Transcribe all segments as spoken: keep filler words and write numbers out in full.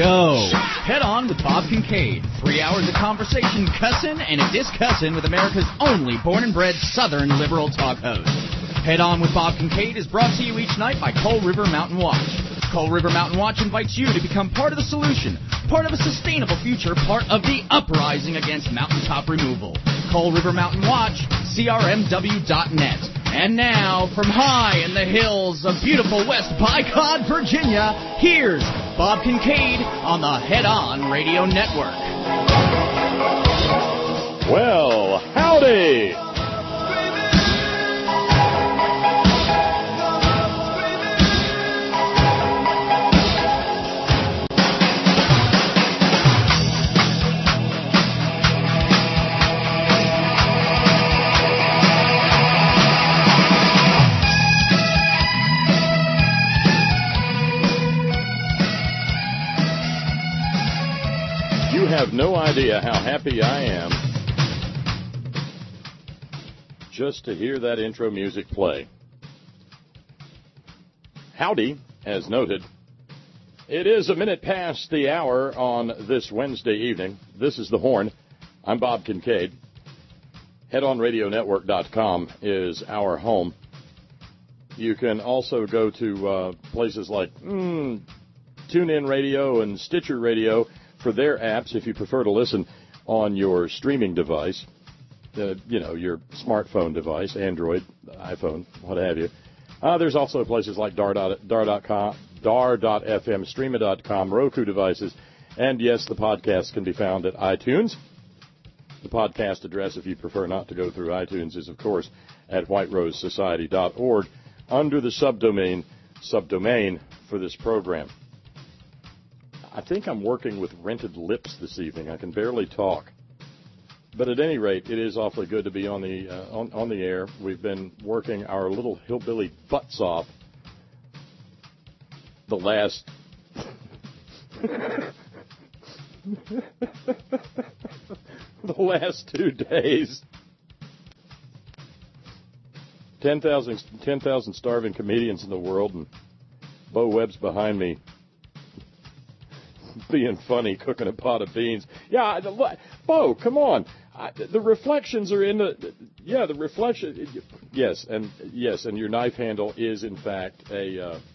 go. Head On with Bob Kincaid. Three hours of conversation, cussin' and a discussin' with America's only born and bred Southern liberal talk host. Head On with Bob Kincaid is brought to you each night by Coal River Mountain Watch. Coal River Mountain Watch invites you to become part of the solution, part of a sustainable future, part of the uprising against mountaintop removal. Coal River Mountain Watch, C R M W dot net. And now, from high in the hills of beautiful West Bycod, Virginia, here's Bob Kincaid on the Head On Radio Network. Well, howdy! You have no idea how happy I am just to hear that intro music play. Howdy, as noted. It is a minute past the hour on this Wednesday evening. This is The Horn. I'm Bob Kincaid. head on radio network dot com is our home. You can also go to uh, places like mm, TuneIn Radio and Stitcher Radio for their apps if you prefer to listen on your streaming device, uh, you know, your smartphone device, Android, iPhone, what have you. Uh, there's also places like dar dot com, dar dot f m, streama dot com, Roku devices, and yes, the podcast can be found at iTunes. The podcast address, if you prefer not to go through iTunes, is, of course, at white rose society dot org under the subdomain, subdomain for this program. I think I'm working with rented lips this evening. I can barely talk. But at any rate, it is awfully good to be on the uh, on, on the air. We've been working our little hillbilly butts off the last the last two days. ten thousand ten thousand starving comedians in the world, and Bo Webb's behind me being funny, cooking a pot of beans. Yeah, the, Bo, come on. I, the reflections are in the, yeah, the reflection, yes, and yes, and your knife handle is, in fact, a uh,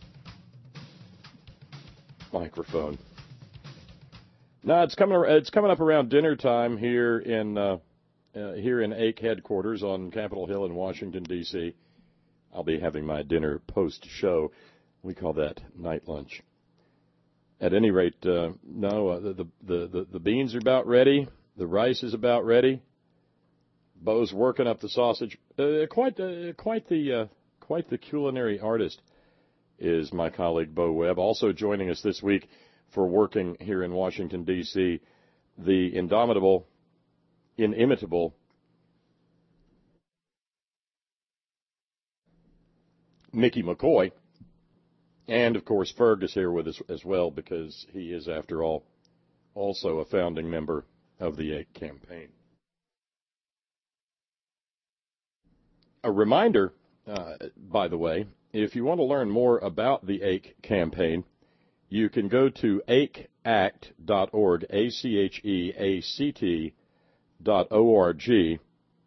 microphone. No, it's coming, it's coming up around dinner time here in, uh, uh, here in A C E headquarters on Capitol Hill in Washington, D C I'll be having my dinner post-show. We call that night lunch. At any rate, uh, no, uh, the, the, the, the beans are about ready. The rice is about ready. Bo's working up the sausage. Uh, quite, uh, quite the, uh, quite the culinary artist is my colleague Bo Webb. Also joining us this week for working here in Washington, D C, the indomitable, inimitable Mickey McCoy. And, of course, Ferg is here with us as well because he is, after all, also a founding member of the A C E campaign. A reminder, uh, by the way, if you want to learn more about the A C E campaign, you can go to A C E act dot org, A C H E A C T dot O R G.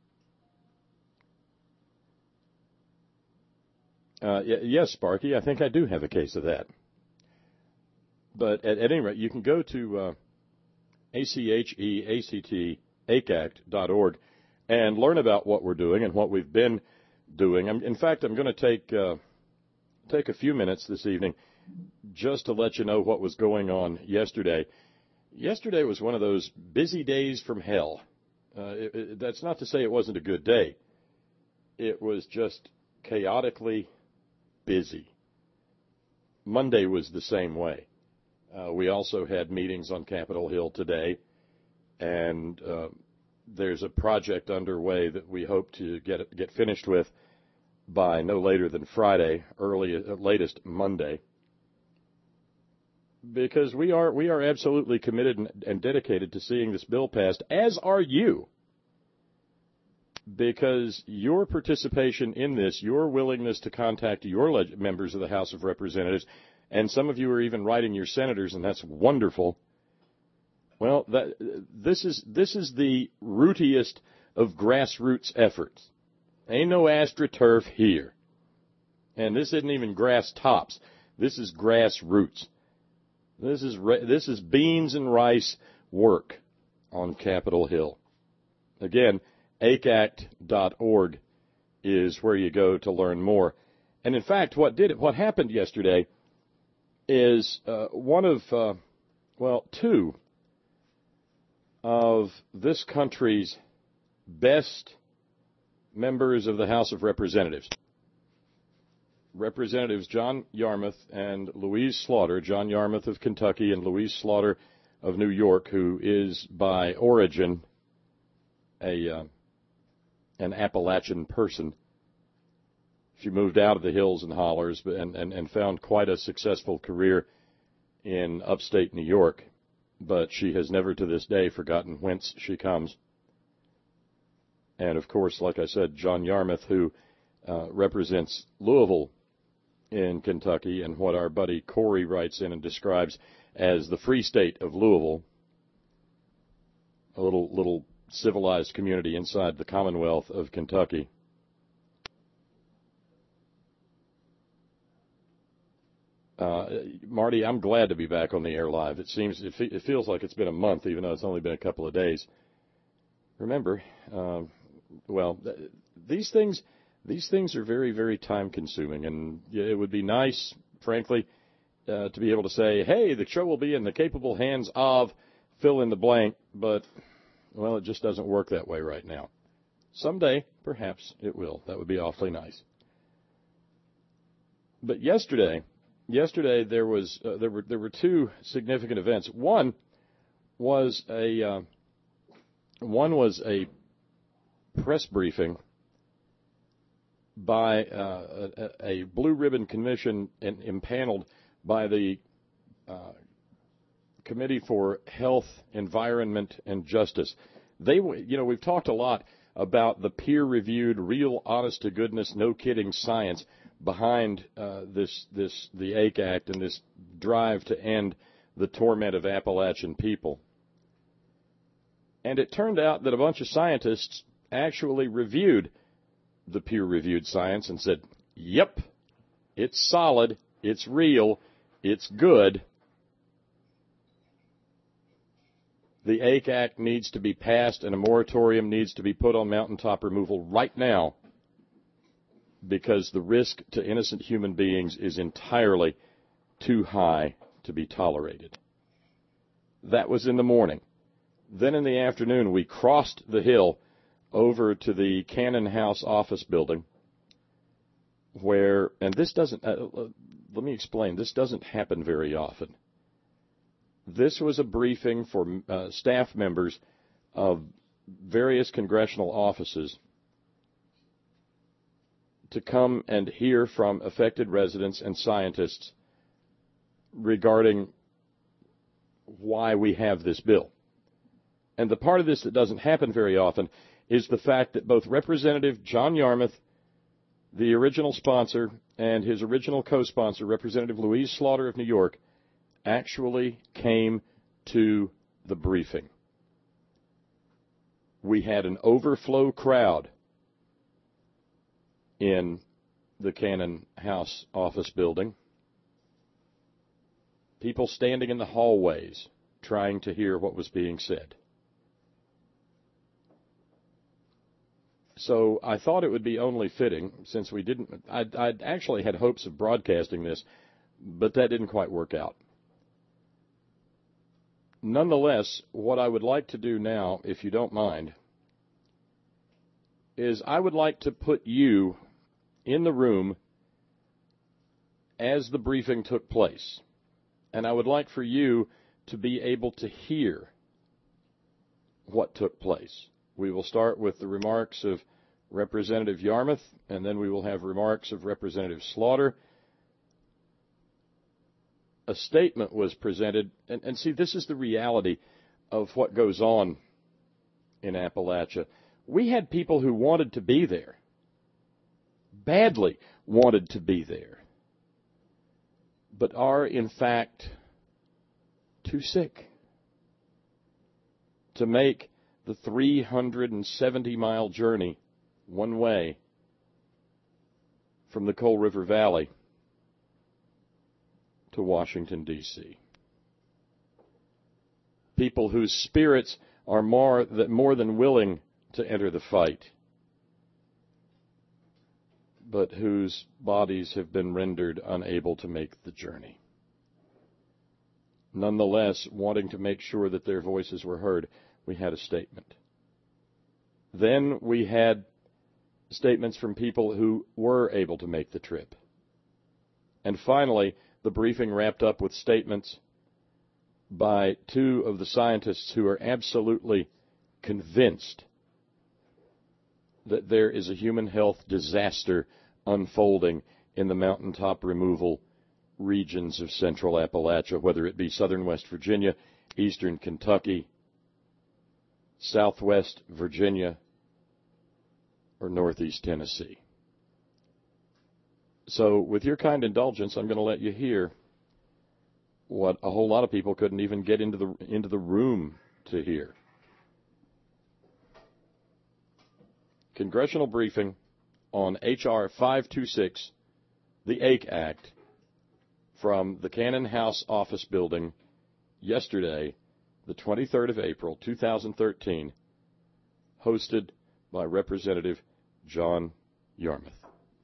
Uh, yes, Sparky, I think I do have a case of that. But at, at any rate, you can go to uh, A C H E A C T, A C act dot org, and learn about what we're doing and what we've been doing. I'm, in fact, I'm going to take uh, take a few minutes this evening just to let you know what was going on yesterday. Yesterday was one of those busy days from hell. Uh, it, it, that's not to say it wasn't a good day. It was just chaotically busy. Monday was the same way. Uh, we also had meetings on Capitol Hill today, and uh, there's a project underway that we hope to get get finished with by no later than Friday, early uh, latest Monday, because we are we are absolutely committed and, and dedicated to seeing this bill passed, as are you. Because your participation in this, your willingness to contact your leg- members of the House of Representatives, And some of you are even writing your senators, and that's wonderful. Well, that, this is this is the rootiest of grassroots efforts. Ain't no AstroTurf here. And this isn't even grass tops. This is grassroots. This is this is beans and rice work on Capitol Hill. Again, A C A C dot org is where you go to learn more. And in fact, what did it, what happened yesterday is uh, one of, uh, well, two of this country's best members of the House of Representatives, Representatives John Yarmuth and Louise Slaughter, John Yarmuth of Kentucky and Louise Slaughter of New York, who is by origin a uh, an Appalachian person. She moved out of the hills and hollers and, and, and found quite a successful career in upstate New York, but she has never to this day forgotten whence she comes. And, of course, like I said, John Yarmuth, who uh, represents Louisville in Kentucky, and what our buddy Corey writes in and describes as the Free State of Louisville, a little little civilized community inside the Commonwealth of Kentucky. Uh, Marty, I'm glad to be back on the air live. It seems it, fe- it feels like it's been a month, even though it's only been a couple of days. Remember, uh, well, th- these things these things are very, very time consuming, and it would be nice, frankly, uh, to be able to say, "Hey, the show will be in the capable hands of fill in the blank," but well, it just doesn't work that way right now. Someday, perhaps it will. That would be awfully nice. But yesterday. Yesterday there was uh, there were there were two significant events. One was a uh, one was a press briefing by uh, a, a blue ribbon commission and impaneled by the uh, Committee for Health, Environment, and Justice. They, you know, we've talked a lot about the peer-reviewed, real, honest-to-goodness, no-kidding science behind uh, this, this, the A C A C and this drive to end the torment of Appalachian people. And it turned out that a bunch of scientists actually reviewed the peer-reviewed science and said, yep, it's solid, it's real, it's good. The A C A C needs to be passed and a moratorium needs to be put on mountaintop removal right now, because the risk to innocent human beings is entirely too high to be tolerated. That was in the morning. Then in the afternoon, we crossed the hill over to the Cannon House office building where, and this doesn't, uh, let me explain, this doesn't happen very often. This was a briefing for uh, staff members of various congressional offices to come and hear from affected residents and scientists regarding why we have this bill. And the part of this that doesn't happen very often is the fact that both Representative John Yarmuth, the original sponsor, and his original co-sponsor, Representative Louise Slaughter of New York, actually came to the briefing. We had an overflow crowd in the Cannon House office building. People standing in the hallways trying to hear what was being said. So I thought it would be only fitting, since we didn't, I'd, I'd actually had hopes of broadcasting this, but that didn't quite work out. Nonetheless, what I would like to do now, if you don't mind, is I would like to put you in the room as the briefing took place. And I would like for you to be able to hear what took place. We will start with the remarks of Representative Yarmuth, and then we will have remarks of Representative Slaughter. A statement was presented, and, and see, this is the reality of what goes on in Appalachia. We had people who wanted to be there, badly wanted to be there. but are in fact too sick to make the three hundred seventy mile journey one way from the Coal River Valley to Washington, D C People whose spirits are more, more than willing to enter the fight, but whose bodies have been rendered unable to make the journey. Nonetheless, wanting to make sure that their voices were heard, we had a statement. Then we had statements from people who were able to make the trip. And finally, the briefing wrapped up with statements by two of the scientists who are absolutely convinced that there is a human health disaster unfolding in the mountaintop removal regions of central Appalachia, whether it be southern West Virginia, eastern Kentucky, southwest Virginia, or northeast Tennessee. So with your kind indulgence, I'm going to let you hear what a whole lot of people couldn't even get into the into the room to hear. Congressional briefing on H R five twenty-six, the A C E Act, from the Cannon House office building yesterday, the twenty-third of April, two thousand thirteen, hosted by Representative John Yarmuth.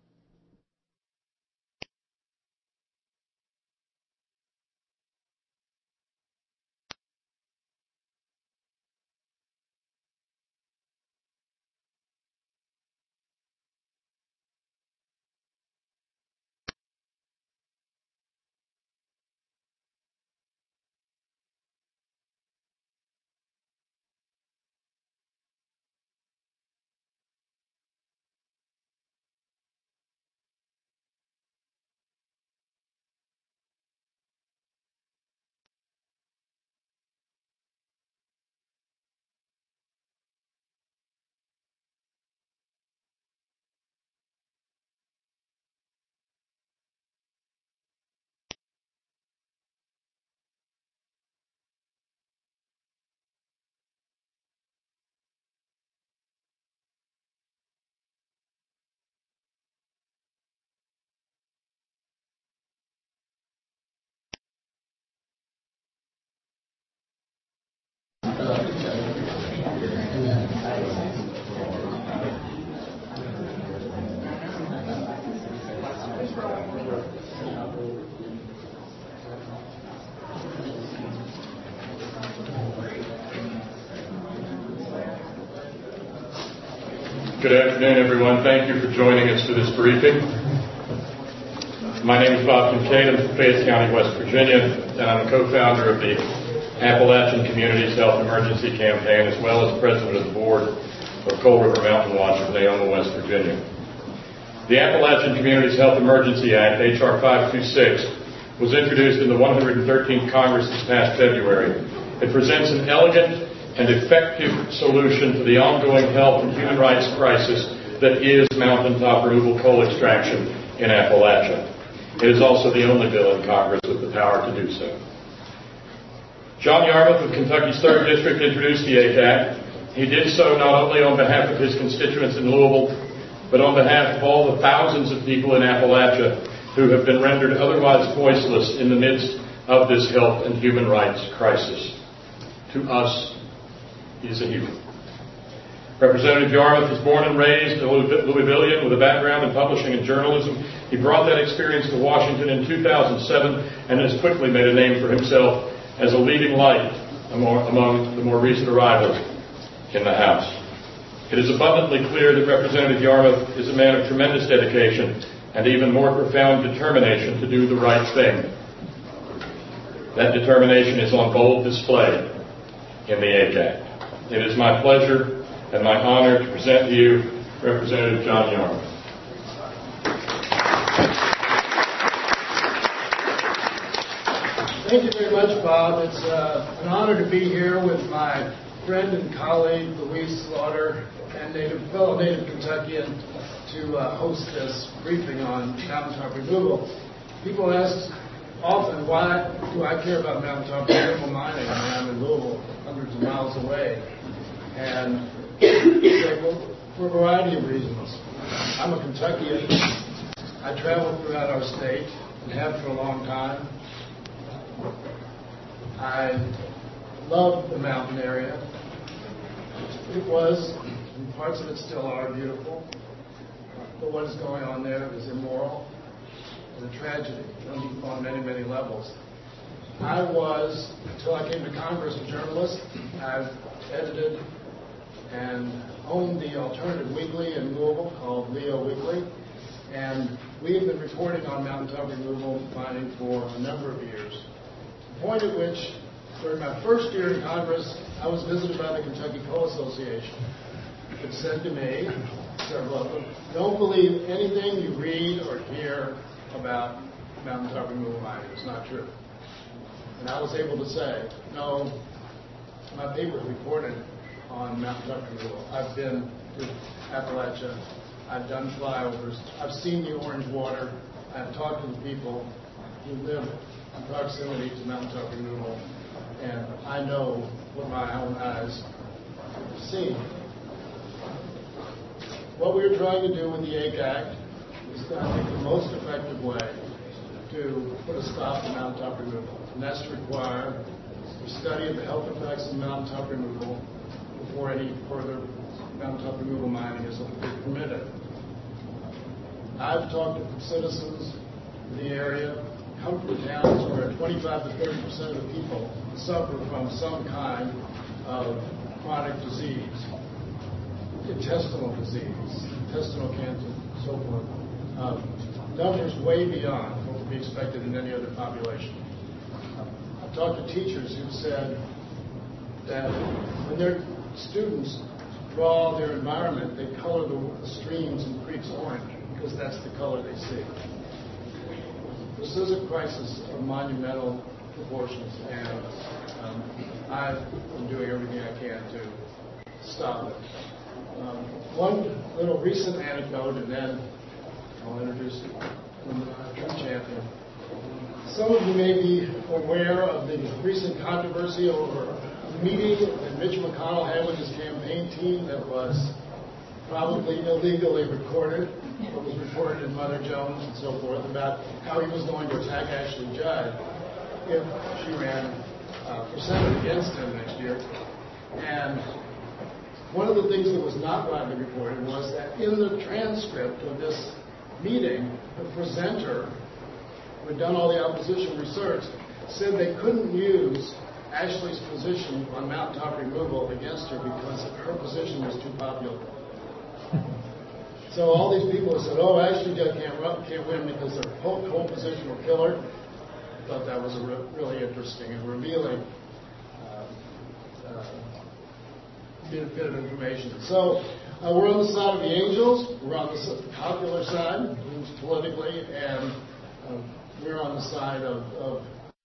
Good afternoon, everyone. Thank you for joining us for this briefing. My name is Bob Kincaid. I'm from Fayette County, West Virginia, and I'm a co-founder of the Appalachian Communities Health Emergency Campaign, as well as president of the board of Coal River Mountain Watch of Neoma, West Virginia. The Appalachian Communities Health Emergency Act, H R five twenty-six, was introduced in the one hundred thirteenth Congress this past February. It presents an elegant and effective solution to the ongoing health and human rights crisis that is mountaintop removal coal extraction in Appalachia. It is also the only bill in Congress with the power to do so. John Yarmuth of Kentucky's third District introduced the A C E Act. He did so not only on behalf of his constituents in Louisville, but on behalf of all the thousands of people in Appalachia who have been rendered otherwise voiceless in the midst of this health and human rights crisis. To us, he is a hero. Representative Yarmuth was born and raised a Louisvillian with a background in publishing and journalism. He brought that experience to Washington in two thousand seven and has quickly made a name for himself as a leading light among the more recent arrivals in the House. It is abundantly clear that Representative Yarmuth is a man of tremendous dedication and even more profound determination to do the right thing. That determination is on bold display in the A C E Act. It is my pleasure and my honor to present to you Representative John Yarmuth. Thank you very much, Bob. It's uh, an honor to be here with my friend and colleague, Louise Slaughter, and native, fellow native Kentuckian, to uh, host this briefing on mountaintop removal. People ask often, why do I care about mountaintop geothermal mining when I'm in Louisville, hundreds of miles away? And say, well, for a variety of reasons. I'm a Kentuckian. I travel throughout our state and have for a long time. I love the mountain area. It was, and parts of it still are, beautiful. But what is going on there is immoral and a tragedy on many, many levels. I was, until I came to Congress, a journalist. I've edited and owned the alternative weekly in Louisville called Leo Weekly. And we have been reporting on mountaintop removal mining for a number of years. The point at which, during my first year in Congress, I was visited by the Kentucky Coal Association. It said to me, several of them, don't believe anything you read or hear about mountaintop removal mining. It's not true. And I was able to say, no, my paper reported on mountaintop removal. I've been to Appalachia. I've done flyovers. I've seen the orange water. I've talked to the people who live in proximity to mountaintop removal. And I know what my own eyes have seen. What we were trying to do with the A C E Act is, I think, the most effective way to put a stop to mountaintop removal. And that's to require a study of the health effects of mountaintop removal before any further mountaintop removal mining is permitted. I've talked to citizens in the area, come from towns where twenty-five to thirty percent of the people suffer from some kind of chronic disease, intestinal disease, intestinal cancer, and so forth. Um, numbers way beyond what would be expected in any other population. I've talked to teachers who've said that when their students draw their environment, they color the streams and creeks orange because that's the color they see. This is a crisis of monumental proportions, and um, I've been doing everything I can to stop it. Um, one little recent anecdote, and then I'll introduce a true champion. Some of you may be aware of the recent controversy over a meeting that Mitch McConnell had with his campaign team that was probably illegally recorded, but was reported in Mother Jones and so forth, about how he was going to attack Ashley Judd if she ran uh, for Senate against him next year. And one of the things that was not widely reported was that in the transcript of this meeting, the presenter, who had done all the opposition research, said they couldn't use Ashley's position on mountaintop removal against her because her position was too popular. So all these people have said, oh, Ashley Judd can't, run, can't win because their whole, whole position will kill her. I thought that was a re- really interesting and revealing uh, uh, bit, bit of information. So uh, we're on the side of the angels. We're on the popular side, politically, and uh, we're on the side of, of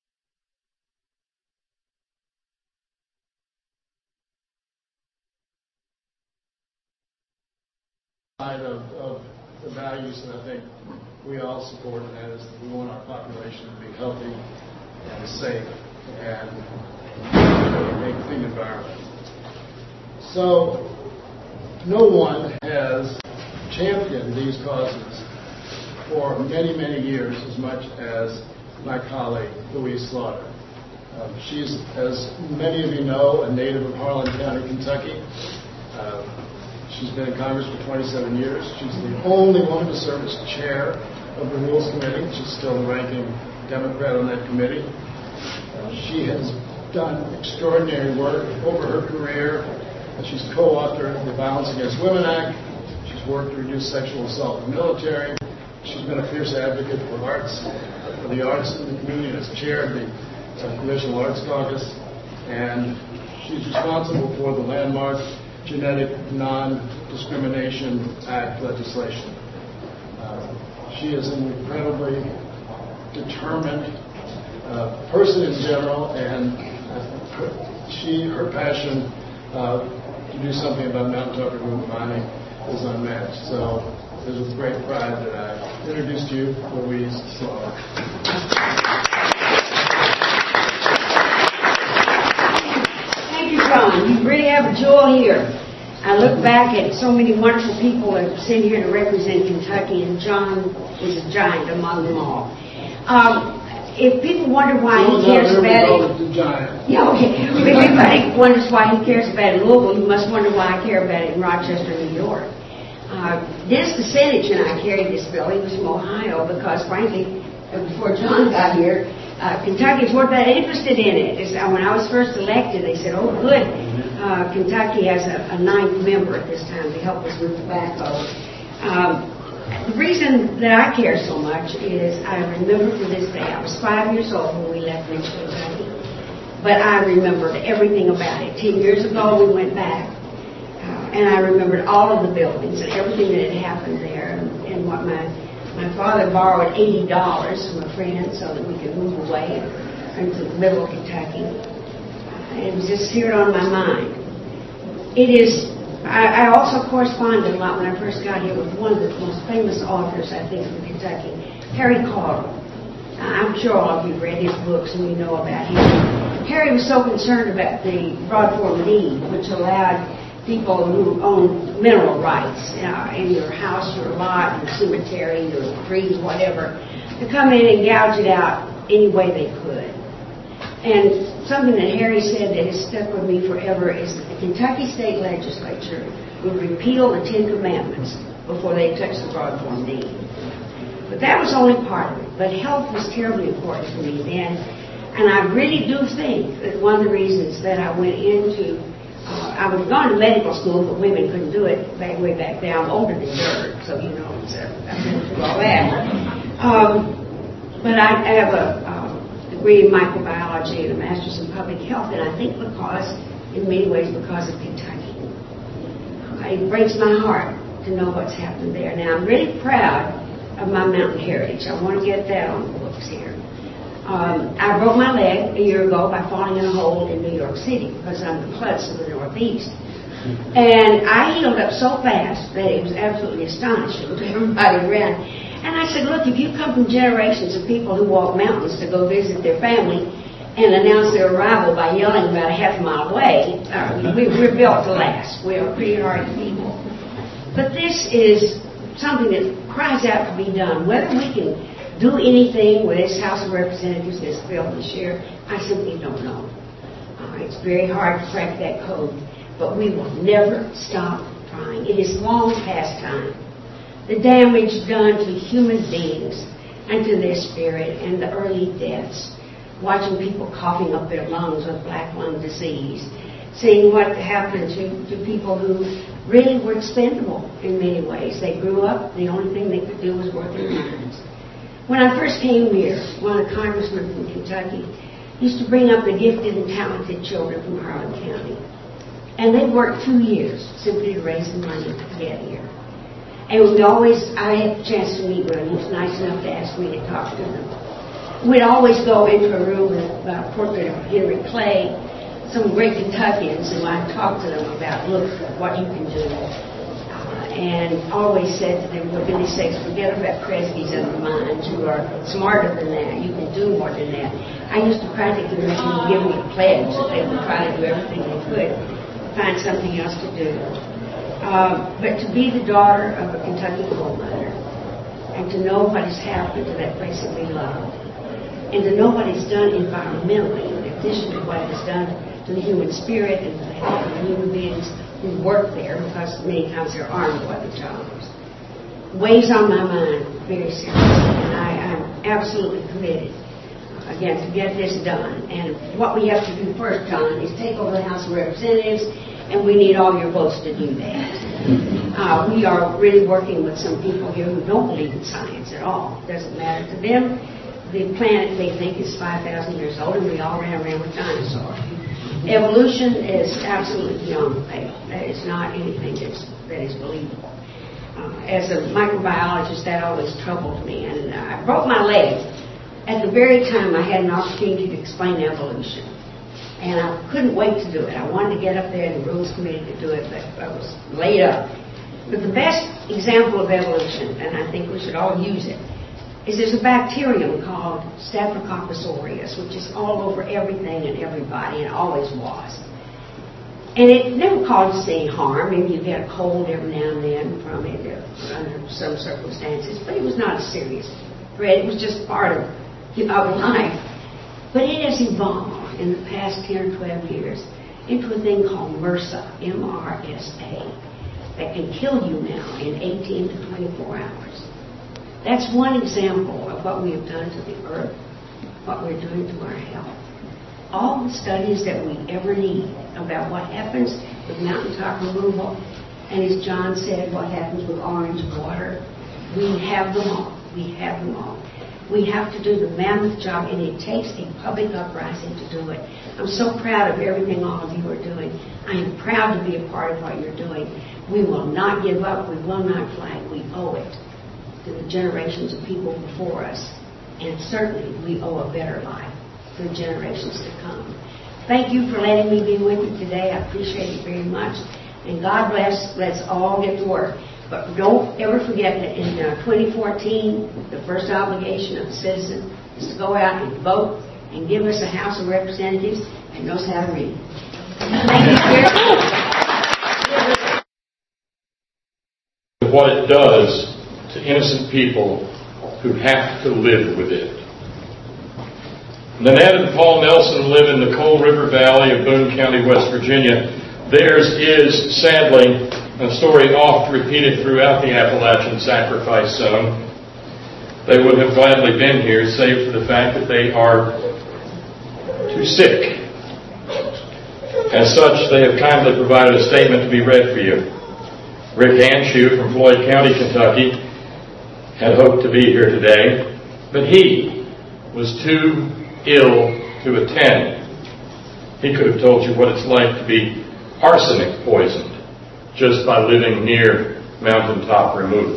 Of, of the values that I think we all support, and that is that we want our population to be healthy and safe and a clean environment. So no one has championed these causes for many, many years as much as my colleague, Louise Slaughter. Um, she's, as many of you know, a native of Harlan County, Kentucky. Uh, She's been in Congress for twenty-seven years. She's the only woman to serve as chair of the Rules Committee. She's still the ranking Democrat on that committee. Uh, she has done extraordinary work over her career. She's co-authored the Violence Against Women Act. She's worked to reduce sexual assault in the military. She's been a fierce advocate for arts, for the arts in the community, as chair of the uh, Congressional Arts Caucus. And she's responsible for the landmark Genetic Non-Discrimination Act legislation. Uh, she is an incredibly determined uh, person in general, and uh, she, her passion uh, to do something about mountaintop removal mining is unmatched. So it is with great pride that I introduce to you Louise Slaughter. John, you really have a jewel here. I look back at so many wonderful people that are sitting here to represent Kentucky, and John is a giant among them all. Um, if people wonder why he cares about it, yeah, okay. If anybody wonders why he cares about it in Louisville, you must wonder why I care about it in Rochester, New York. Uh, Dennis Kucinich and I carried this bill. He was from Ohio because, frankly, before John got here, Uh, Kentuckians weren't that interested in it. It's, uh, when I was first elected, they said, oh, good, uh, Kentucky has a, a ninth member at this time to help us with tobacco. Um, the reason that I care so much is I remember to this day, I was five years old when we left Richmond, Kentucky, but I remembered everything about it. Ten years ago, we went back, uh, and I remembered all of the buildings and everything that had happened there, and, and what my My father borrowed eighty dollars from a friend so that we could move away into the middle of Kentucky. It was just seared on my mind. It is, I, I also corresponded a lot when I first got here with one of the most famous authors, I think, from Kentucky, Harry Caudle. I'm sure all of you read his books and you know about him. Harry was so concerned about the broad form deed, which allowed people who own mineral rights uh, in your house, your lot, your cemetery, your trees, whatever, to come in and gouge it out any way they could. And something that Harry said that has stuck with me forever is that the Kentucky State Legislature would repeal the Ten Commandments before they touched the broad form deed. But that was only part of it. But health was terribly important to me then. And I really do think that one of the reasons that I went into Uh, I was gone to medical school, but women couldn't do it back way back then. I'm older than dirt, so you know, it's, uh, I've been through all that. Um, but I, I have a um, degree in microbiology and a master's in public health, and I think because, in many ways, because of Kentucky. Uh, it breaks my heart to know what's happened there. Now, I'm really proud of my mountain heritage. I want to get that on the books here. Um, I broke my leg a year ago by falling in a hole in New York City because I'm the klutz of the Northeast. And I healed up so fast that it was absolutely astonishing to everybody around. And I said, look, if you come from generations of people who walk mountains to go visit their family and announce their arrival by yelling about a half a mile away, uh, we, we're built to last. We are pretty hard people. But this is something that cries out to be done. Whether we can do anything with this House of Representatives, this bill this year, I simply don't know. Uh, it's very hard to crack that code, but we will never stop trying. It is long past time. The damage done to human beings and to their spirit and the early deaths, watching people coughing up their lungs with black lung disease, seeing what happened to, to people who really were expendable in many ways. They grew up, the only thing they could do was work in mines. When I first came here, one of the congressmen from Kentucky used to bring up the gifted and talented children from Harlan County. And they worked two years simply to raise the money to get here. And we always, I had a chance to meet with them. He was nice enough to ask me to talk to them. We'd always go into a room with a portrait of Henry Clay, some great Kentuckians, and I'd talk to them about, look, what you can do. And always said to them, for goodness sakes, forget about Kresge's and the mines. You are smarter than that. You can do more than that. I used to practically make them give me a pledge that they would try to do everything they could to find something else to do. Um, but to be the daughter of a Kentucky coal miner and to know what has happened to that place that we love and to know what it's done environmentally in addition to what it's done to the human spirit and to the health of the human beings who work there, because many times they're armed weapon jobs, weighs on my mind very seriously. And I, I'm absolutely committed, uh, again, to get this done. And what we have to do first, John, is take over the House of Representatives, and we need all your votes to do that. Uh, we are really working with some people here who don't believe in science at all. It doesn't matter to them. The planet, they think, is five thousand years old, and we all ran around with dinosaurs. Evolution is absolutely beyond the pale. That is not anything that's, that is believable. Uh, as a microbiologist, that always troubled me. And uh, I broke my leg at the very time I had an opportunity to explain evolution. And I couldn't wait to do it. I wanted to get up there in the Rules Committee to do it, but I was laid up. But the best example of evolution, and I think we should all use it, is there's a bacterium called Staphylococcus aureus, which is all over everything and everybody, and always was. And it never caused us any harm. Maybe you get a cold every now and then from it uh, under some circumstances, but it was not a serious threat. It was just part of our life. But it has evolved in the past ten or twelve years into a thing called MRSA, M R S A, that can kill you now in eighteen to twenty-four hours. That's one example of what we have done to the earth, what we're doing to our health. All the studies that we ever need about what happens with mountaintop removal, and as John said, what happens with orange water, we have them all. We have them all. We have to do the mammoth job, and it takes a public uprising to do it. I'm so proud of everything all of you are doing. I am proud to be a part of what you're doing. We will not give up. We will not flag. We owe it to the generations of people before us, and certainly we owe a better life for generations to come. Thank you for letting me be with you today. I appreciate it very much. And God bless. Let's all get to work. But don't ever forget that in uh, twenty fourteen, the first obligation of a citizen is to go out and vote and give us a House of Representatives that knows how to read. Thank you very much. What it does to innocent people who have to live with it. Nanette and Paul Nelson live in the Coal River Valley of Boone County, West Virginia. Theirs is, sadly, a story oft repeated throughout the Appalachian Sacrifice Zone. They would have gladly been here, save for the fact that they are too sick. As such, they have kindly provided a statement to be read for you. Rick Anshew from Floyd County, Kentucky, had hoped to be here today, but he was too ill to attend. He could have told you what it's like to be arsenic poisoned just by living near mountaintop removal.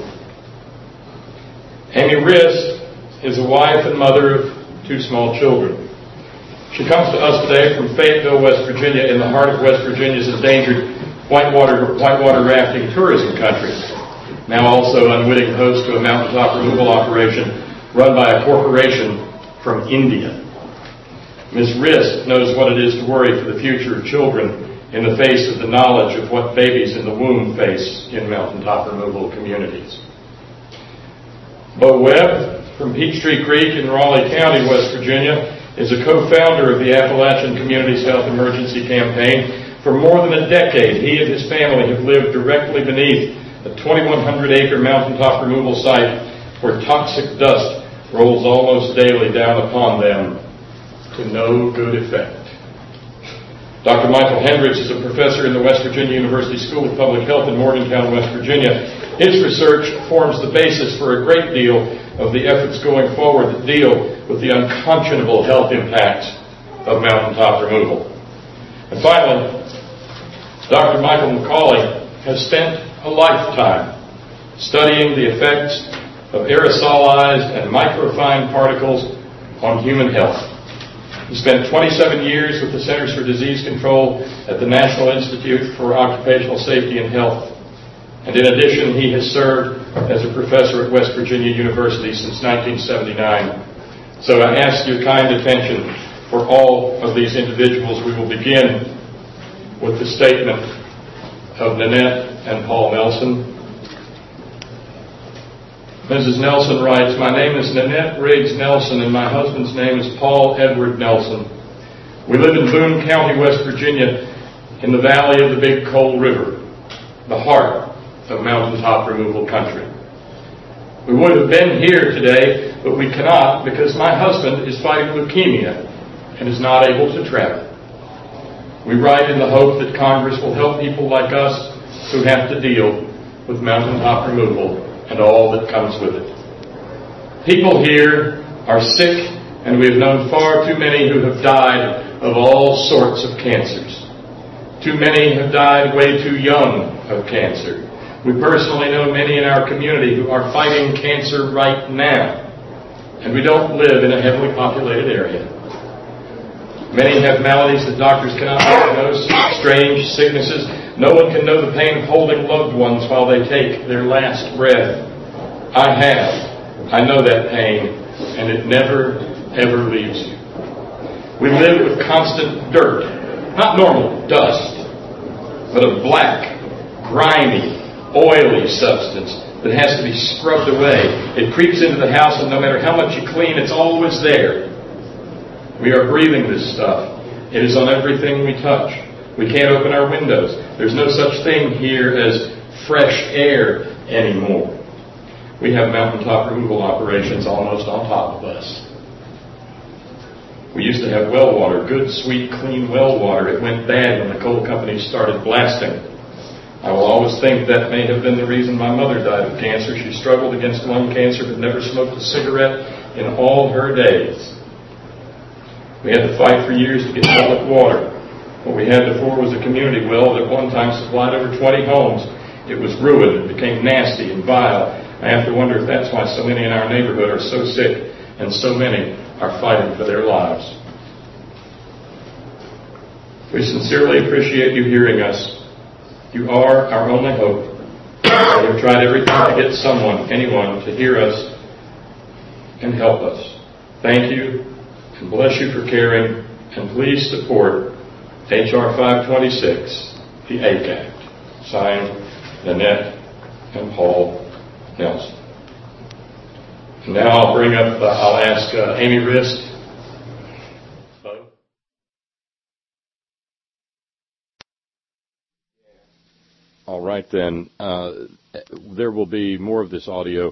Amy Rist is a wife and mother of two small children. She comes to us today from Fayetteville, West Virginia, in the heart of West Virginia's endangered whitewater, whitewater rafting tourism country, now also unwitting host to a mountaintop removal operation run by a corporation from India. Miz Rist knows what it is to worry for the future of children in the face of the knowledge of what babies in the womb face in mountaintop removal communities. Bo Webb from Peachtree Creek in Raleigh County, West Virginia, is a co-founder of the Appalachian Communities Health Emergency Campaign. For more than a decade, he and his family have lived directly beneath a twenty-one hundred acre mountaintop removal site where toxic dust rolls almost daily down upon them to no good effect. Doctor Michael Hendricks is a professor in the West Virginia University School of Public Health in Morgantown, West Virginia. His research forms the basis for a great deal of the efforts going forward that deal with the unconscionable health impacts of mountaintop removal. And finally, Doctor Michael McCauley has spent a lifetime studying the effects of aerosolized and microfine particles on human health. He spent twenty-seven years with the Centers for Disease Control at the National Institute for Occupational Safety and Health. And in addition, he has served as a professor at West Virginia University since nineteen seventy-nine. So I ask your kind attention for all of these individuals. We will begin with the statement of Nanette and Paul Nelson. Missus Nelson writes, "My name is Nanette Riggs Nelson, and my husband's name is Paul Edward Nelson. We live in Boone County, West Virginia, in the valley of the Big Coal River, the heart of mountaintop removal country. We would have been here today, but we cannot because my husband is fighting leukemia and is not able to travel. We write in the hope that Congress will help people like us who have to deal with mountaintop removal and all that comes with it. People here are sick, and we have known far too many who have died of all sorts of cancers. Too many have died way too young of cancer. We personally know many in our community who are fighting cancer right now, and we don't live in a heavily populated area. Many have maladies that doctors cannot diagnose, strange sicknesses. No one can know the pain of holding loved ones while they take their last breath. I have. I know that pain, and it never, ever leaves you. We live with constant dirt, not normal dust, but a black, grimy, oily substance that has to be scrubbed away. It creeps into the house, and no matter how much you clean, it's always there. We are breathing this stuff. It is on everything we touch. We can't open our windows. There's no such thing here as fresh air anymore. We have mountaintop removal operations almost on top of us. We used to have well water, good, sweet, clean well water. It went bad when the coal companies started blasting. I will always think that may have been the reason my mother died of cancer. She struggled against lung cancer but never smoked a cigarette in all her days. We had to fight for years to get public water. What we had before was a community well that at one time supplied over twenty homes. It was ruined. It became nasty and vile. I have to wonder if that's why so many in our neighborhood are so sick and so many are fighting for their lives. We sincerely appreciate you hearing us. You are our only hope. We have tried everything to get someone, anyone, to hear us and help us. Thank you and bless you for caring, and please support H R five twenty-six, the A C A T. Signed, Nanette and Paul Nelson. And now I'll bring up, uh, I'll ask uh, Amy Rist. All right, then. Uh, there will be more of this audio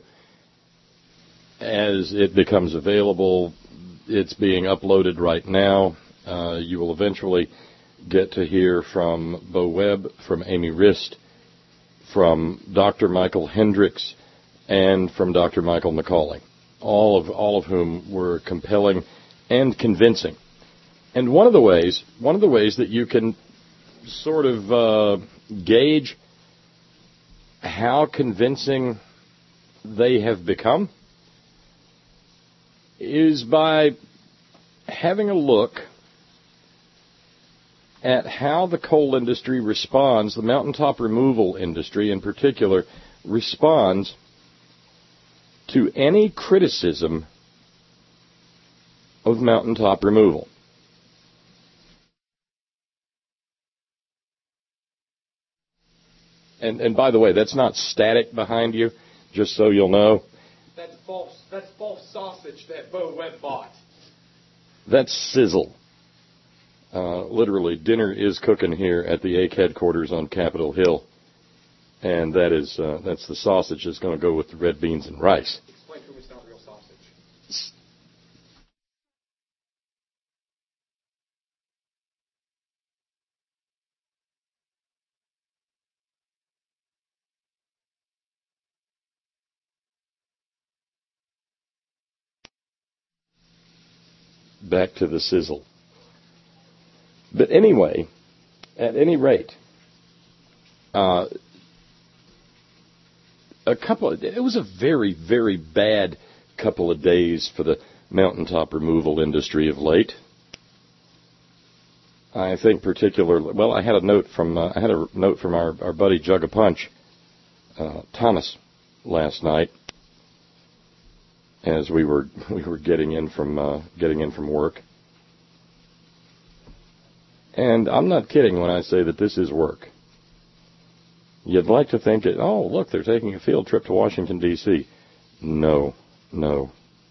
as it becomes available. It's being uploaded right now. Uh, you will eventually get to hear from Bo Webb, from Amy Rist, from Doctor Michael Hendricks, and from Doctor Michael McCauley, all of all of whom were compelling and convincing. And one of the ways, one of the ways that you can sort of uh, gauge how convincing they have become is by having a look at how the coal industry responds, the mountaintop removal industry in particular, responds to any criticism of mountaintop removal. And, and by the way, that's not static behind you, just so you'll know. That's false, that's false sausage that Bo Webb bought. That's sizzle. Uh, literally, dinner is cooking here at the A C headquarters on Capitol Hill. And that is, uh, that's the sausage that's going to go with the red beans and rice. Explain to me it's not real sausage. Back to the sizzle. But anyway, at any rate, uh, a couple of, it was a very, very bad couple of days for the mountaintop removal industry of late. I think particularly, well, I had a note from, uh, I had a note from our, our buddy Jug a Punch, uh, Thomas, last night, as we were, we were getting in from, uh, getting in from work. And I'm not kidding when I say that this is work. You'd like to think, it, oh, look, they're taking a field trip to Washington, D C No, no.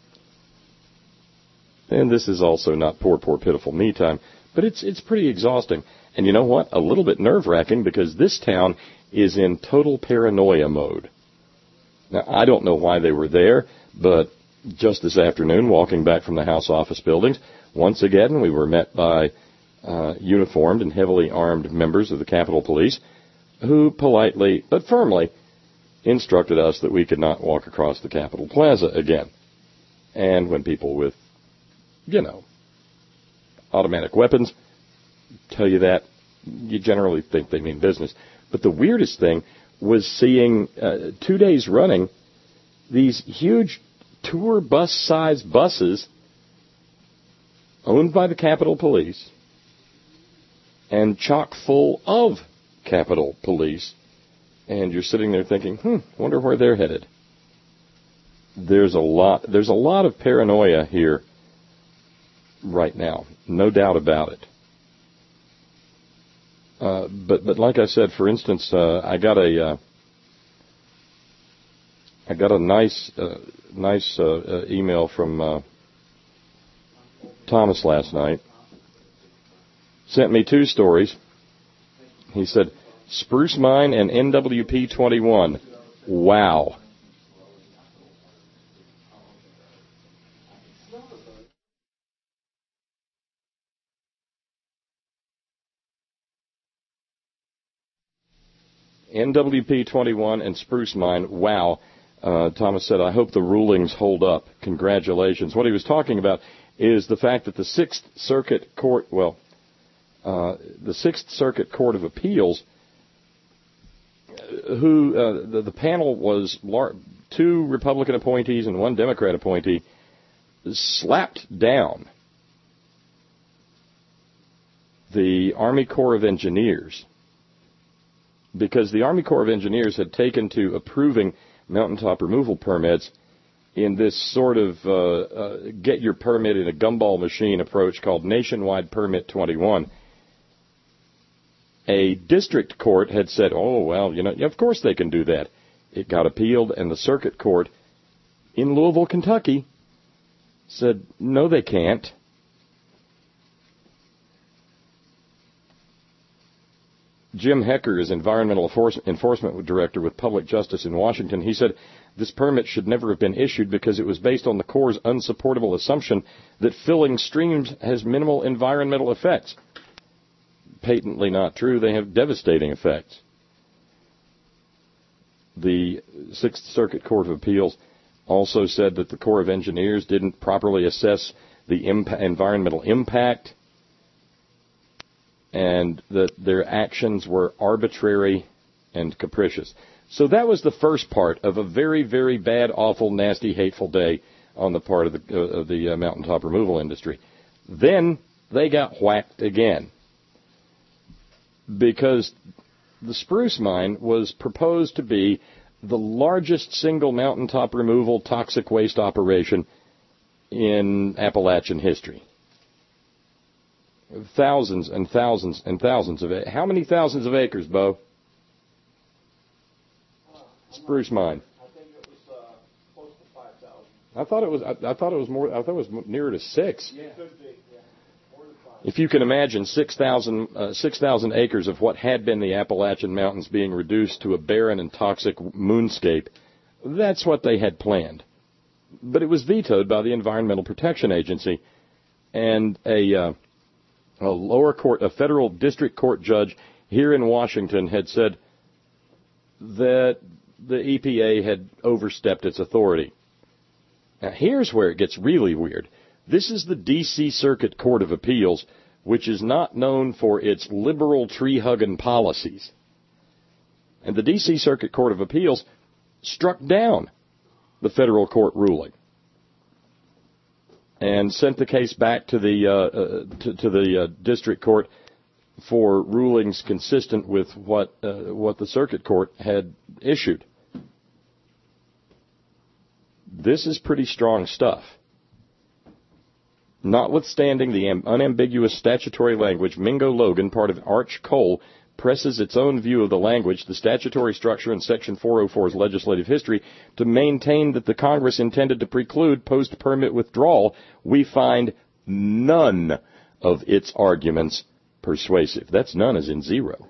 And this is also not poor, poor, pitiful me time, but it's it's pretty exhausting. And you know what? A little bit nerve-wracking, because this town is in total paranoia mode. Now, I don't know why they were there, but just this afternoon, walking back from the House office buildings, once again we were met by Uh, uniformed and heavily armed members of the Capitol Police, who politely but firmly instructed us that we could not walk across the Capitol Plaza again. And when people with, you know, automatic weapons tell you that, you generally think they mean business. But the weirdest thing was seeing, uh, two days running, these huge tour bus-sized buses owned by the Capitol Police and chock full of Capitol Police, and you're sitting there thinking, hmm, wonder where they're headed. There's a lot, there's a lot of paranoia here right now, no doubt about it. Uh, but but like I said, for instance, uh, I got a uh, I got a nice uh, nice uh, uh, email from uh, Thomas last night. Sent me two stories. He said, Spruce Mine and N W P twenty-one. Wow. N W P twenty-one and Spruce Mine, wow. Uh, Thomas said, I hope the rulings hold up. Congratulations. What he was talking about is the fact that the Sixth Circuit Court, well, uh, the Sixth Circuit Court of Appeals, who uh, the, the panel was lar- two Republican appointees and one Democrat appointee, slapped down the Army Corps of Engineers, because the Army Corps of Engineers had taken to approving mountaintop removal permits in this sort of uh, uh, get your permit in a gumball machine approach called Nationwide Permit twenty-one. A district court had said, oh, well, you know, of course they can do that. It got appealed, and the circuit court in Louisville, Kentucky, said, no, they can't. Jim Hecker is Environmental Enforcement Director with Public Justice in Washington. He said this permit should never have been issued because it was based on the Corps' unsupportable assumption that filling streams has minimal environmental effects. Patently not true. They have devastating effects. The Sixth Circuit Court of Appeals also said that the Corps of Engineers didn't properly assess the imp- environmental impact, and that their actions were arbitrary and capricious. So that was the first part of a very, very bad, awful, nasty, hateful day on the part of the, uh, of the uh, mountaintop removal industry. Then they got whacked again, because the Spruce Mine was proposed to be the largest single mountaintop removal toxic waste operation in Appalachian history. Thousands and thousands and thousands of acres. How many thousands of acres, Bo? Spruce Mine. I think it was uh, close to five thousand. I thought it was. I, I thought it was more. I thought it was nearer to six. Yeah, it could be. Yeah, more than five. If you can imagine six thousand uh, six thousand acres of what had been the Appalachian Mountains being reduced to a barren and toxic moonscape, that's what they had planned. But it was vetoed by the Environmental Protection Agency, and a. Uh, A lower court, a federal district court judge here in Washington had said that the E P A had overstepped its authority. Now, here's where it gets really weird. This is the D C Circuit Court of Appeals, which is not known for its liberal tree-hugging policies. And the D C Circuit Court of Appeals struck down the federal court ruling and sent the case back to the uh, uh, to, to the uh, district court for rulings consistent with what uh, what the circuit court had issued. This is pretty strong stuff. Notwithstanding the am- unambiguous statutory language, Mingo Logan, part of Arch Coal, presses its own view of the language, the statutory structure, and Section four oh four's legislative history to maintain that the Congress intended to preclude post-permit withdrawal. We find none of its arguments persuasive. That's none as in zero.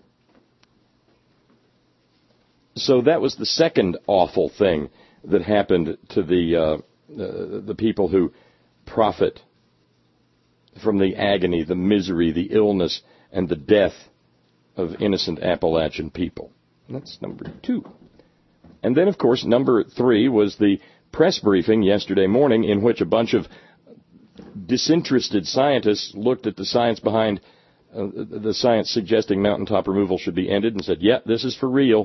So that was the second awful thing that happened to the uh, uh, the people who profit from the agony, the misery, the illness, and the death of innocent Appalachian people. That's number two. And then, of course, number three was the press briefing yesterday morning in which a bunch of disinterested scientists looked at the science behind uh, the science suggesting mountaintop removal should be ended and said, yeah, this is for real.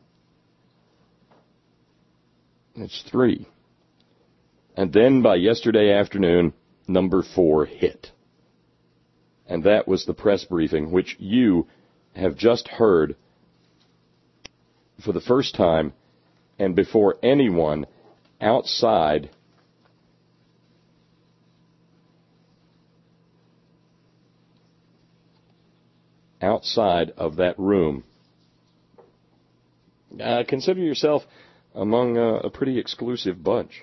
It's three. And then by yesterday afternoon, number four hit. And that was the press briefing, which you have just heard for the first time and before anyone outside outside of that room, uh, consider yourself among uh, a pretty exclusive bunch.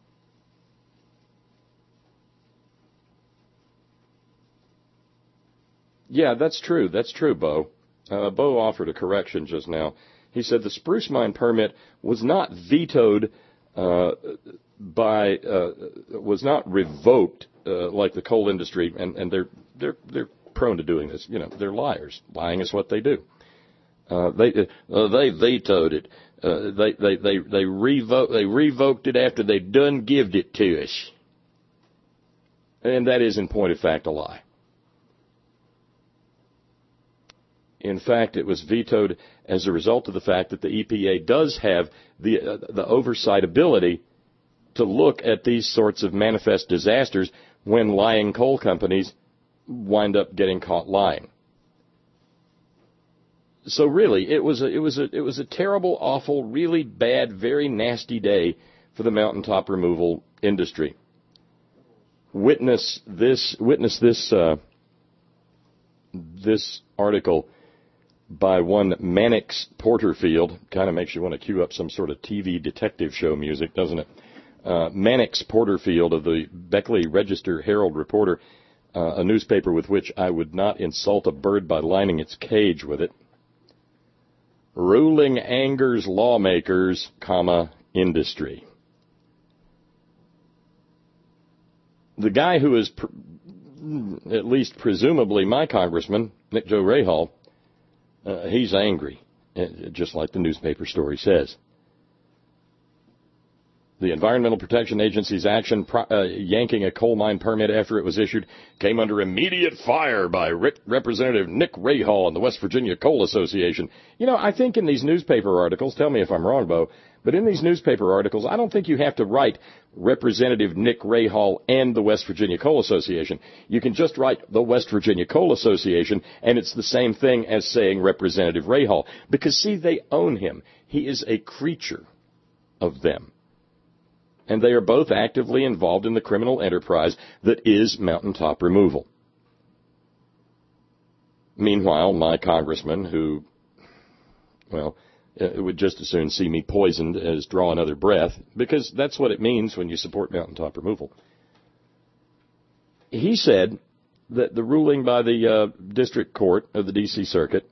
Yeah, that's true. That's true, Bo. Uh, Bo offered a correction just now. He said the spruce mine permit was not vetoed uh, by, uh, was not revoked uh, like the coal industry, and, and they're they're they're prone to doing this. You know, they're liars. Lying is what they do. Uh, they uh, they vetoed it. Uh, they they they they revoked they revoked it after they done gived it to us, and that is in point of fact a lie. In fact, it was vetoed as a result of the fact that the E P A does have the uh, the oversight ability to look at these sorts of manifest disasters when lying coal companies wind up getting caught lying. So really, it was a, it was a, it was a terrible, awful, really bad, very nasty day for the mountaintop removal industry. Witness this, witness this, uh, this article by one Mannix Porterfield. Kind of makes you want to cue up some sort of T V detective show music, doesn't it? Uh, Mannix Porterfield of the Beckley Register Herald Reporter, uh, a newspaper with which I would not insult a bird by lining its cage with it. Ruling angers lawmakers, comma, industry. The guy who is, pr- at least presumably my congressman, Nick Joe Rahal, uh, he's angry, just like the newspaper story says. The Environmental Protection Agency's action pro- uh, yanking a coal mine permit after it was issued came under immediate fire by Rep- Representative Nick Rahal and the West Virginia Coal Association. You know, I think in these newspaper articles, tell me if I'm wrong, Bo, but in these newspaper articles, I don't think you have to write Representative Nick Rahal and the West Virginia Coal Association. You can just write the West Virginia Coal Association, and it's the same thing as saying Representative Rahal. Because, see, they own him. He is a creature of them. And they are both actively involved in the criminal enterprise that is mountaintop removal. Meanwhile, my congressman, who, well, uh, would just as soon see me poisoned as draw another breath, because that's what it means when you support mountaintop removal. He said that the ruling by the uh, district court of the D C Circuit,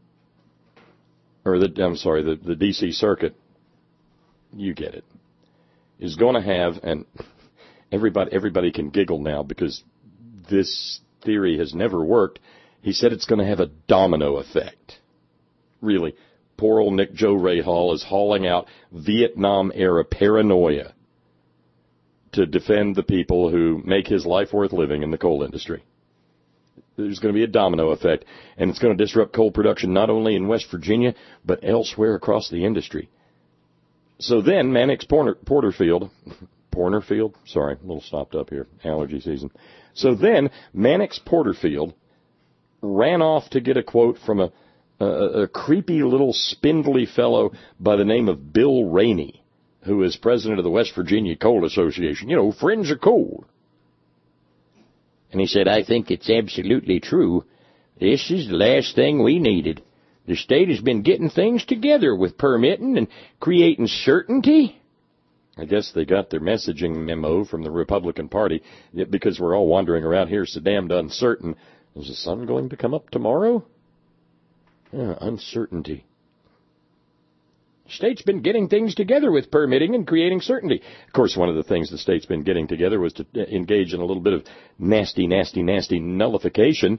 or the, I'm sorry, the, the D C Circuit, you get it, is going to have, and everybody everybody can giggle now because this theory has never worked. He said it's going to have a domino effect. Really, poor old Nick Joe Rahal is hauling out Vietnam-era paranoia to defend the people who make his life worth living in the coal industry. There's going to be a domino effect, and it's going to disrupt coal production not only in West Virginia, but elsewhere across the industry. So then, Mannix Porter, Porterfield, Porterfield, sorry, a little stopped up here, allergy season. So then, Mannix Porterfield ran off to get a quote from a, a, a creepy little spindly fellow by the name of Bill Rainey, who is president of the West Virginia Coal Association. You know, friends of coal. And he said, I think it's absolutely true. This is the last thing we needed. The state has been getting things together with permitting and creating certainty. I guess they got their messaging memo from the Republican Party because we're all wandering around here so damned uncertain. Is the sun going to come up tomorrow? Yeah, uncertainty. The state's been getting things together with permitting and creating certainty. Of course, one of the things the state's been getting together was to engage in a little bit of nasty, nasty, nasty nullification,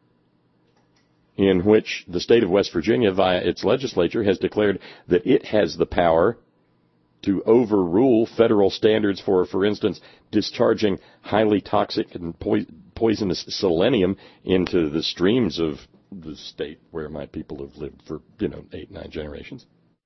in which the state of West Virginia, via its legislature, has declared that it has the power to overrule federal standards for, for instance, discharging highly toxic and po- poisonous selenium into the streams of the state where my people have lived for, you know, eight, nine generations.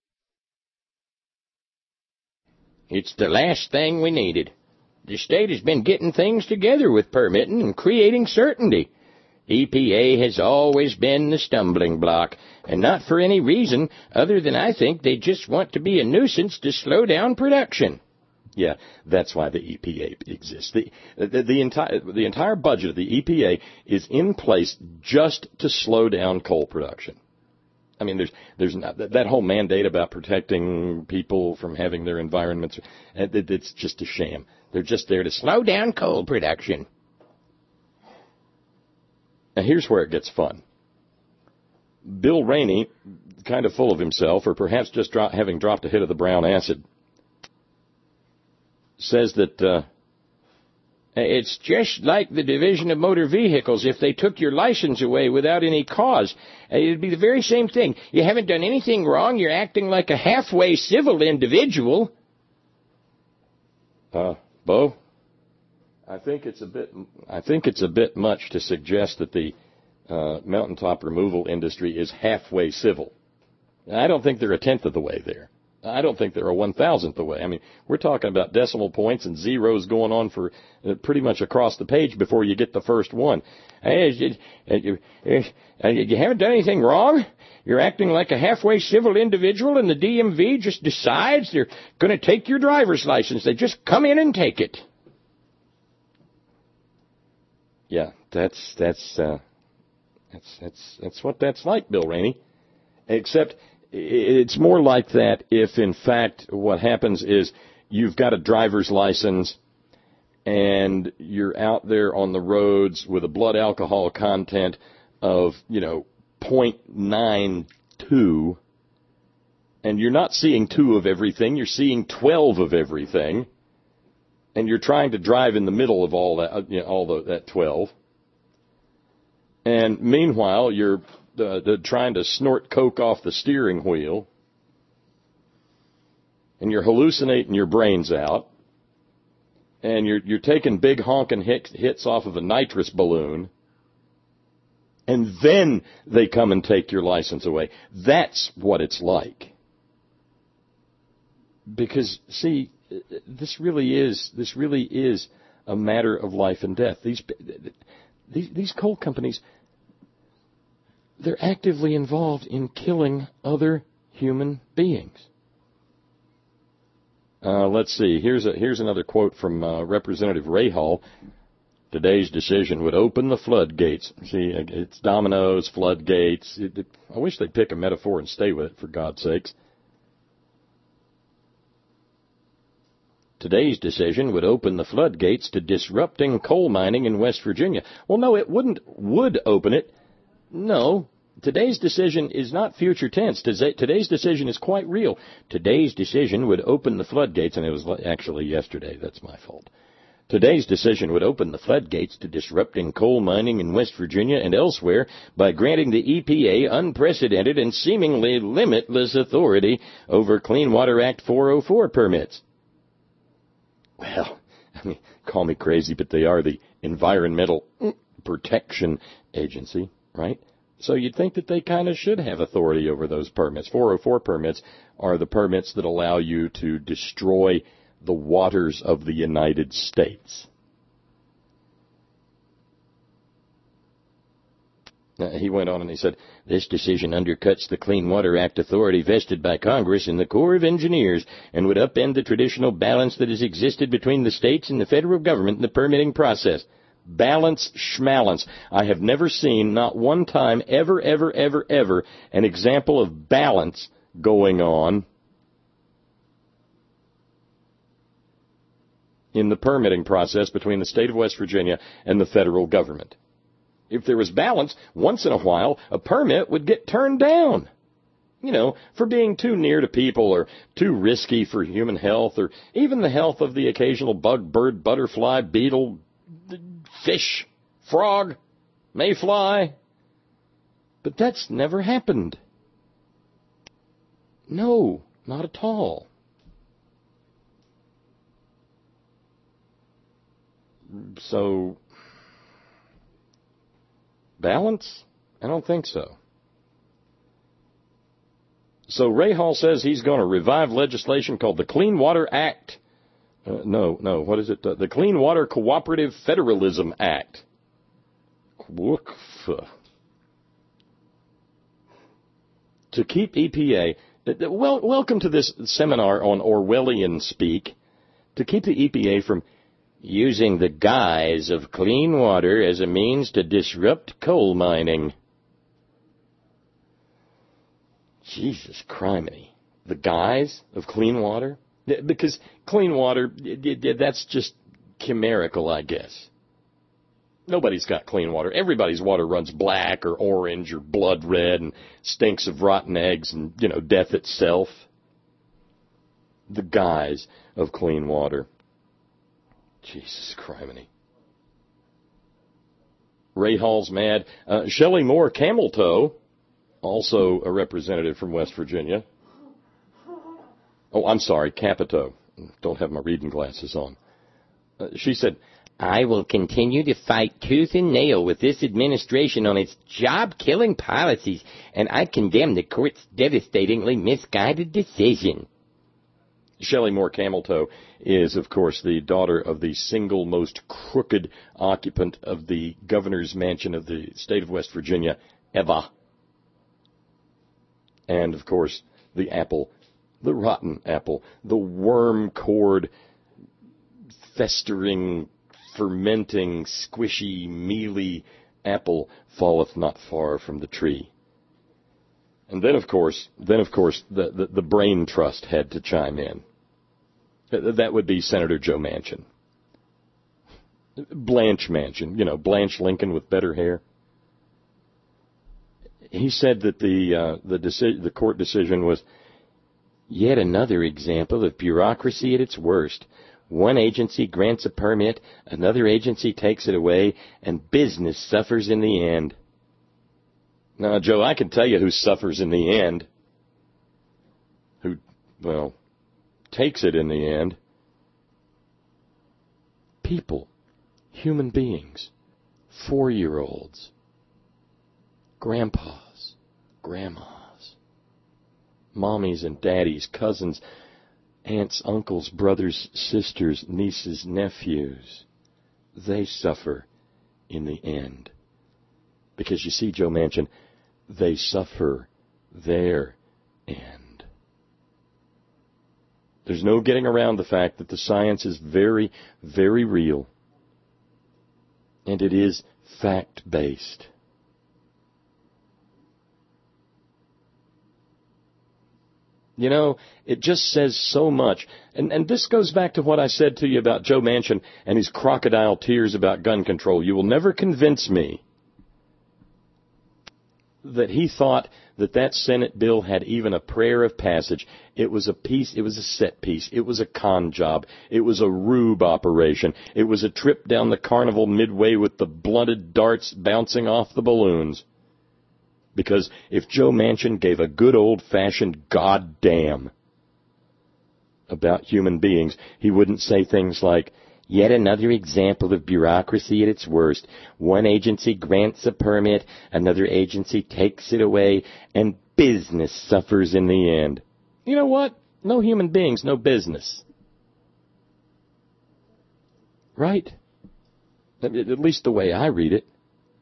It's the last thing we needed. The state has been getting things together with permitting and creating certainty. E P A has always been the stumbling block, and not for any reason other than I think they just want to be a nuisance to slow down production. Yeah, that's why the E P A exists. The, the, the, entire, the entire budget of the E P A is in place just to slow down coal production. I mean, there's there's not, that whole mandate about protecting people from having their environments, it's just a sham. They're just there to slow down coal production. Now, here's where it gets fun. Bill Rainey, kind of full of himself, or perhaps just dro- having dropped a hit of the brown acid, says that uh, it's just like the Division of Motor Vehicles. If they took your license away without any cause, it'd be the very same thing. You haven't done anything wrong. You're acting like a halfway civil individual. Uh, Bo, I think it's a bit. I think it's a bit much to suggest that the uh, mountaintop removal industry is halfway civil. I don't think they're a tenth of the way there. I don't think they're a one thousandth the way. I mean, we're talking about decimal points and zeros going on for uh, pretty much across the page before you get the first one. Hey, you, you, you haven't done anything wrong? You're acting like a halfway civil individual, and the D M V just decides they're going to take your driver's license. They just come in and take it. Yeah, that's that's uh, that's that's that's what that's like, Bill Rainey. Except it's more like that if, in fact, what happens is you've got a driver's license and you're out there on the roads with a blood alcohol content of, you know, point nine two, and you're not seeing two of everything, you're seeing twelve of everything, and you're trying to drive in the middle of all that, you know, all the, that twelve. And meanwhile, you're Uh, the, trying to snort coke off the steering wheel, and you're hallucinating your brains out, and you're you're taking big honking hit, hits off of a nitrous balloon, and then they come and take your license away. That's what it's like. Because, see, this really is this really is a matter of life and death. These these, these coal companies, they're actively involved in killing other human beings. Uh, let's see. Here's a, here's another quote from uh, Representative Rahal. Today's decision would open the floodgates. See, it's dominoes, floodgates. It, it, I wish they'd pick a metaphor and stay with it, for God's sakes. Today's decision would open the floodgates to disrupting coal mining in West Virginia. Well, no, it wouldn't. Would open it. No, today's decision is not future tense. Today's decision is quite real. Today's decision would open the floodgates, and it was actually yesterday. That's my fault. Today's decision would open the floodgates to disrupting coal mining in West Virginia and elsewhere by granting the E P A unprecedented and seemingly limitless authority over Clean Water Act four oh four permits. Well, I mean, call me crazy, but they are the Environmental Protection Agency. Right? So you'd think that they kind of should have authority over those permits. four oh four permits are the permits that allow you to destroy the waters of the United States. Uh, he went on and he said, this decision undercuts the Clean Water Act authority vested by Congress in the Corps of Engineers and would upend the traditional balance that has existed between the states and the federal government in the permitting process. Balance schmalance. I have never seen, not one time, ever, ever, ever, ever, an example of balance going on in the permitting process between the state of West Virginia and the federal government. If there was balance, once in a while, a permit would get turned down. You know, for being too near to people or too risky for human health or even the health of the occasional bug, bird, butterfly, beetle, fish, frog, mayfly. But that's never happened. No, not at all. So, balance? I don't think so. So Rahal says he's going to revive legislation called the Clean Water Act. Uh, no, no, what is it? Uh, the Clean Water Cooperative Federalism Act. To keep E P A, well, welcome to this seminar on Orwellian speak. To to keep the E P A from using the guise of clean water as a means to disrupt coal mining. Jesus criminy. The guise of clean water? Because clean water, that's just chimerical, I guess. Nobody's got clean water. Everybody's water runs black or orange or blood red and stinks of rotten eggs and, you know, death itself. The guise of clean water. Jesus criminy. Ray Hall's mad. Uh, Shelley Moore Camel Toe, also a representative from West Virginia. Oh, I'm sorry, Capito. Don't have my reading glasses on. Uh, she said, I will continue to fight tooth and nail with this administration on its job-killing policies, and I condemn the court's devastatingly misguided decision. Shelley Moore Cameltoe is, of course, the daughter of the single most crooked occupant of the governor's mansion of the state of West Virginia, ever. And, of course, the apple, the rotten apple, the worm-cored, festering, fermenting, squishy, mealy apple falleth not far from the tree. And then, of course, then of course, the, the, the brain trust had to chime in. That would be Senator Joe Manchin. Blanche Manchin, you know, Blanche Lincoln with better hair. He said that the uh, the, deci- the court decision was yet another example of bureaucracy at its worst. One agency grants a permit, another agency takes it away, and business suffers in the end. Now, Joe, I can tell you who suffers in the end. Who, well, takes it in the end. People, human beings, four-year-olds, grandpas, grandmas, mommies and daddies, cousins, aunts, uncles, brothers, sisters, nieces, nephews. They suffer in the end. Because you see, Joe Manchin, they suffer their end. There's no getting around the fact that the science is very, very real. And it is fact-based. You know, it just says so much. And, and this goes back to what I said to you about Joe Manchin and his crocodile tears about gun control. You will never convince me that he thought that that Senate bill had even a prayer of passage. It was a piece, it was a set piece, it was a con job, it was a rube operation, it was a trip down the carnival midway with the blunted darts bouncing off the balloons. Because if Joe Manchin gave a good old-fashioned goddamn about human beings, he wouldn't say things like, yet another example of bureaucracy at its worst. One agency grants a permit, another agency takes it away, and business suffers in the end. You know what? No human beings, no business. Right? At least the way I read it.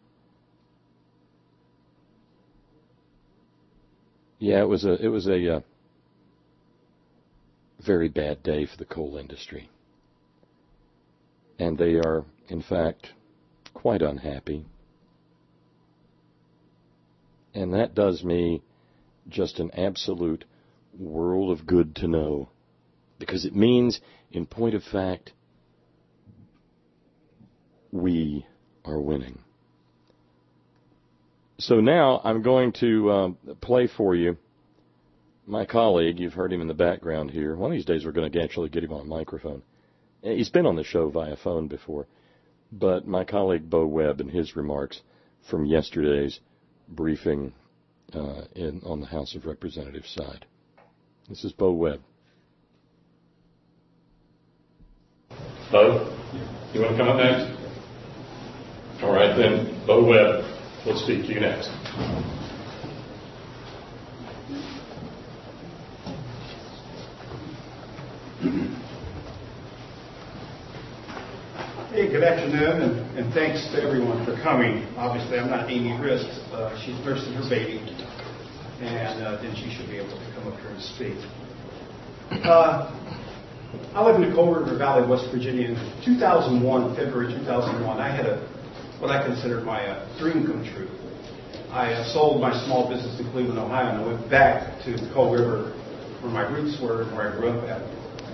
Yeah, it was a it was a uh, very bad day for the coal industry. And they are, in fact, quite unhappy. And that does me just an absolute world of good to know. Because it means, in point of fact, we are winning. So now I'm going to um, play for you my colleague. You've heard him in the background here. One of these days we're going to actually get him on a microphone. He's been on the show via phone before. But my colleague Bo Webb and his remarks from yesterday's briefing uh, in, on the House of Representatives side. This is Bo Webb. Bo, you want to come up next? All right, then, Bo Webb will speak to you next. Hey, good afternoon, and, and thanks to everyone for coming. Obviously, I'm not Amy Rist. Uh, she's nursing her baby, and uh, then she should be able to come up here and speak. Uh, I live in the Coal River Valley, West Virginia. In two thousand one, February two thousand one, I had a what I considered my uh, dream come true. I uh, sold my small business in Cleveland, Ohio, and I went back to the Coal River, where my roots were, where I grew up at.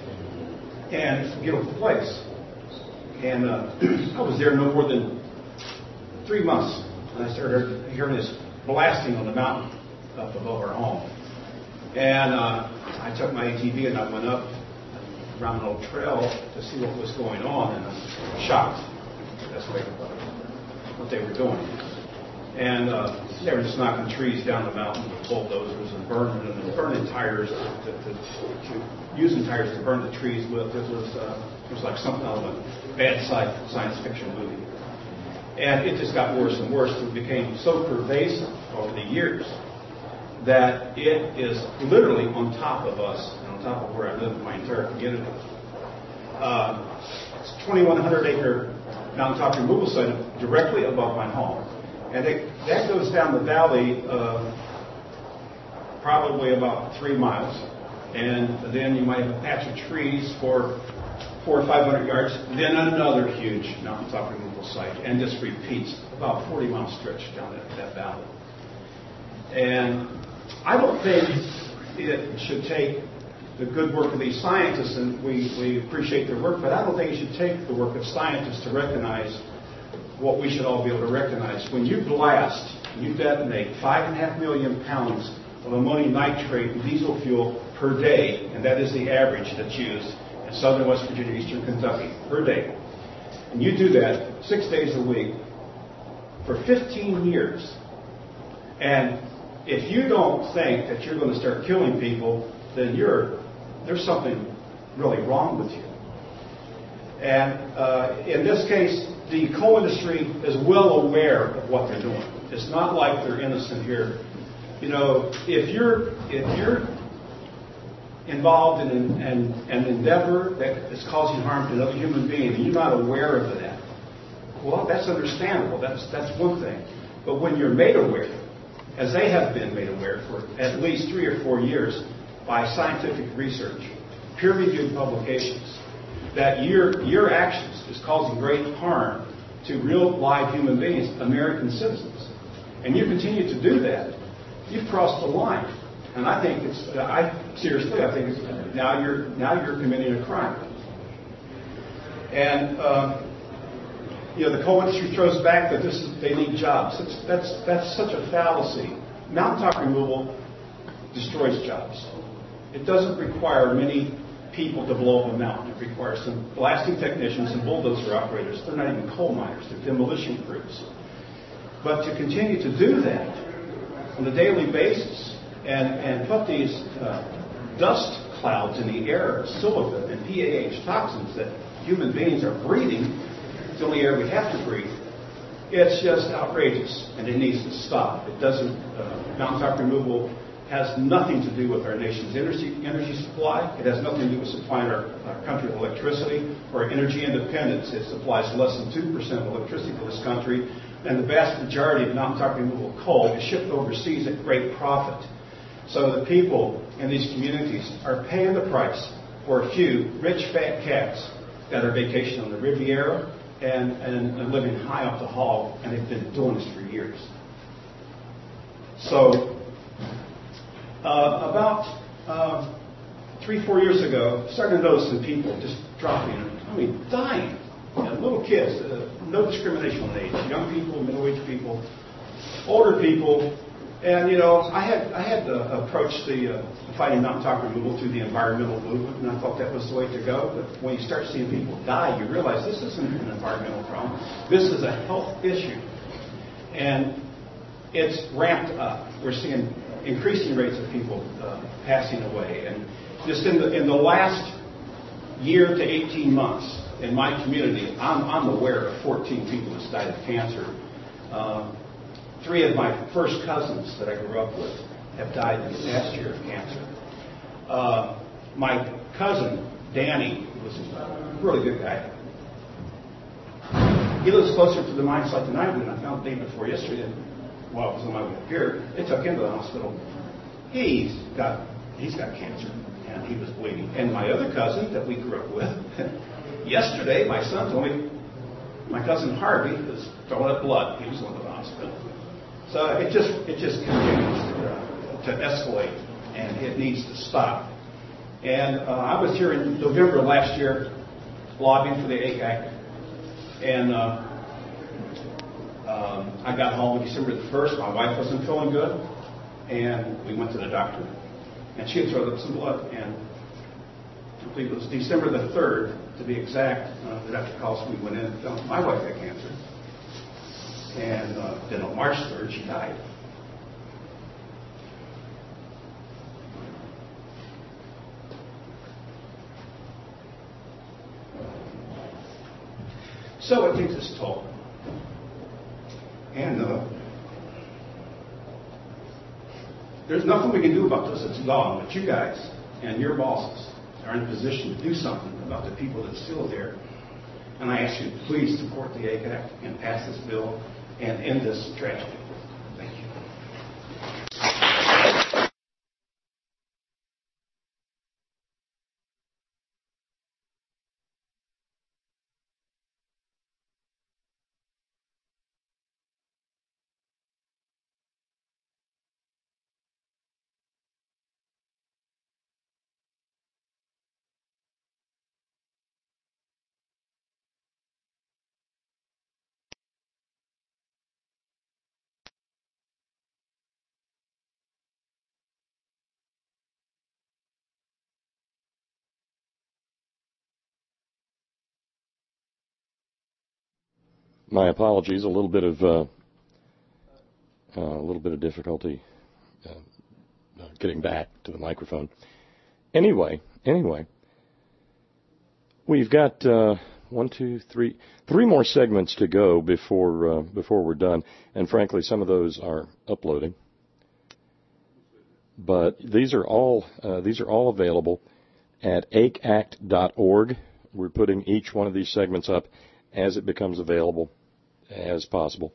And it's a beautiful place. And uh, I was there no more than three months, and I started hearing this blasting on the mountain up above our home. And uh, I took my A T V and I went up around an old trail to see what was going on, and I was shocked. That's what, what they were doing. And uh, they were just knocking trees down the mountain with bulldozers and burning them, and burning tires, to, to, to, to, using tires to burn the trees with. It was, uh, it was like something out of a bad science fiction movie. And it just got worse and worse. It became so pervasive over the years that it is literally on top of us, and on top of where I live in my entire community. Uh, it's a twenty-one hundred acre mountaintop removal site directly above my home. And they, that goes down the valley uh, probably about three miles. And then you might have a patch of trees for four or five hundred yards. Then another huge mountaintop removal site. And just repeats about forty mile stretch down that, that valley. And I don't think it should take the good work of these scientists, and we, we appreciate their work, but I don't think it should take the work of scientists to recognize what we should all be able to recognize. When you blast, you detonate five and a half million pounds of ammonium nitrate and diesel fuel per day, and that is the average that's used in southern West Virginia, eastern Kentucky, per day. And you do that six days a week for fifteen years. And if you don't think that you're going to start killing people, then you're there's something really wrong with you. And uh, in this case, the coal industry is well aware of what they're doing. It's not like they're innocent here. You know, if you're if you're involved in an, an, an endeavor that is causing harm to another human being and you're not aware of that, well, that's understandable. That's that's one thing. But when you're made aware, as they have been made aware for at least three or four years by scientific research, peer-reviewed publications, that your your actions is causing great harm to real live human beings, American citizens, and you continue to do that, you've crossed the line. And I think it's I seriously I think it's, now you're now you're committing a crime. And uh, you know the coal industry throws back that this is they need jobs. That's that's that's such a fallacy. Mountaintop removal destroys jobs. It doesn't require many people to blow up a mountain. It requires some blasting technicians and bulldozer operators. They're not even coal miners. They're demolition crews. But to continue to do that on a daily basis and, and put these uh, dust clouds in the air, silica and P A H toxins that human beings are breathing, it's the only air we have to breathe, it's just outrageous, and it needs to stop. It doesn't, uh, mountaintop removal has nothing to do with our nation's energy, energy supply. It has nothing to do with supplying our, our country with electricity or energy independence. It supplies less than two percent of electricity for this country, and the vast majority of mountaintop removal coal is shipped overseas at great profit. So the people in these communities are paying the price for a few rich, fat cats that are vacationing on the Riviera and, and, and living high off the hog, and they've been doing this for years. So Uh, about uh, three, four years ago, started to notice some people just dropping, I mean, dying. You know, little kids, uh, no discrimination on age. Young people, middle-aged people, older people. And, you know, I had I had to approach the uh, fighting mountaintop removal through the environmental movement, and I thought that was the way to go. But when you start seeing people die, you realize this isn't an environmental problem. This is a health issue. And it's ramped up. We're seeing increasing rates of people uh, passing away. And just in the in the last year to eighteen months in my community, I'm, I'm aware of fourteen people that's died of cancer. Uh, three of my first cousins that I grew up with have died in the past year of cancer. Uh, my cousin, Danny, was a really good guy. He lives closer to the mine site than I do, and I found the day before yesterday. While I was on my way up here, they took him to the hospital. He's got he's got cancer, and and he was bleeding. And my other cousin that we grew up with, yesterday my son told me my cousin Harvey was throwing up blood. He was going to the hospital. So it just it just continues to, to escalate, and it needs to stop. And uh, I was here in November last year lobbying for the A C A C, and uh, um, I got home December the first. My wife wasn't feeling good, and we went to the doctor, and she had thrown up some blood, and I believe it was December the third, to be exact. Uh, the doctor calls me, went in and found my wife had cancer. And uh, then on March third, she died. So it takes its toll. And uh, there's nothing we can do about this. It's gone. But you guys and your bosses are in a position to do something about the people that are still there. And I ask you to please support the A C A C and pass this bill and end this tragedy. Thank you. My apologies. A little bit of uh, uh, a little bit of difficulty uh, getting back to the microphone. Anyway, anyway, we've got uh, one, two, three, three more segments to go before uh, before we're done, and frankly, some of those are uploading. But these are all uh, these are all available at A C A C dot org. We're putting each one of these segments up as it becomes available as possible.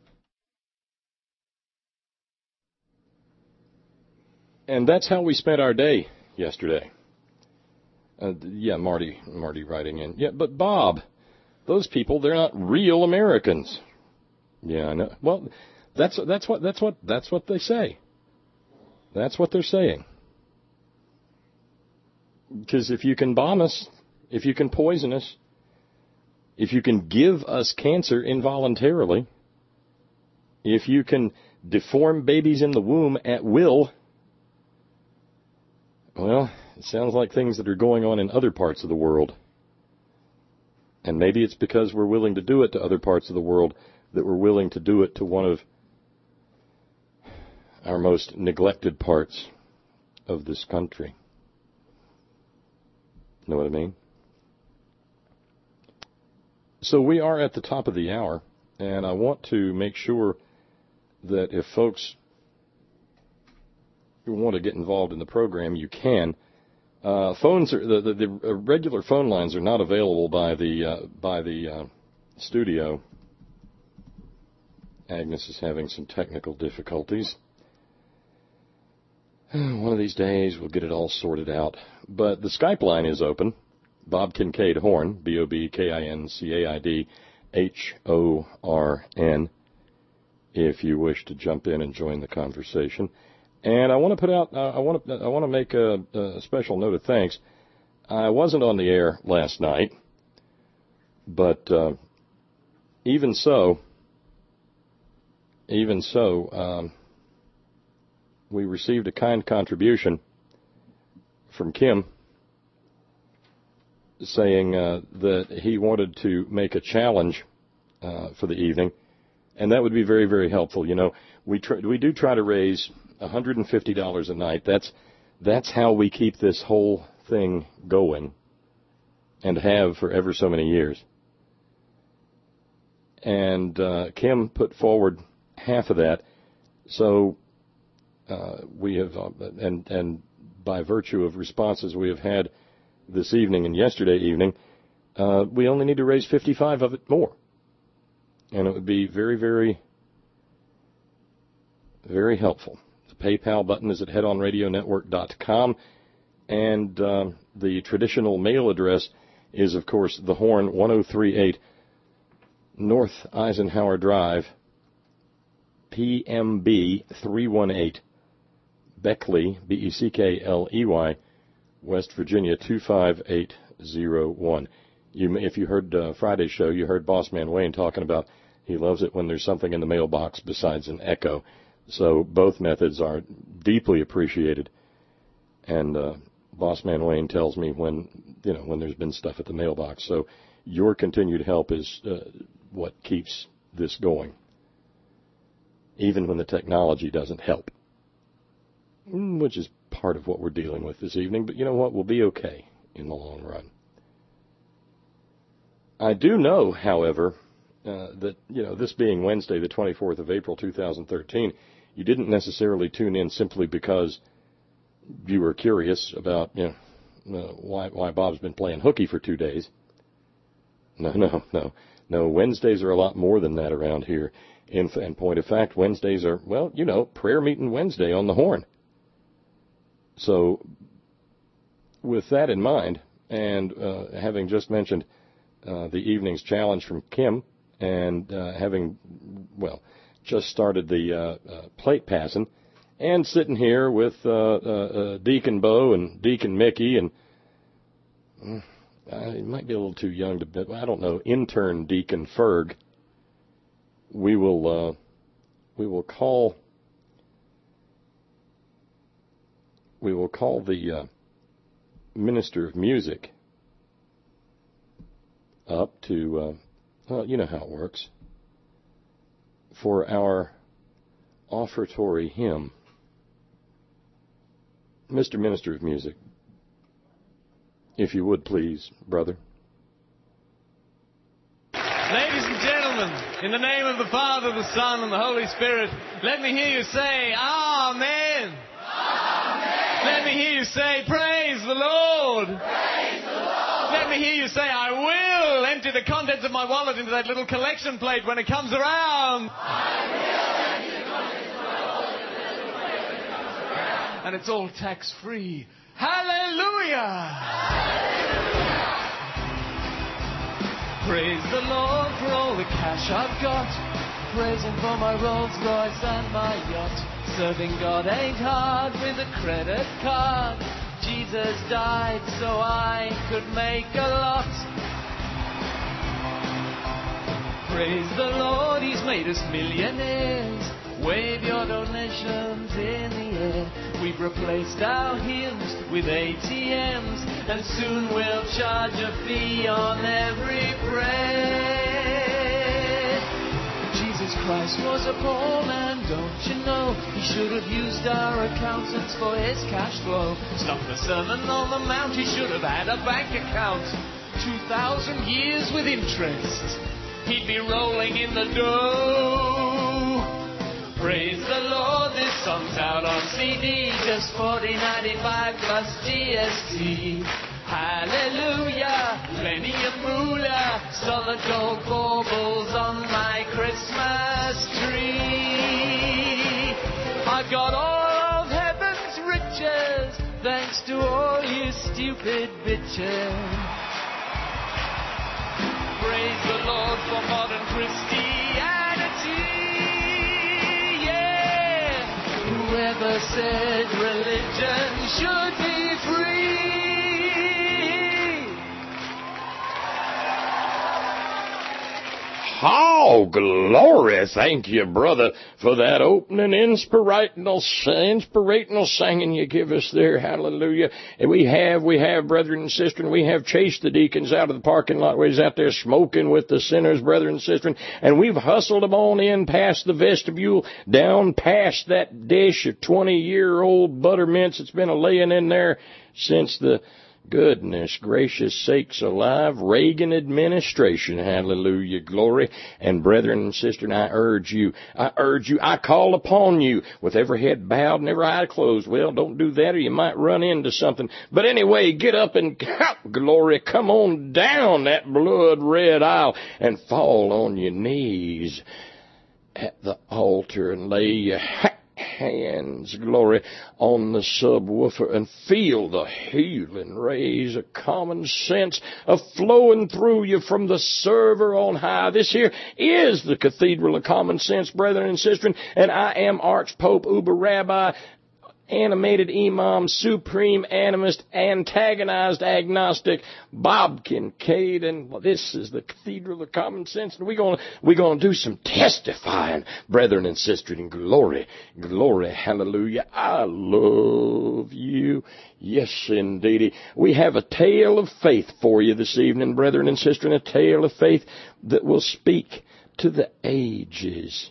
And that's how we spent our day yesterday. Uh, yeah, Marty, Marty writing in. Yeah, but Bob, those people, they're not real Americans. Yeah, I know. Well, that's that's what that's what that's what they say. That's what they're saying. Because if you can bomb us, if you can poison us, if you can give us cancer involuntarily, if you can deform babies in the womb at will, well, it sounds like things that are going on in other parts of the world. And maybe it's because we're willing to do it to other parts of the world that we're willing to do it to one of our most neglected parts of this country. Know what I mean? So we are at the top of the hour, and I want to make sure that if folks want to get involved in the program, you can. Uh, phones are the, the, the regular phone lines are not available by the uh, by the uh, studio. Agnes is having some technical difficulties. One of these days we'll get it all sorted out. But the Skype line is open. Bob Kincaid Horn, B O B K I N C A I D H O R N, if you wish to jump in and join the conversation. And I want to put out, uh, I want to, I want to make a, a special note of thanks. I wasn't on the air last night, but uh, even so, even so, um, we received a kind contribution from Kim, saying uh, that he wanted to make a challenge uh, for the evening, and that would be very, very helpful. You know, we tr- we do try to raise one hundred fifty dollars a night. That's that's how we keep this whole thing going, and have for ever so many years. And uh, Kim put forward half of that, so uh, we have, uh, and and by virtue of responses we have had this evening and yesterday evening, uh, we only need to raise fifty-five of it more. And it would be very, very, very helpful. The PayPal button is at head on radio network dot com. And um, the traditional mail address is, of course, The Horn, one oh three eight North Eisenhower Drive, P M B three one eight, Beckley, B E C K L E Y, West Virginia two five eight zero one. You, if you heard uh, Friday's show, you heard Bossman Wayne talking about he loves it when there's something in the mailbox besides an echo. So both methods are deeply appreciated. And uh, Bossman Wayne tells me when, you know, when there's been stuff at the mailbox. So your continued help is uh, what keeps this going, even when the technology doesn't help, which is part of what we're dealing with this evening. But you know what? We'll be okay in the long run. I do know, however, uh, that, you know, this being Wednesday, the twenty-fourth of April, two thousand thirteen, you didn't necessarily tune in simply because you were curious about, you know, uh, why, why Bob's been playing hooky for two days. No, no, no. No, Wednesdays are a lot more than that around here. In, in point of fact, Wednesdays are, well, you know, prayer meeting Wednesday on the Horn. So with that in mind, and uh, having just mentioned uh, the evening's challenge from Kim, and uh, having, well, just started the uh, uh, plate passing, and sitting here with uh, uh, uh, Deacon Bo and Deacon Mickey, and uh, I might be a little too young to, I don't know, intern Deacon Ferg. We will, uh, we will call, we will call the uh, Minister of Music up to, uh, well, you know how it works, for our offertory hymn. Mister Minister of Music, if you would please, brother. Ladies and gentlemen, in the name of the Father, the Son, and the Holy Spirit, let me hear you say, Amen. Amen. Let me hear you say, Praise the Lord. Praise the Lord. Let me hear you say, I will empty the contents of my wallet into that little collection plate when it comes around. I will empty the contents of my wallet into that little plate when it comes around. And it's all tax-free. Hallelujah. Hallelujah. Praise the Lord for all the cash I've got. Praise Him for my Rolls Royce and my yacht. Serving God ain't hard with a credit card. Jesus died so I could make a lot. Praise the Lord, He's made us millionaires. Wave your donations in the air. We've replaced our hymns with A T Ms, and soon we'll charge a fee on every prayer. Jesus Christ was a poor man, don't you know? He should have used our accountants for his cash flow. Stop the Sermon on the Mount, he should have had a bank account. Two thousand years with interest, he'd be rolling in the dough. Praise the Lord, this song's out on C D, just forty ninety-five plus G S T. Hallelujah, plenty of moolah, solid gold baubles on my Christmas tree. I've got all of heaven's riches, thanks to all you stupid bitches. Praise the Lord for modern Christianity. Whoever said religion should be free? Oh, glory. Thank you, brother, for that opening inspirational, inspirational singing you give us there. Hallelujah. And we have, we have, brethren and sisters, we have chased the deacons out of the parking lot where he's out there smoking with the sinners, brethren and sisters, and we've hustled them on in past the vestibule, down past that dish of twenty-year-old buttermints that's been a-laying in there since the goodness gracious sakes alive, Reagan administration. Hallelujah, glory. And brethren and sisters, I urge you, I urge you, I call upon you with every head bowed and every eye closed. Well, don't do that or you might run into something. But anyway, get up and, glory, come on down that blood red aisle and fall on your knees at the altar and lay your hands, glory, on the subwoofer and feel the healing rays of common sense a flowing through you from the server on high. This here is the Cathedral of Common Sense, brethren and sisters, and I am Archpope Uber Rabbi, animated imam, supreme animist, antagonized agnostic, Bob Kincaid, and this is the Cathedral of Common Sense, and we're going we're going to do some testifying, brethren and sisters, in glory, glory, hallelujah. I love you. Yes, indeedy. We have a tale of faith for you this evening, brethren and sisters, a tale of faith that will speak to the ages.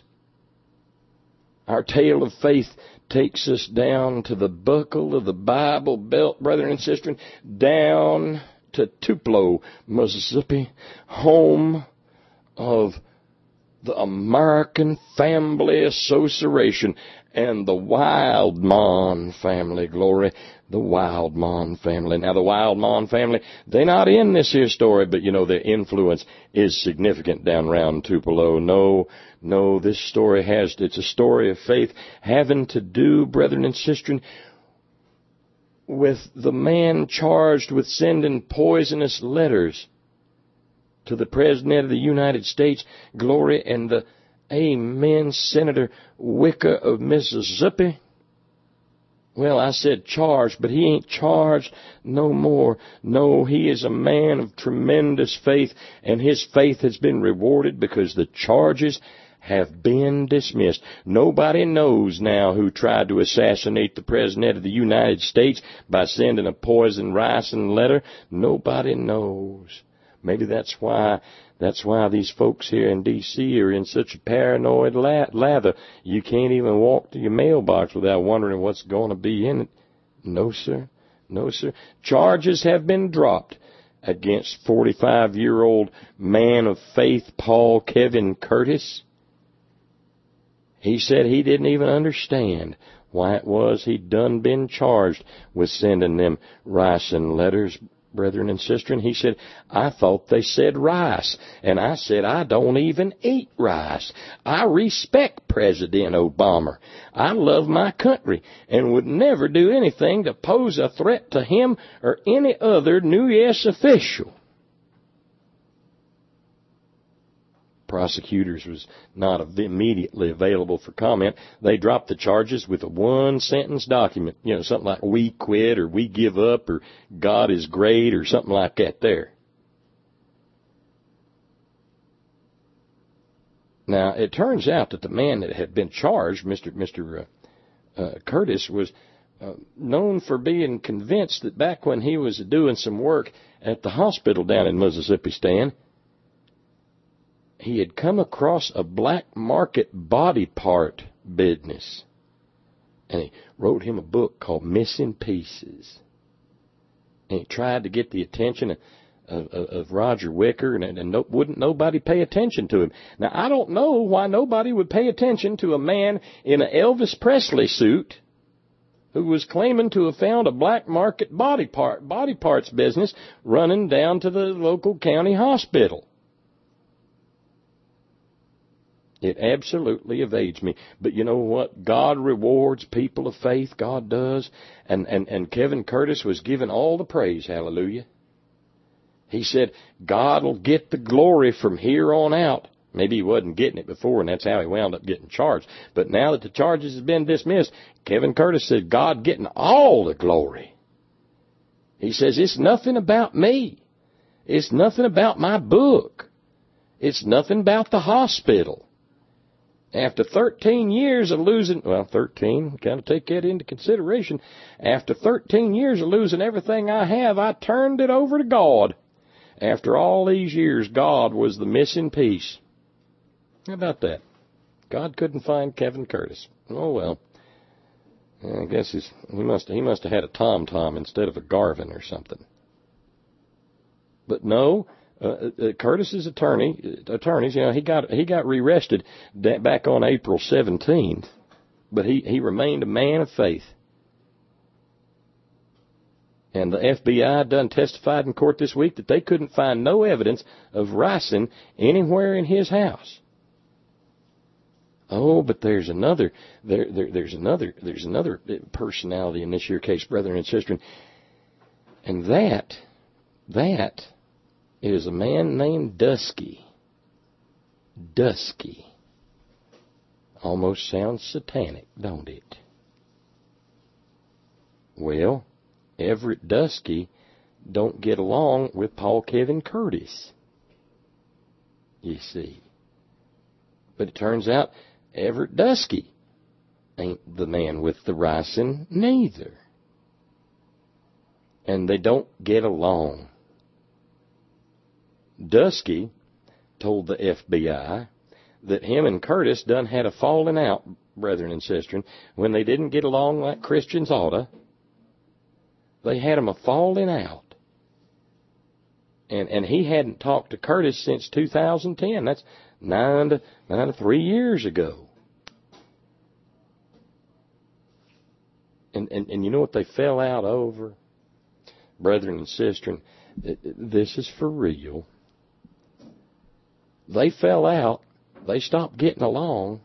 Our tale of faith takes us down to the buckle of the Bible Belt, brethren and sisters, down to Tupelo, Mississippi, home of the American Family Association and the Wildmon family, glory, the Wildmon family. Now, the Wildmon family, they're not in this here story, but, you know, their influence is significant down around Tupelo. No, no, this story has, it's a story of faith having to do, brethren and sisters, with the man charged with sending poisonous letters to the President of the United States, glory, and the Amen, Senator Wicker of Mississippi. Well, I said charged, but he ain't charged no more. No, he is a man of tremendous faith, and his faith has been rewarded because the charges have been dismissed. Nobody knows now who tried to assassinate the President of the United States by sending a poison ricin letter. Nobody knows. Maybe that's why that's why these folks here in D C are in such a paranoid lather. You can't even walk to your mailbox without wondering what's going to be in it. No, sir. No, sir. Charges have been dropped against forty-five-year-old man of faith Paul Kevin Curtis. He said he didn't even understand why it was he'd done been charged with sending them ricin letters, brethren and sisters. He said, I thought they said rice. And I said, I don't even eat rice. I respect President Obama. I love my country and would never do anything to pose a threat to him or any other New U S official. Prosecutors was not immediately available for comment. They dropped the charges with a one-sentence document, you know, something like we quit or we give up or God is great or something like that there. Now, it turns out that the man that had been charged, Mister Mister Uh, uh, Curtis, was uh, known for being convinced that back when he was doing some work at the hospital down in Mississippi, Stan, he had come across a black market body part business. And he wrote him a book called Missing Pieces. And he tried to get the attention of, of, of Roger Wicker, and, and no, wouldn't nobody pay attention to him. Now, I don't know why nobody would pay attention to a man in an Elvis Presley suit who was claiming to have found a black market body part body parts business running down to the local county hospital. It absolutely evades me. But you know what? God rewards people of faith. God does. And, and, and Kevin Curtis was given all the praise. Hallelujah. He said, God will get the glory from here on out. Maybe he wasn't getting it before, and that's how he wound up getting charged. But now that the charges have been dismissed, Kevin Curtis said, God getting all the glory. He says, it's nothing about me. It's nothing about my book. It's nothing about the hospital. After thirteen years of losing, well, thirteen, kind of take that into consideration. After thirteen years of losing everything I have, I turned it over to God. After all these years, God was the missing piece. How about that? God couldn't find Kevin Curtis. Oh, well. I guess he's, he must he must have had a tom-tom instead of a Garvin or something. But no. Uh, uh, Curtis's attorney, attorneys, you know, he got he got rearrested back on April seventeenth, but he, he remained a man of faith. And the F B I done testified in court this week that they couldn't find no evidence of ricin anywhere in his house. Oh, but there's another, there, there, there's another, there's another personality in this here case, brethren and sisters, and that, that is a man named Dusky. Dusky. Almost sounds satanic, don't it? Well, Everett Dusky don't get along with Paul Kevin Curtis, you see. But it turns out Everett Dusky ain't the man with the ricin neither. And they don't get along. Dusky told the F B I that him and Curtis done had a falling out, brethren and sisters, when they didn't get along like Christians oughta. They had them a falling out. And and he hadn't talked to Curtis since two thousand ten. That's nine to, nine to three years ago. And, and, and you know what they fell out over? Brethren and sisters, this is for real. They fell out. They stopped getting along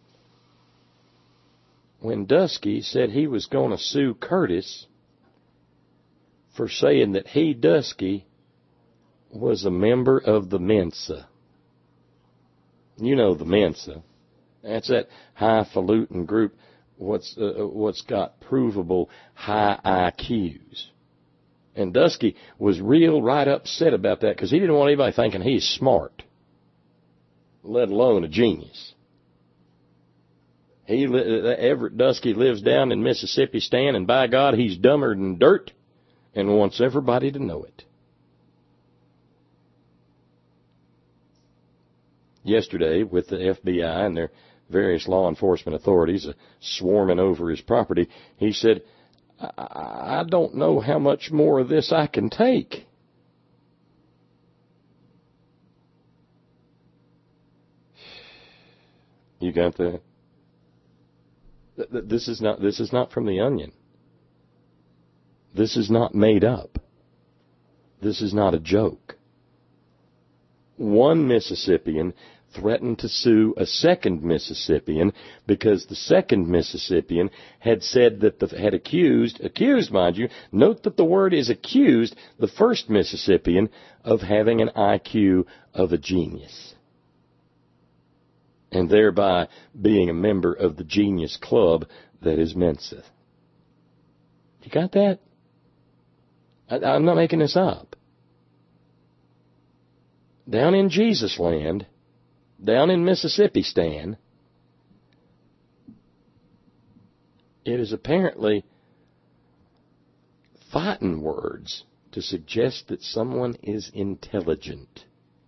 when Dusky said he was going to sue Curtis for saying that he, Dusky, was a member of the Mensa. You know the Mensa. That's that highfalutin group what's uh, what's got provable high I Qs. And Dusky was real right upset about that because he didn't want anybody thinking he's smart, let alone a genius. He Everett Dusky lives down in Mississippi, Stan, and by God, he's dumber than dirt and wants everybody to know it. Yesterday, with the F B I and their various law enforcement authorities uh, swarming over his property, he said, I, I don't know how much more of this I can take. You got that? This is not, this is not from The Onion. This is not made up. This is not a joke. One Mississippian threatened to sue a second Mississippian because the second Mississippian had said that the, had accused, accused, mind you, note that the word is accused, the first Mississippian of having an I Q of a genius, and thereby being a member of the genius club that is Mensa. You got that? I, I'm not making this up. Down in Jesus land, down in Mississippi, Stan, it is apparently fighting words to suggest that someone is intelligent.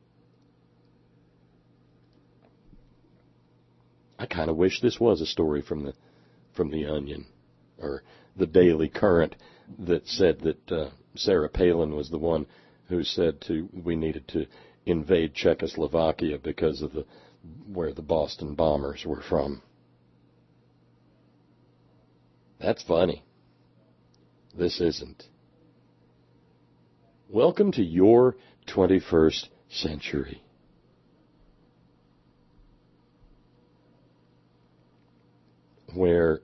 I kind of wish this was a story from the from the Onion or the Daily Current that said that uh, Sarah Palin was the one who said to we needed to invade Czechoslovakia because of the where the Boston bombers were from. That's funny. This isn't. Welcome to your twenty-first century. Where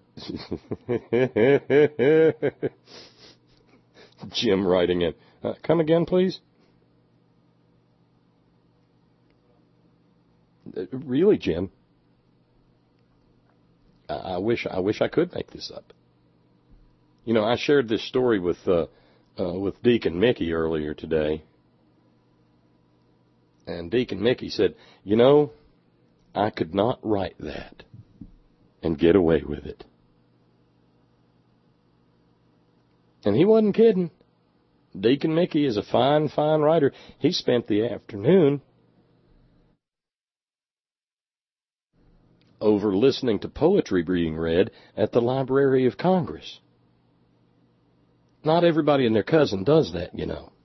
Jim writing in, uh, come again, please? Really, Jim? I wish I wish I could make this up. You know, I shared this story with uh, uh, with Deacon Mickey earlier today, and Deacon Mickey said, "You know, I could not write that and get away with it." And he wasn't kidding. Deacon Mickey is a fine, fine writer. He spent the afternoon over listening to poetry being read at the Library of Congress. Not everybody and their cousin does that, you know.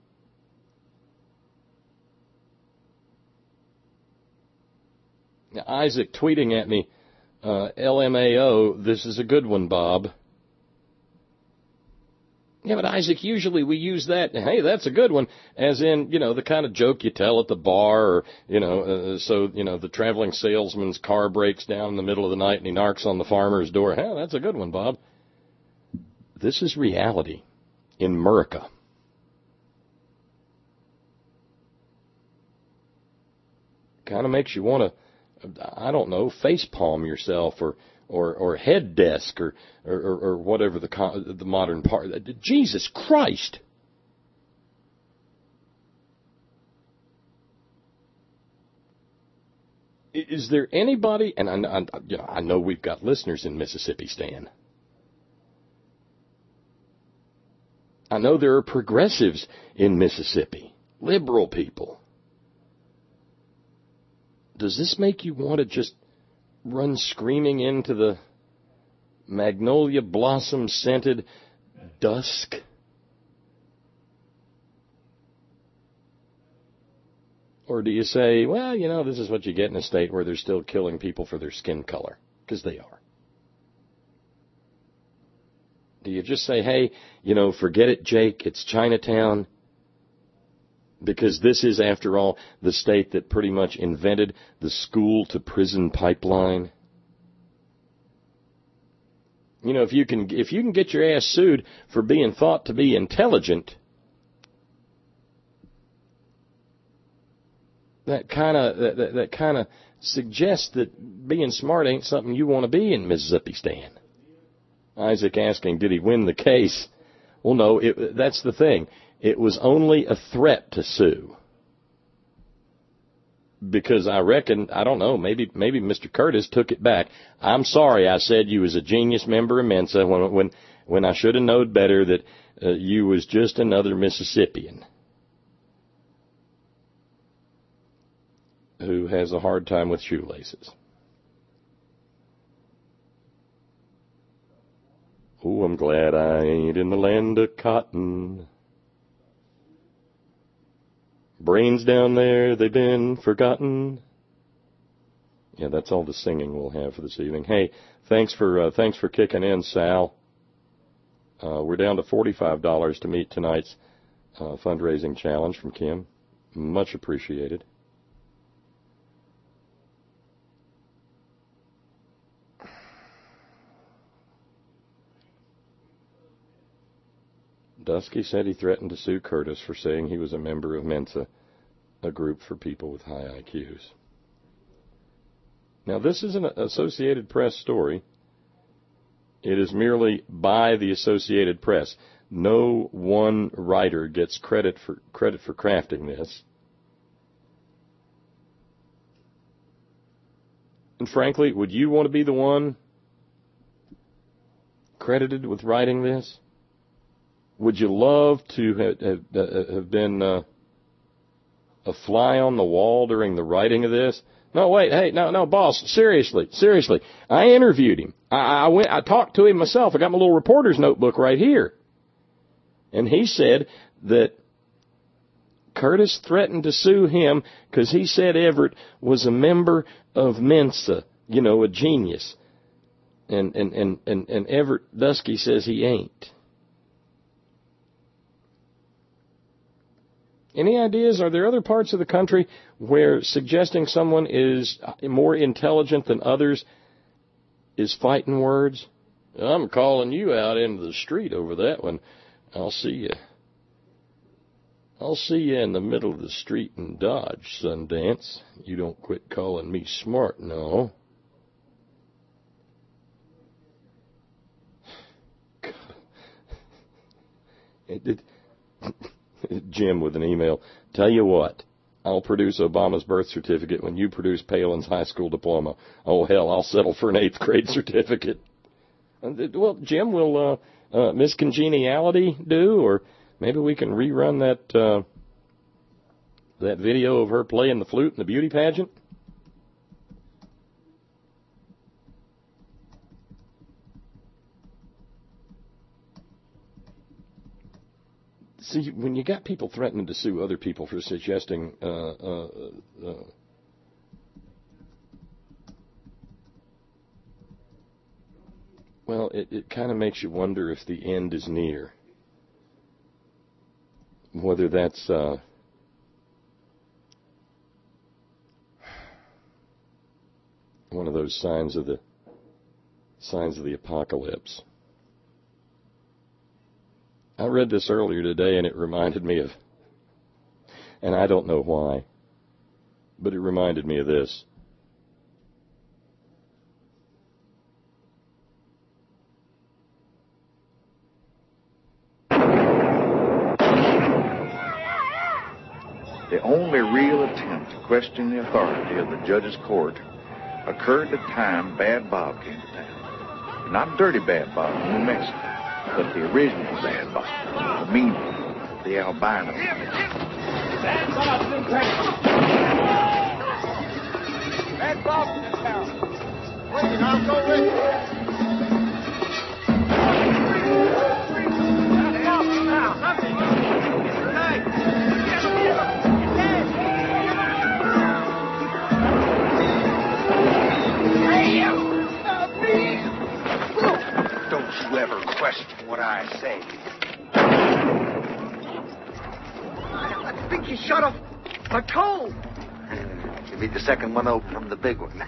Now, Isaac tweeting at me, uh, L M A O, this is a good one, Bob. Yeah, but Isaac, usually we use that, hey, that's a good one, as in, you know, the kind of joke you tell at the bar, or, you know, uh, so, you know, the traveling salesman's car breaks down in the middle of the night and he knocks on the farmer's door. Hey, that's a good one, Bob. This is reality in America. Kind of makes you want to, I don't know, facepalm yourself, or or or head desk, or or, or whatever the the modern part. Jesus Christ! Is there anybody? And I, I, you know, I know we've got listeners in Mississippi, Stan. I know there are progressives in Mississippi, liberal people. Does this make you want to just run screaming into the magnolia blossom scented dusk? Or do you say, well, you know, this is what you get in a state where they're still killing people for their skin color? Because they are. Do you just say, hey, you know, forget it, Jake, it's Chinatown? Because this is, after all, the state that pretty much invented the school-to-prison pipeline. You know, if you can if you can get your ass sued for being thought to be intelligent, that kind of that, that, that kind of suggests that being smart ain't something you want to be in Mississippi, Stan. Isaac asking, did he win the case? Well, no, it, that's the thing. It was only a threat to sue. Because I reckon, I don't know, maybe maybe Mister Curtis took it back. I'm sorry I said you was a genius member of Mensa when when, when I should have known better that uh, you was just another Mississippian who has a hard time with shoelaces. Oh, I'm glad I ain't in the land of cotton. Brains down there, they've been forgotten. Yeah, that's all the singing we'll have for this evening. Hey, thanks for uh, thanks for kicking in, Sal. Uh, we're down to forty-five dollars to meet tonight's uh, fundraising challenge from Kim. Much appreciated. Dusky said he threatened to sue Curtis for saying he was a member of Mensa, a group for people with high I Qs. Now, this is an Associated Press story. It is merely by the Associated Press. No one writer gets credit for credit for crafting this. And frankly, would you want to be the one credited with writing this? Would you love to have, have, have been uh, a fly on the wall during the writing of this? No, wait, hey, no, no, boss, seriously, seriously. I interviewed him. I, I went, I talked to him myself. I got my little reporter's notebook right here. And he said that Curtis threatened to sue him because he said Everett was a member of Mensa, you know, a genius. And, and, and, and, and Everett Dusky says he ain't. Any ideas? Are there other parts of the country where suggesting someone is more intelligent than others is fighting words? I'm calling you out into the street over that one. I'll see you. I'll see you in the middle of the street in Dodge, Sundance. You don't quit calling me smart, no. It did. Jim with an email. Tell you what, I'll produce Obama's birth certificate when you produce Palin's high school diploma. Oh, hell, I'll settle for an eighth grade certificate. Well, Jim, will uh, uh, Miss Congeniality do? Or maybe we can rerun that uh, that video of her playing the flute in the beauty pageant? See, when you got people threatening to sue other people for suggesting uh, uh, uh, well, it, it kind of makes you wonder if the end is near. whether that's uh, one of those signs of the signs of the apocalypse. I read this earlier today, and it reminded me of, and I don't know why, but it reminded me of this. The only real attempt to question the authority of the judge's court occurred the time Bad Bob came to town. Not Dirty Bad Bob from New Mexico, but the original Bad Bob, the mean one, the albino. Bad Bob's in town. Bad Bob's in town. Wait, I'll go with you. Now, nothing. Don't you ever question what I say. I think he shot off a toe. You'll be the second one out from the big one.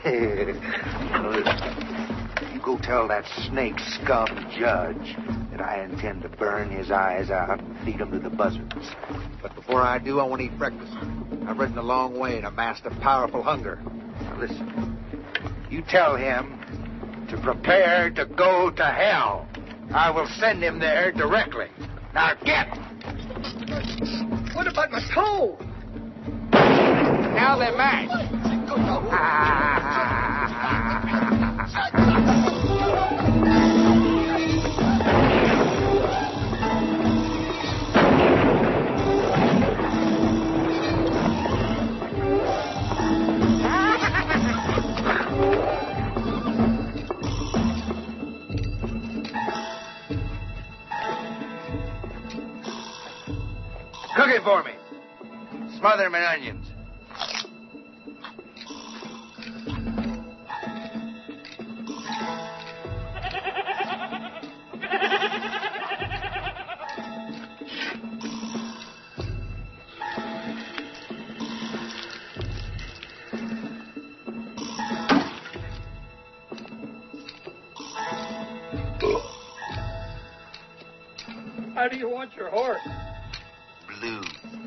You go tell that snake scum judge that I intend to burn his eyes out and feed him to the buzzards. But before I do, I want to eat breakfast. I've ridden a long way and amassed a powerful hunger. Now listen, you tell him to prepare to go to hell. I will send him there directly. Now get! What about my toe? Now they're mine. Cook it for me. Smother them in onions. How do you want your horse? Blue.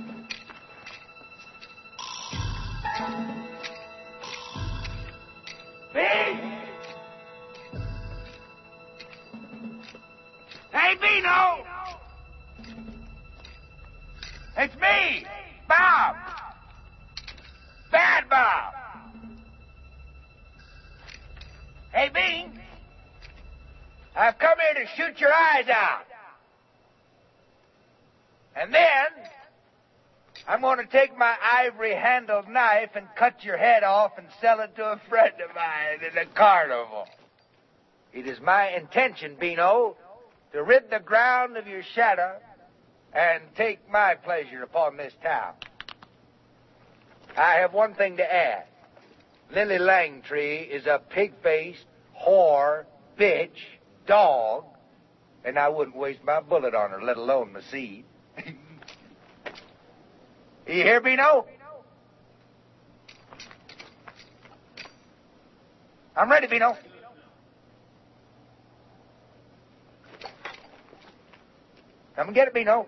Big! Hey, Bino! It's me, Bob. Bad Bob. Hey, Bean. I've come here to shoot your eyes out. And then, I'm going to take my ivory-handled knife and cut your head off and sell it to a friend of mine in a carnival. It is my intention, Beano, to rid the ground of your shadow and take my pleasure upon this town. I have one thing to add. Lily Langtree is a pig-faced, whore, bitch, dog, and I wouldn't waste my bullet on her, let alone my seed. You hear me, no? I'm ready, Bino. Come and get it, Bino.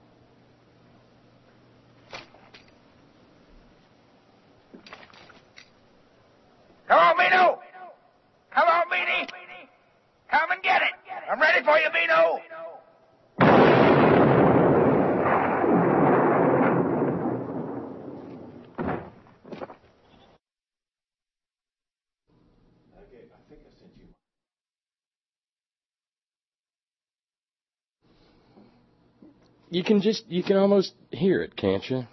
Come on, Bino. Come on, Beanie. Come and get it. I'm ready for you, Bino. You can just, you can almost hear it, can't you?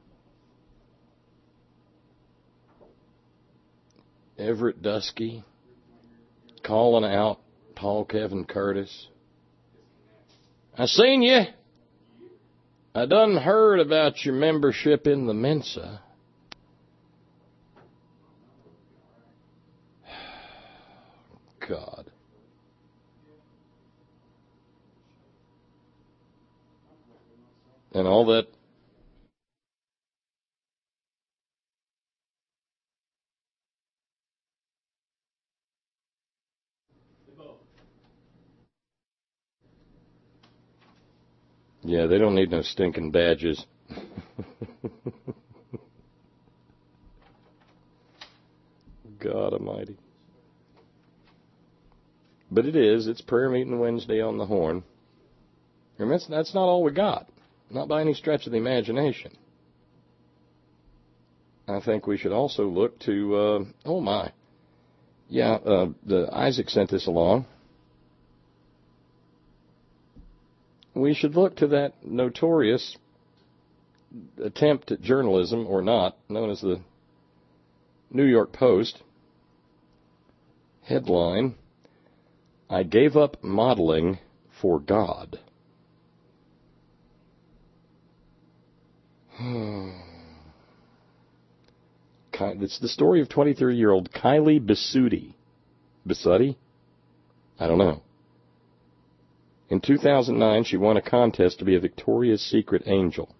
Everett Dusky calling out Paul Kevin Curtis. I seen you. I done heard about your membership in the Mensa. God. and all that. Yeah, they don't need no stinking badges. God almighty. But it is. It's prayer meeting Wednesday on the Horn. And that's, that's not all we got. Not by any stretch of the imagination. I think we should also look to, uh, oh my. Yeah, uh, the, Isaac sent this along. We should look to that notorious attempt at journalism, or not, known as the New York Post. Headline, I gave up modeling for God. It's the story of twenty-three-year-old Kylie Bisutti. Bisutti? I don't know. In two thousand nine, she won a contest to be a Victoria's Secret angel.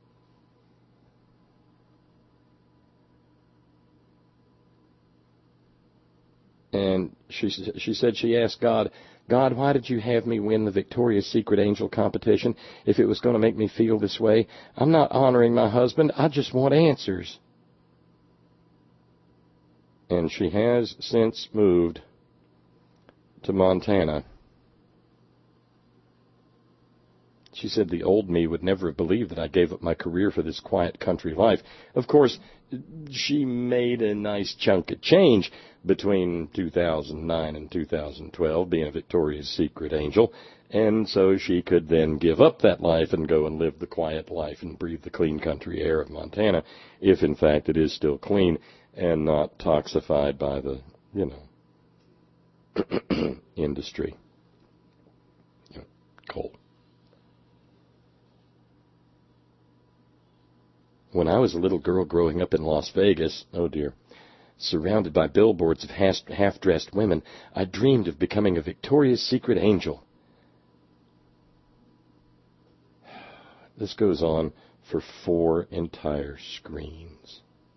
And she she said she asked God, God, why did you have me win the Victoria's Secret angel competition if it was going to make me feel this way? I'm not honoring my husband. I just want answers. And she has since moved to Montana. She said the old me would never have believed that I gave up my career for this quiet country life. Of course, she made a nice chunk of change between two thousand nine and two thousand twelve, being a Victoria's Secret angel, and so she could then give up that life and go and live the quiet life and breathe the clean country air of Montana, if in fact it is still clean and not toxified by the, you know, industry. Coal. When I was a little girl growing up in Las Vegas, oh dear, surrounded by billboards of half-dressed women, I dreamed of becoming a Victoria's Secret angel. This goes on for four entire screens.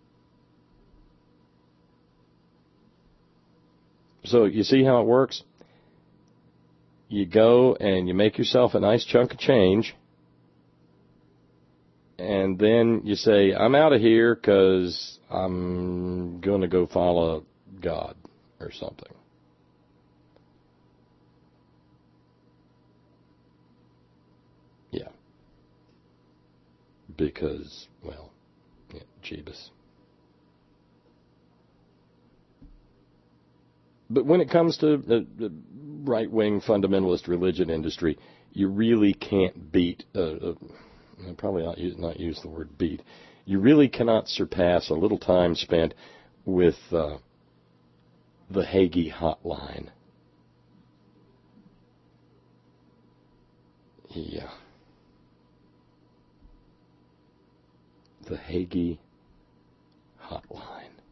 So you see how it works? You go and you make yourself a nice chunk of change, and then you say, I'm out of here because I'm going to go follow God or something. Yeah. Because, well, yeah, Jeebus. But when it comes to the, the right-wing fundamentalist religion industry, you really can't beat, uh, uh, I'll probably not use, not use the word beat, you really cannot surpass a little time spent with uh, the Hagee hotline. Yeah. The Hagee hotline.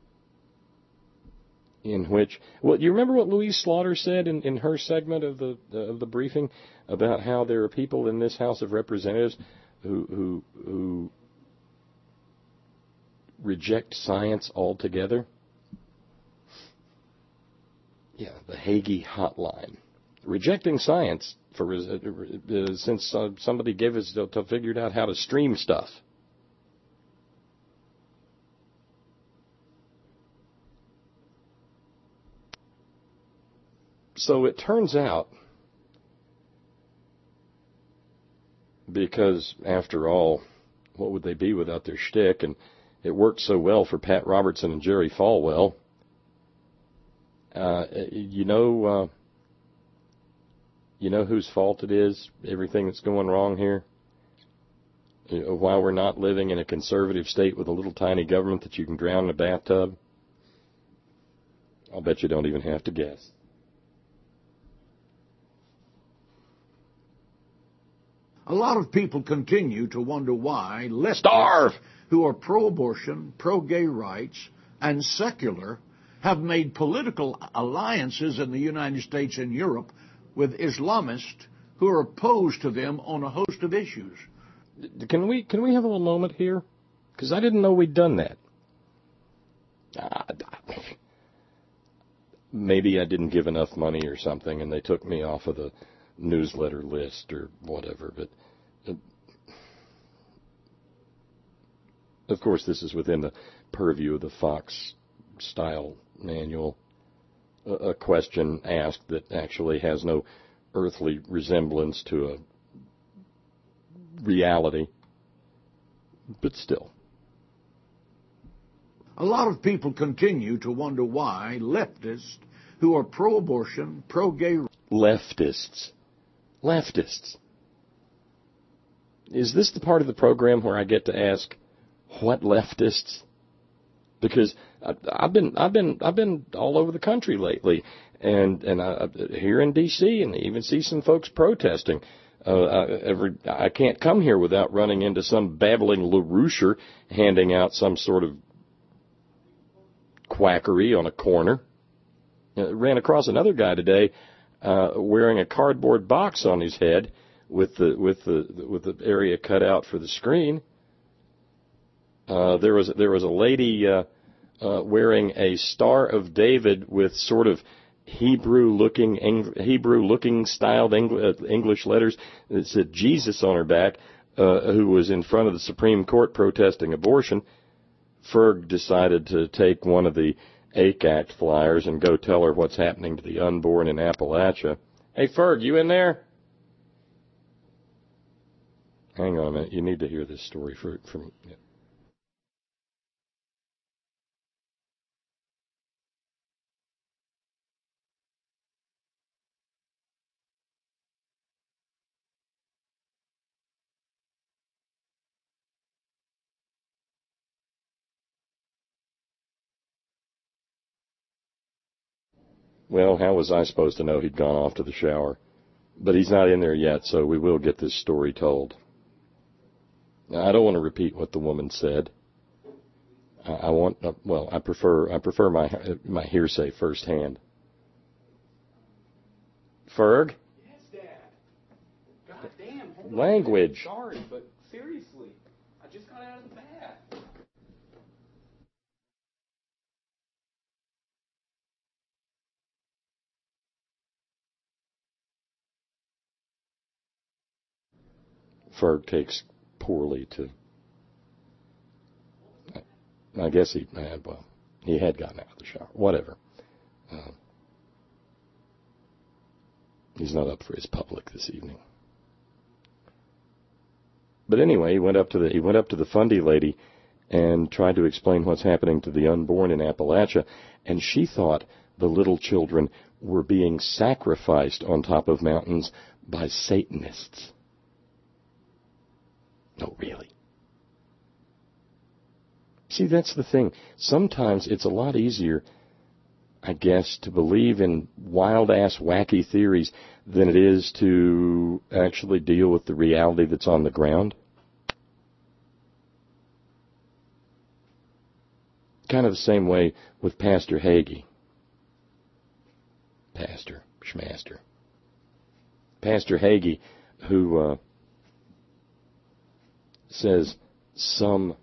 In which, well, you remember what Louise Slaughter said in, in her segment of the uh, of the briefing about how there are people in this House of Representatives who who who reject science altogether? Yeah, the Hagee hotline. Rejecting science for uh, uh, since uh, somebody gave us to, to figured out how to stream stuff. So it turns out, because after all, what would they be without their shtick? And it worked so well for Pat Robertson and Jerry Falwell. Uh, you know, uh, you know whose fault it is? Everything that's going wrong here. You know, why we're not living in a conservative state with a little tiny government that you can drown in a bathtub. I'll bet you don't even have to guess. A lot of people continue to wonder why leftists Starve! who are pro-abortion, pro-gay rights, and secular have made political alliances in the United States and Europe with Islamists who are opposed to them on a host of issues. Can we can we have a little moment here? Because I didn't know we'd done that. Uh, maybe I didn't give enough money or something, and they took me off of the newsletter list or whatever. But uh, of course, this is within the purview of the Fox style manual. A, a question asked that actually has no earthly resemblance to a reality, but still. A lot of people continue to wonder why leftists who are pro-abortion, pro-gay... Leftists. Leftists. Is this the part of the program where I get to ask, what leftists? Because I, I've been, I've been, I've been all over the country lately, and and I, here in D C, and I even see some folks protesting. Uh, I, every I can't come here without running into some babbling LaRouche handing out some sort of quackery on a corner. Uh, ran across another guy today uh, wearing a cardboard box on his head with the with the with the area cut out for the screen. Uh, there was there was a lady uh, uh, wearing a Star of David with sort of Hebrew-looking Hebrew-looking styled English letters that said Jesus on her back, uh, who was in front of the Supreme Court protesting abortion. Ferg decided to take one of the A C A C flyers and go tell her what's happening to the unborn in Appalachia. Hey, Ferg, you in there? Hang on a minute. You need to hear this story for, from... Yeah. Well, how was I supposed to know he'd gone off to the shower? But he's not in there yet, so we will get this story told. Now, I don't want to repeat what the woman said. I, I want, uh, well, I prefer, I prefer my my hearsay firsthand. Ferg? Yes, Dad. God damn. Language. Sorry, but seriously, I just got out of the bath. Ferg takes poorly to, I guess he had, well, he had gotten out of the shower. Whatever. Uh, he's not up for his public this evening. But anyway, he went up to the he went up to the Fundy lady and tried to explain what's happening to the unborn in Appalachia, and she thought the little children were being sacrificed on top of mountains by Satanists. No, really. See, that's the thing. Sometimes it's a lot easier, I guess, to believe in wild-ass, wacky theories than it is to actually deal with the reality that's on the ground. Kind of the same way with Pastor Hagee. Pastor, Schmaster. Pastor Hagee, who... Uh, says some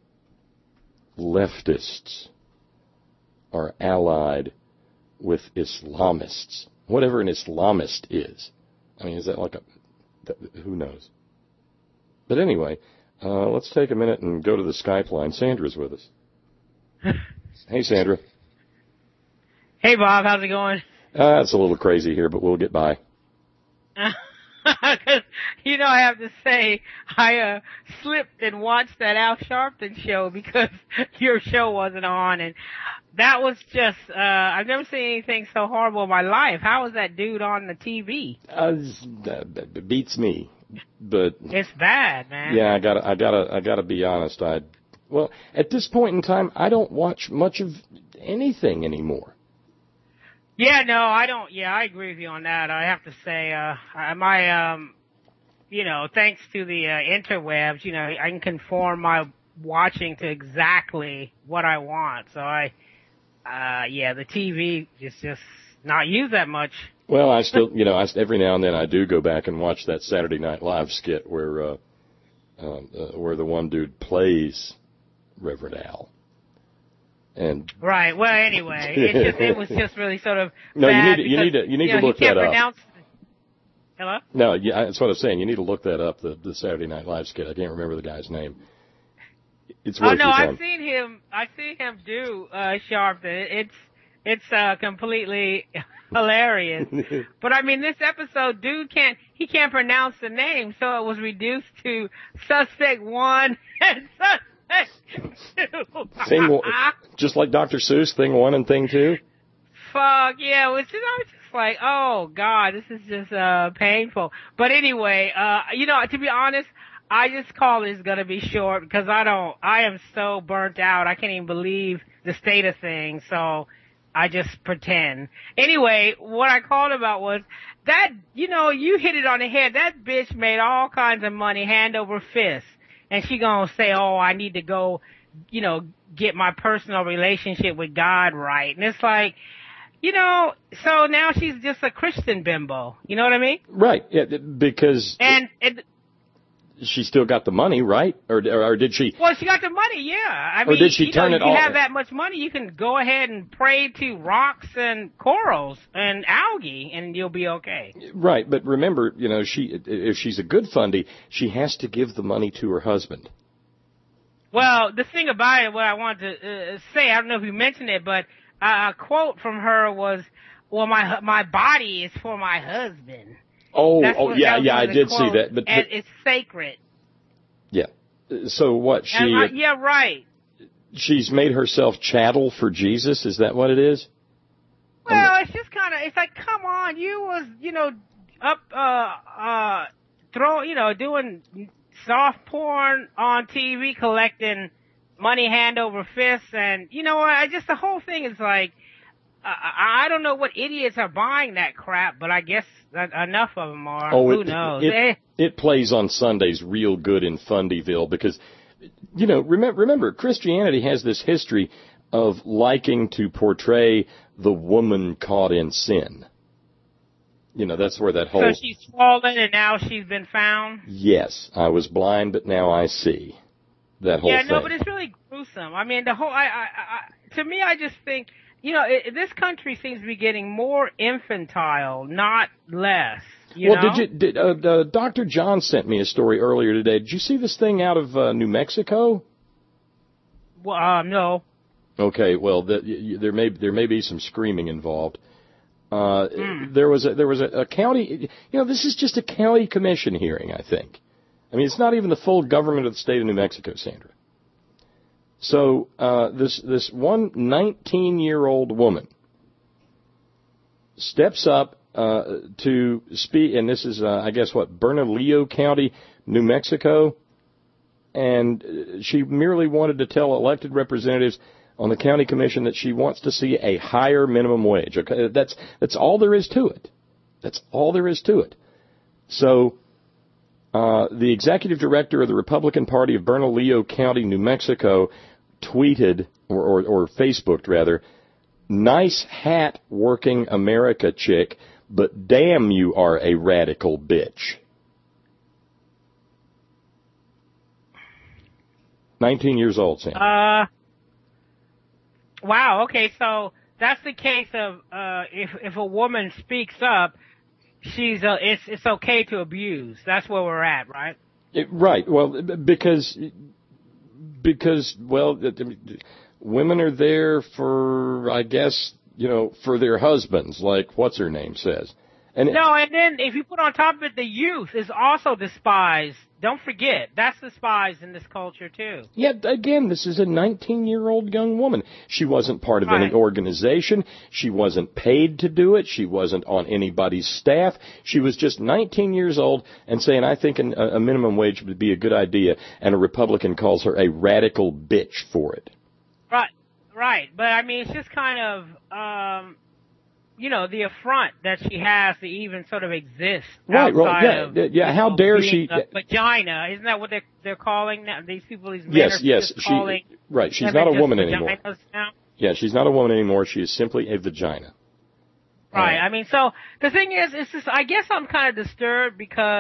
leftists are allied with Islamists. Whatever an Islamist is. I mean, is that like a... Who knows? But anyway, uh, let's take a minute and go to the Skype line. Sandra's with us. Hey, Sandra. Hey, Bob. How's it going? Uh, it's a little crazy here, but we'll get by. Because, you know, I have to say, I uh, slipped and watched that Al Sharpton show because your show wasn't on, and that was just, uh, I've never seen anything so horrible in my life. How was that dude on the T V? Uh, it beats me, but... It's bad, man. Yeah, I gotta, I gotta, I gotta be honest. I, well, at this point in time, I don't watch much of anything anymore. Yeah, no, I don't. Yeah, I agree with you on that. I have to say, uh, my, um, you know, thanks to the uh, interwebs, you know, I can conform my watching to exactly what I want. So I, uh, yeah, the T V is just not used that much. Well, I still, you know, I, every now and then I do go back and watch that Saturday Night Live skit where uh, um, uh, where the one dude plays Reverend Al. And right. Well, anyway, it, just, it was just really sort of no. You need to, because, you need to you need you know, to look he can't that pronounce, up. Hello? No, yeah, that's what I'm saying. You need to look that up. The the Saturday Night Live skit. I can't remember the guy's name. It's worth oh no, your time. I've seen him. I've seen him do uh, Sharpton. It's it's uh, completely hilarious. But I mean, this episode, dude can't he can't pronounce the name, so it was reduced to suspect one and suspect two. Thing one, just like Doctor Seuss, thing one and thing two. Fuck yeah! It was just, I was just like, oh god, this is just uh painful. But anyway, uh, you know, to be honest, I just call this gonna be short because I don't, I am so burnt out. I can't even believe the state of things. So I just pretend. Anyway, what I called about was that, you know, you hit it on the head. That bitch made all kinds of money hand over fist. And she gonna say, oh, I need to go, you know, get my personal relationship with God right. And it's like, you know, so now she's just a Christian bimbo. You know what I mean? Right. Yeah, because. And it, she still got the money, right? Or, or, or did she? Well, she got the money, yeah. I or mean, did she you turn know, it if you off? have that much money, you can go ahead and pray to rocks and corals and algae, and you'll be okay. Right, but remember, you know, she if she's a good fundie, she has to give the money to her husband. Well, the thing about it, what I wanted to uh, say, I don't know if you mentioned it, but uh, a quote from her was, "Well, my my body is for my husband." Oh, That's oh, what, yeah, yeah, I did quote, see that, but, but and it's sacred. Yeah. So what? She I, yeah, right. She's made herself chattel for Jesus. Is that what it is? Well, I mean, it's just kind of. It's like, come on, you was, you know, up, uh, uh, throw, you know, doing soft porn on T V, collecting money hand over fist, and you know, I just the whole thing is like. I, I don't know what idiots are buying that crap, but I guess that enough of them are. Oh, Who it, knows? It, eh? it plays on Sundays real good in Fundyville because, you know, remember, remember, Christianity has this history of liking to portray the woman caught in sin. You know, that's where that whole... So she's fallen and now she's been found? Yes, I was blind, but now I see. That whole yeah, thing. Yeah, no, but it's really gruesome. I mean, the whole... I, I, I, to me, I just think... You know, it, this country seems to be getting more infantile, not less. You well, know? did you? Did, uh, uh, Doctor John sent me a story earlier today. Did you see this thing out of uh, New Mexico? Well, uh, no. Okay, well, the, y, there may there may be some screaming involved. Uh, mm. There was a, there was a, a county. You know, this is just a county commission hearing. I think. I mean, it's not even the full government of the state of New Mexico, Sandra. So uh, this this one nineteen-year-old woman steps up uh, to speak, and this is, uh, I guess, what, Bernalillo County, New Mexico, and she merely wanted to tell elected representatives on the county commission that she wants to see a higher minimum wage. Okay, that's that's all there is to it. That's all there is to it. So. Uh, the executive director of the Republican Party of Bernalillo County, New Mexico, tweeted, or, or, or Facebooked rather, nice hat working America chick, but damn you are a radical bitch. nineteen years old, Sam. Uh, wow, okay, so that's the case of, uh, if, if a woman speaks up, she's uh, it's it's okay to abuse. That's where we're at, right? It, right. Well, because because well, women are there for, I guess, you know, for their husbands, like what's her name says. And no, and then if you put on top of it, the youth is also despised. Don't forget, that's despised in this culture too. Yeah, again, this is a nineteen-year-old young woman. She wasn't part of right. any organization. She wasn't paid to do it. She wasn't on anybody's staff. She was just nineteen years old and saying, I think an, a minimum wage would be a good idea, and a Republican calls her a radical bitch for it. Right, right. But, I mean, it's just kind of... um you know, the affront that she has to even sort of exist right, outside well, yeah, of, yeah. How know, dare being she? A vagina, isn't that what they're they're calling now? These people, these men yes, are yes, just she, calling. Right, she's not a woman anymore. Now? Yeah, she's not a woman anymore. She is simply a vagina. Right. Uh, I mean, so the thing is, it's just I guess I'm kind of disturbed because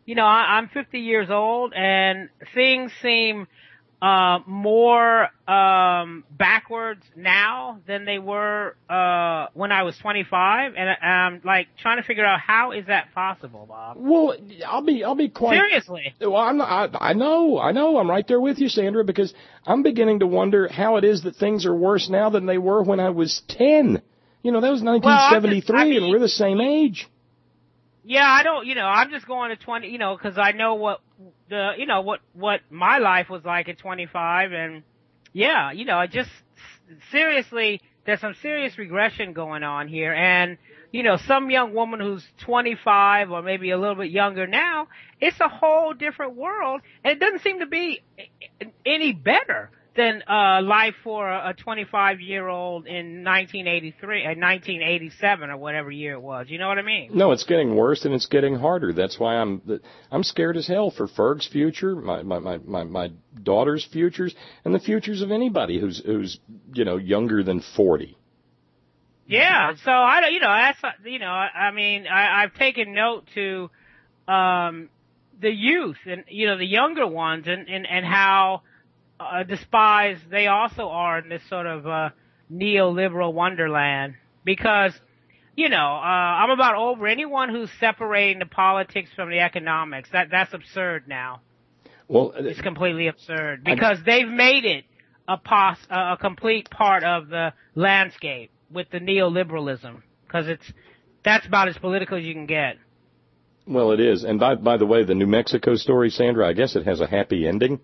you know, I, I'm fifty years old, and things seem uh, more um, backwards now than they were uh, when I was twenty-five, and I'm like trying to figure out how is that possible, Bob? Well, I'll be I'll be quite seriously. Well, I'm not, I, I know I know I'm right there with you, Sandra, because I'm beginning to wonder how it is that things are worse now than they were when I was ten. You know, that was nineteen seventy-three, well, just, I mean, and we're the same age. Yeah, I don't, you know, I'm just going to twenty, you know, because I know what the, you know, what, what my life was like at twenty-five, and yeah, you know, I just, seriously, there's some serious regression going on here, and, you know, some young woman who's twenty-five or maybe a little bit younger now, it's a whole different world, and it doesn't seem to be any better than uh life for a twenty-five-year-old in nineteen eighty-three, uh, nineteen eighty-seven or whatever year it was. You know what I mean? No, it's getting worse and it's getting harder. That's why I'm I'm scared as hell for Ferg's future, my my my my, my daughter's futures, and the futures of anybody who's who's you know younger than forty. Yeah. So I don't, you know, that's you know, I mean, I, I've taken note to um the youth and you know the younger ones and and and how. Uh, despised they also are in this sort of uh, neoliberal wonderland because, you know, uh, I'm about over anyone who's separating the politics from the economics. That that's absurd now. Well, it's completely absurd because I, they've made it a pos a complete part of the landscape with the neoliberalism because it's that's about as political as you can get. Well, it is. And by by the way, the New Mexico story, Sandra, I guess it has a happy ending.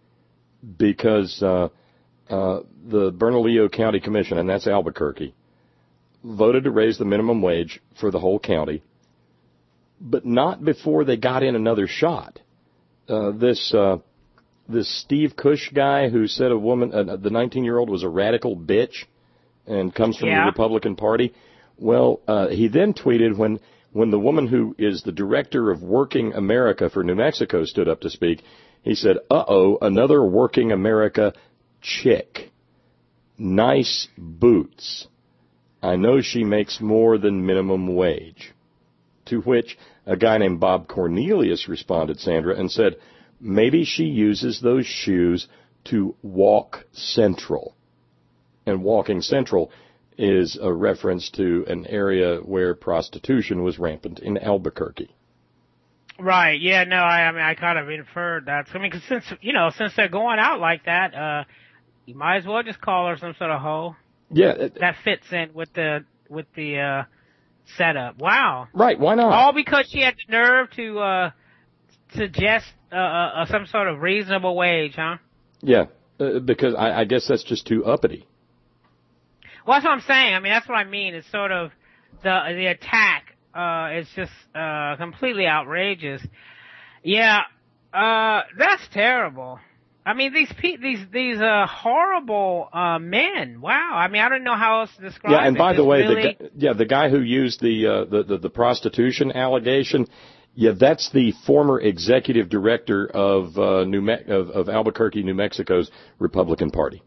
Because uh, uh, the Bernalillo County Commission, and that's Albuquerque, voted to raise the minimum wage for the whole county, but not before they got in another shot. Uh, this uh, this Steve Cush guy who said a woman, uh, the nineteen-year-old was a radical bitch and comes from yeah. the Republican Party. Well, uh, he then tweeted when when the woman who is the director of Working America for New Mexico stood up to speak. He said, uh-oh, another Working America chick. Nice boots. I know she makes more than minimum wage. To which a guy named Bob Cornelius responded, Sandra, and said, maybe she uses those shoes to walk central. And walking central is a reference to an area where prostitution was rampant in Albuquerque. Right. Yeah. No. I, I mean, I kind of inferred that. I mean, cause since you know, since they're going out like that, uh, you might as well just call her some sort of hoe. Yeah. It, that fits in with the with the uh, setup. Wow. Right. Why not? All because she had the nerve to uh, suggest uh, uh, some sort of reasonable wage, huh? Yeah. Uh, because I, I guess that's just too uppity. Well, that's what I'm saying. I mean, that's what I mean. It's sort of the the attack. Uh, it's just, uh, completely outrageous. Yeah, uh, that's terrible. I mean, these pe- these, these, uh, horrible, uh, men. Wow. I mean, I don't know how else to describe it. Yeah, and by it. the way, really... the, yeah, the guy who used the, uh, the, the, the prostitution allegation, yeah, that's the former executive director of, uh, New Me- of, of Albuquerque, New Mexico's Republican Party.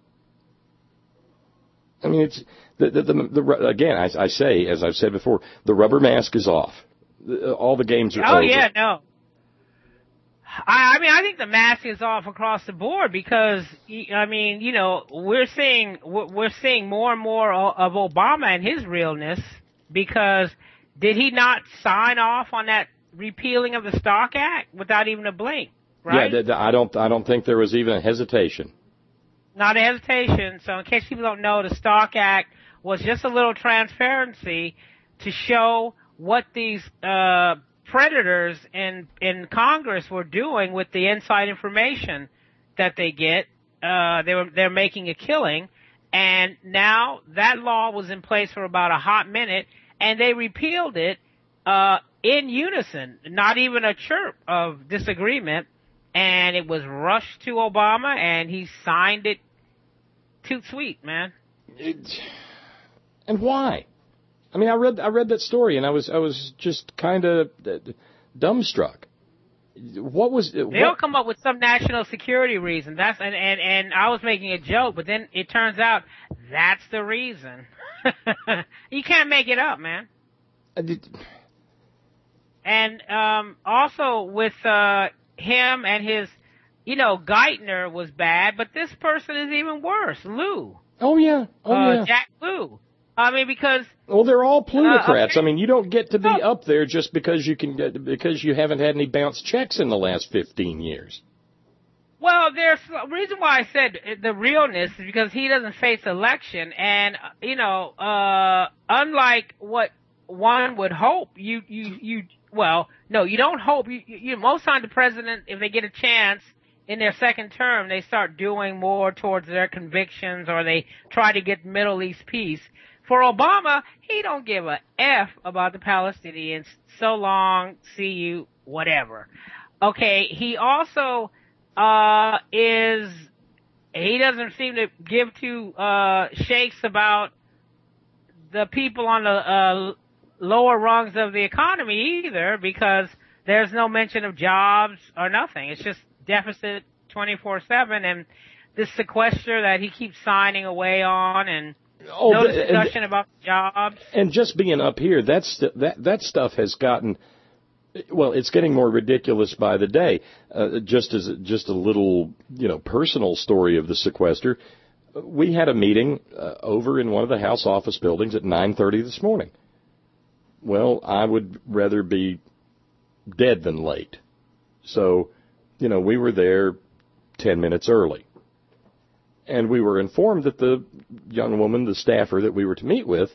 I mean, it's, the, the, the, the again, I, I say, as I've said before, the rubber mask is off. All the games are oh, over. Oh, yeah, no. I, I mean, I think the mask is off across the board because, I mean, you know, we're seeing, we're seeing more and more of Obama and his realness because did he not sign off on that repealing of the Stock Act without even a blink, right? Yeah, I don't, I don't think there was even a hesitation. Not a hesitation. So in case people don't know, the Stock Act was just a little transparency to show what these uh predators in in Congress were doing with the inside information that they get. Uh they were they're making a killing, and now that law was in place for about a hot minute, and they repealed it uh in unison, not even a chirp of disagreement, and it was rushed to Obama, and he signed it. Too sweet, man. It, and why? I mean, I read I read that story, and I was I was just kind of dumbstruck. What was it? They'll what? come up with some national security reason. That's and, and and I was making a joke, but then it turns out that's the reason. You can't make it up, man. I did, and um, also with uh, him and his, you know, Geithner was bad, but this person is even worse, Lew. Oh yeah, oh uh, yeah, Jack Lew. I mean, because well, they're all plutocrats. Uh, okay. I mean, you don't get to be up there just because you can get, because you haven't had any bounce checks in the last fifteen years. Well, there's a reason why I said the realness is because he doesn't face election, and you know, uh, unlike what one would hope, you you you well, no, you don't hope. You, you most times the president, if they get a chance in their second term, they start doing more towards their convictions, or they try to get Middle East peace. For Obama, he don't give a F about the Palestinians. So long, see you, whatever. Okay, he also uh is he doesn't seem to give two uh shakes about the people on the uh lower rungs of the economy either, because there's no mention of jobs or nothing. It's just deficit twenty-four seven, and this sequester that he keeps signing away on, and oh, no discussion and, about jobs. And just being up here, that's that that stuff has gotten, well, it's getting more ridiculous by the day. Uh, just as just a little, you know, personal story of the sequester. We had a meeting uh, over in one of the House office buildings at nine thirty this morning. Well, I would rather be dead than late. So, you know, we were there ten minutes early. And we were informed that the young woman, the staffer that we were to meet with,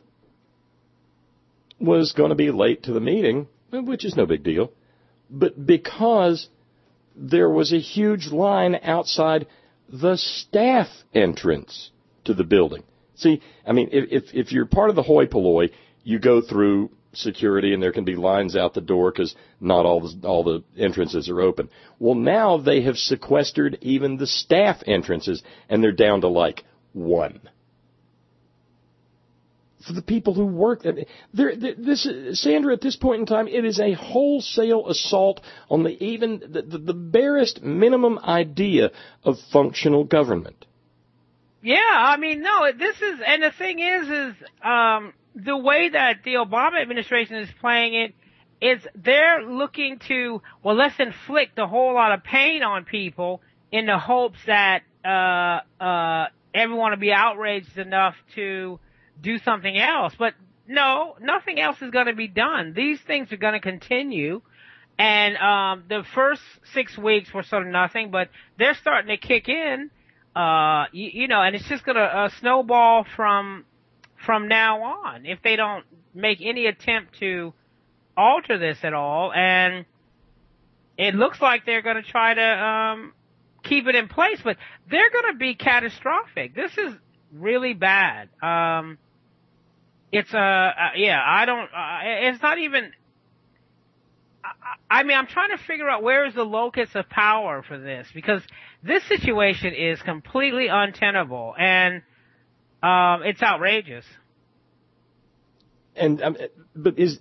was going to be late to the meeting, which is no big deal. But because there was a huge line outside the staff entrance to the building. See, I mean, if if you're part of the hoi polloi, you go through security and there can be lines out the door because not all the, all the entrances are open. Well, now they have sequestered even the staff entrances, and they're down to like one. For the people who work there, there this Sandra, at this point in time, it is a wholesale assault on the even the, the, the barest minimum idea of functional government. Yeah, I mean, no, this is, and the thing is, is um, the way that the Obama administration is playing it is they're looking to, well, let's inflict a whole lot of pain on people in the hopes that uh, uh, everyone will be outraged enough to do something else. But no, nothing else is going to be done. These things are going to continue. And um, the first six weeks were sort of nothing, but they're starting to kick in. Uh, you, you know, and it's just going to uh, snowball from from now on if they don't make any attempt to alter this at all. And it looks like they're going to try to um, keep it in place, but they're going to be catastrophic. This is really bad. Um, it's uh, uh yeah, I don't. Uh, it's not even. I mean, I'm trying to figure out where is the locus of power for this, because this situation is completely untenable, and um, it's outrageous. And um, but is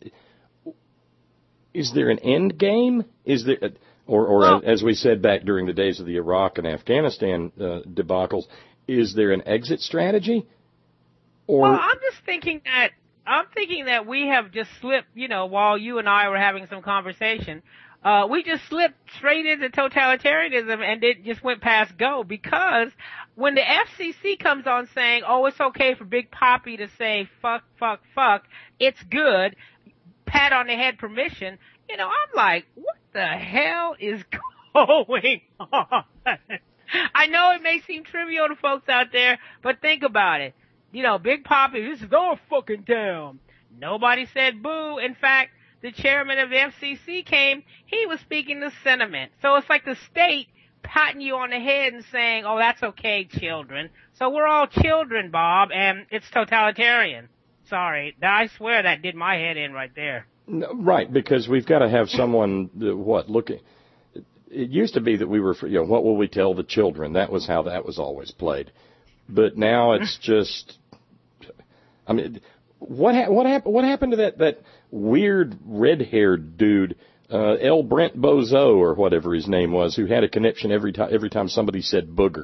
is there an end game? Is there, or, or well, as we said back during the days of the Iraq and Afghanistan uh, debacles, is there an exit strategy? Or well, I'm just thinking that. I'm thinking that we have just slipped, you know, while you and I were having some conversation, uh, we just slipped straight into totalitarianism and it just went past go, because when the F C C comes on saying, oh, it's okay for Big Papi to say fuck, fuck, fuck, it's good, pat on the head permission, you know, I'm like, what the hell is going on? I know it may seem trivial to folks out there, but think about it. You know, Big Papi, this is our fucking town. Nobody said boo. In fact, the chairman of the F C C came, he was speaking the sentiment. So it's like the state patting you on the head and saying, oh, that's okay, children. So we're all children, Bob, and it's totalitarian. Sorry. I swear that did my head in right there. No, right, because we've got to have someone, uh, what, looking. It used to be that we were, you know, what will we tell the children? That was how that was always played. But now it's just, I mean, what ha- what happened? What happened to that that weird red-haired dude, uh, L. Brent Bozo or whatever his name was, who had a connection every time every time somebody said booger?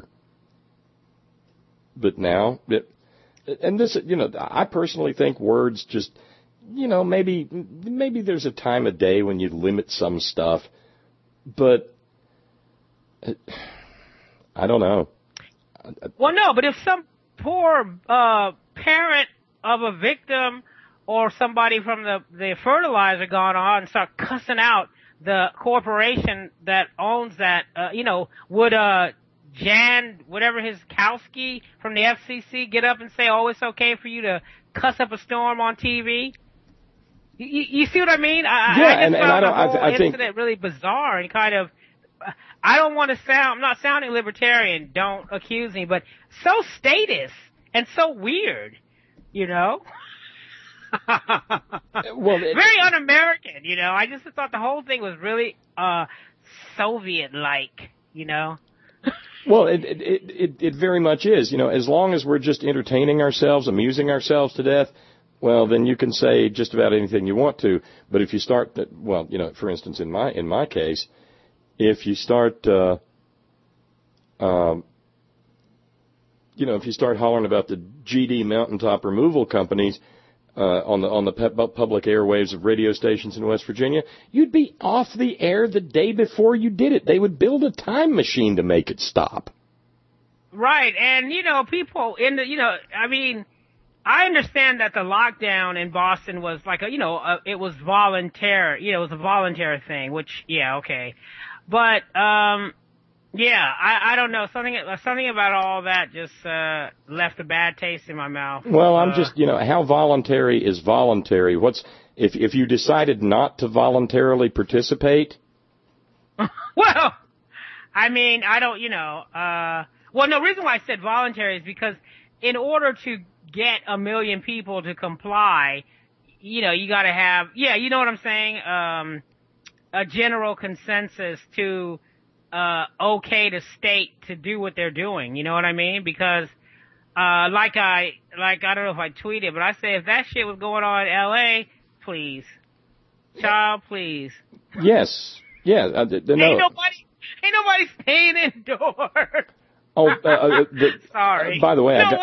But now, it, and this, you know, I personally think words just you know, maybe maybe there's a time of day when you limit some stuff, but I don't know. Well, no, but if some poor uh, parent of a victim or somebody from the, the fertilizer gone on and start cussing out the corporation that owns that, uh, you know, would uh, Jan, whatever his Kowski from the F C C, get up and say, oh, it's okay for you to cuss up a storm on T V? You, you see what I mean? I, yeah, I just and, found and I don't. the whole I, I think incident really bizarre and kind of. I don't want to sound. I'm not sounding libertarian. Don't accuse me, but so status and so weird, you know. well, it, very un-American, you know. I just thought the whole thing was really uh Soviet-like, you know. Well, it, it it it very much is, you know. As long as we're just entertaining ourselves, amusing ourselves to death, well, then you can say just about anything you want to. But if you start, well, you know, for instance, in my in my case, if you start, uh, um, you know, if you start hollering about the G D mountaintop removal companies uh, on the on the pe- public airwaves of radio stations in West Virginia, you'd be off the air the day before you did it. They would build a time machine to make it stop. Right, and you know, people in the, you know, I mean. I understand that the lockdown in Boston was like a, you know, a, it was voluntary, you know, it was a voluntary thing, which, yeah, okay. But, um, yeah, I, I don't know, something, something about all that just, uh, left a bad taste in my mouth. Well, I'm uh, just, you know, how voluntary is voluntary? What's, if, if you decided not to voluntarily participate? Well, I mean, I don't, you know, uh, well, no, the reason why I said voluntary is because in order to get a million people to comply, you know, you gotta have, yeah, you know what I'm saying, um, a general consensus to, uh, okay the state to do what they're doing, you know what I mean? Because, uh, like I, like, I don't know if I tweeted, but I say if that shit was going on in L A, please. Child, please. Yes. Yeah. Uh, th- th- no. Ain't nobody, ain't nobody staying indoors. Oh, uh, uh, the, sorry. Uh, by the way, no I got,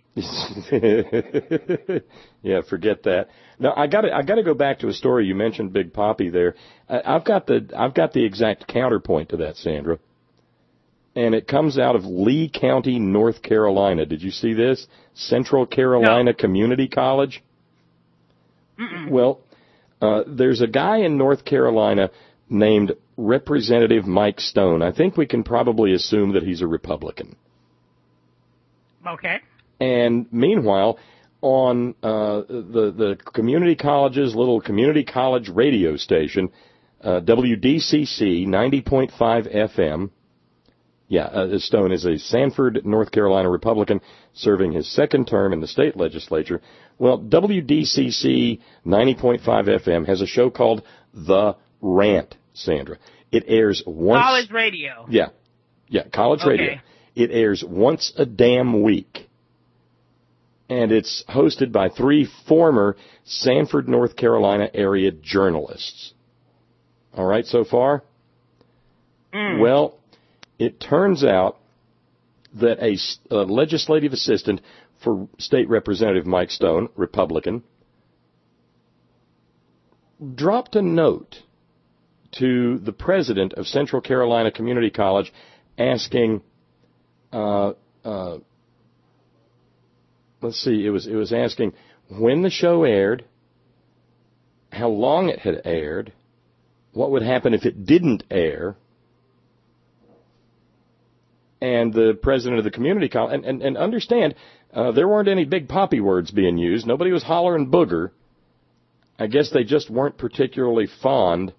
way. Yeah, forget that. No, I got I got to go back to a story you mentioned, Big Poppy. There, uh, I've got the I've got the exact counterpoint to that, Sandra, and it comes out of Lee County, North Carolina. Did you see this? Central Carolina no. Community College. Mm-mm. Well, uh, there's a guy in North Carolina named Representative Mike Stone. I think we can probably assume that he's a Republican. Okay. And meanwhile, on uh, the the community college's little community college radio station, uh, W D C C ninety point five F M. Yeah, uh, Stone is a Sanford, North Carolina Republican serving his second term in the state legislature. Well, W D C C ninety point five F M has a show called The Rant, Sandra. It airs once... College radio. Yeah. Yeah, college okay. radio. It airs once a damn week. And it's hosted by three former Sanford, North Carolina area journalists. All right so far? Mm. Well, it turns out that a, a legislative assistant for State Representative Mike Stone, Republican, dropped a note to the president of Central Carolina Community College asking, uh, uh, let's see, it was it was asking when the show aired, how long it had aired, what would happen if it didn't air, and the president of the community college, and, and, and understand, uh, there weren't any Big Poppy words being used. Nobody was hollering booger. I guess they just weren't particularly fond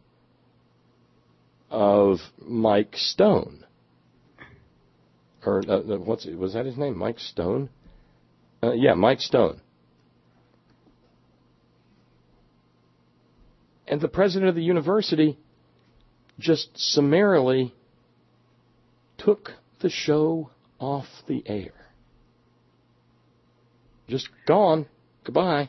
of Mike Stone. Or, uh, what's it, was that his name? Mike Stone? Uh, yeah, Mike Stone. And the president of the university just summarily took the show off the air. Just gone. Goodbye.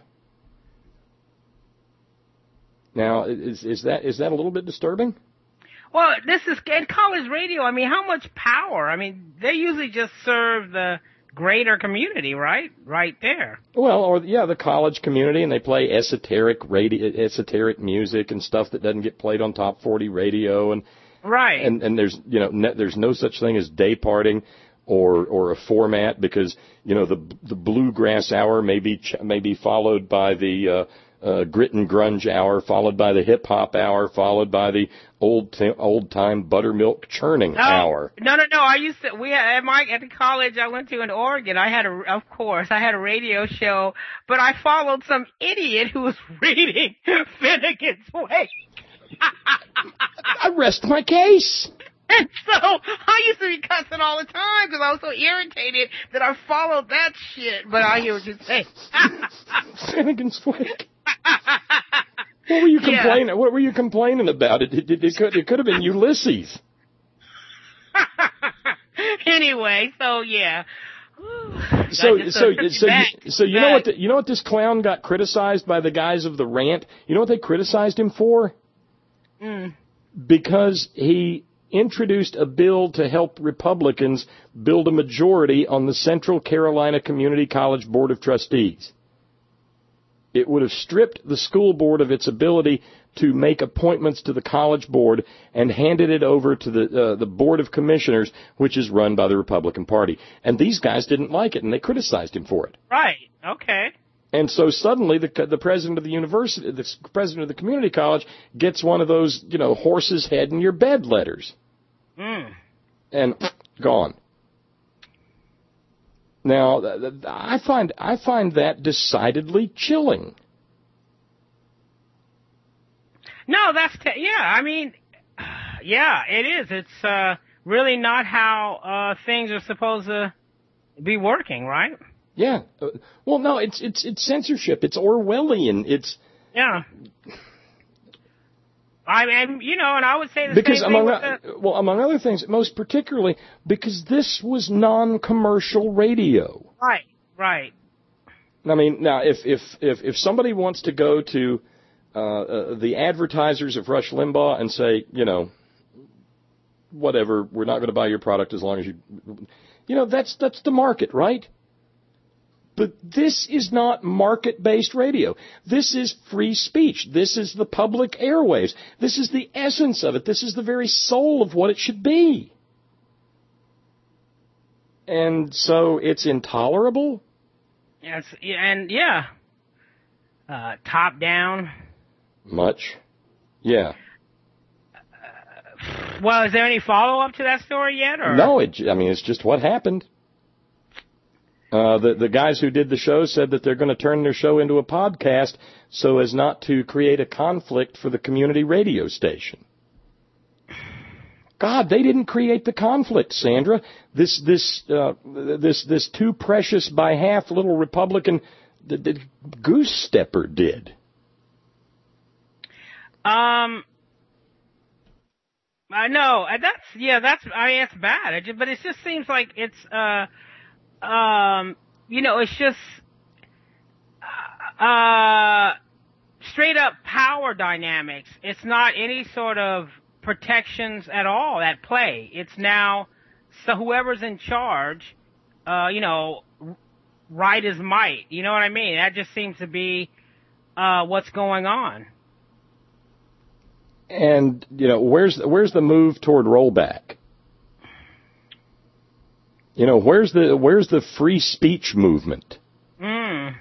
Now, is, is that is that a little bit disturbing? Well, this is in college radio. I mean, how much power? I mean, they usually just serve the greater community, right? Right there. Well, or yeah, the college community, and they play esoteric radio, esoteric music and stuff that doesn't get played on top forty radio, and right. And and there's you know ne- there's no such thing as day parting or or a format, because you know the the bluegrass hour may be ch- may be followed by the uh, uh, grit and grunge hour, followed by the hip hop hour, followed by the old t- old time buttermilk churning no, hour. No, no, no. I used to. We had, at my at the college I went to in Oregon. I had a, of course, I had a radio show, but I followed some idiot who was reading Finnegan's Wake. I rest my case. And so I used to be cussing all the time because I was so irritated that I followed that shit. But I hear what you're saying. Finnegan's Wake. What were you complaining? Yeah. What were you complaining about? It, it, it, it could it could have been Ulysses. Anyway, so yeah. So so so you, so you know what the, you know what this clown got criticized by the guys of the rant? You know what they criticized him for? Mm. Because he introduced a bill to help Republicans build a majority on the Central Carolina Community College Board of Trustees. It would have stripped the school board of its ability to make appointments to the college board and handed it over to the uh, the Board of Commissioners, which is run by the Republican Party. And these guys didn't like it, and they criticized him for it. Right. Okay. And so suddenly the the president of the university, the president of the community college, gets one of those, you know, horse's head in your bed letters. Mm. And gone. Now, I find I find that decidedly chilling. No, that's t- yeah. I mean, yeah, it is. It's uh, really not how uh, things are supposed to be working, right? Yeah. Uh, well, no, it's it's it's censorship. It's Orwellian. It's yeah. I mean, you know, and I would say the because same among thing with the... well, among other things, most particularly because this was non-commercial radio. Right. Right. I mean, now if if if if somebody wants to go to uh, uh, the advertisers of Rush Limbaugh and say, you know, whatever, we're not going to buy your product as long as you, you know, that's that's the market, right? But this is not market-based radio. This is free speech. This is the public airwaves. This is the essence of it. This is the very soul of what it should be. And so it's intolerable? Yes, and yeah. Uh, top down. Much? Yeah. Uh, well, is there any follow-up to that story yet? Or? No, it, I mean, it's just what happened. Uh, the, the guys who did the show said that they're going to turn their show into a podcast so as not to create a conflict for the community radio station. God, they didn't create the conflict, Sandra. This this uh, this this too precious by half little Republican the, the goose stepper did. Um, I know that's yeah, that's I mean it's bad. It just, but it just seems like it's uh. Um, you know, it's just, uh, straight up power dynamics. It's not any sort of protections at all at play. It's now, so whoever's in charge, uh, you know, right as might. You know what I mean? That just seems to be, uh, what's going on. And, you know, where's, where's the move toward rollback? You know, where's the where's the free speech movement? Mm.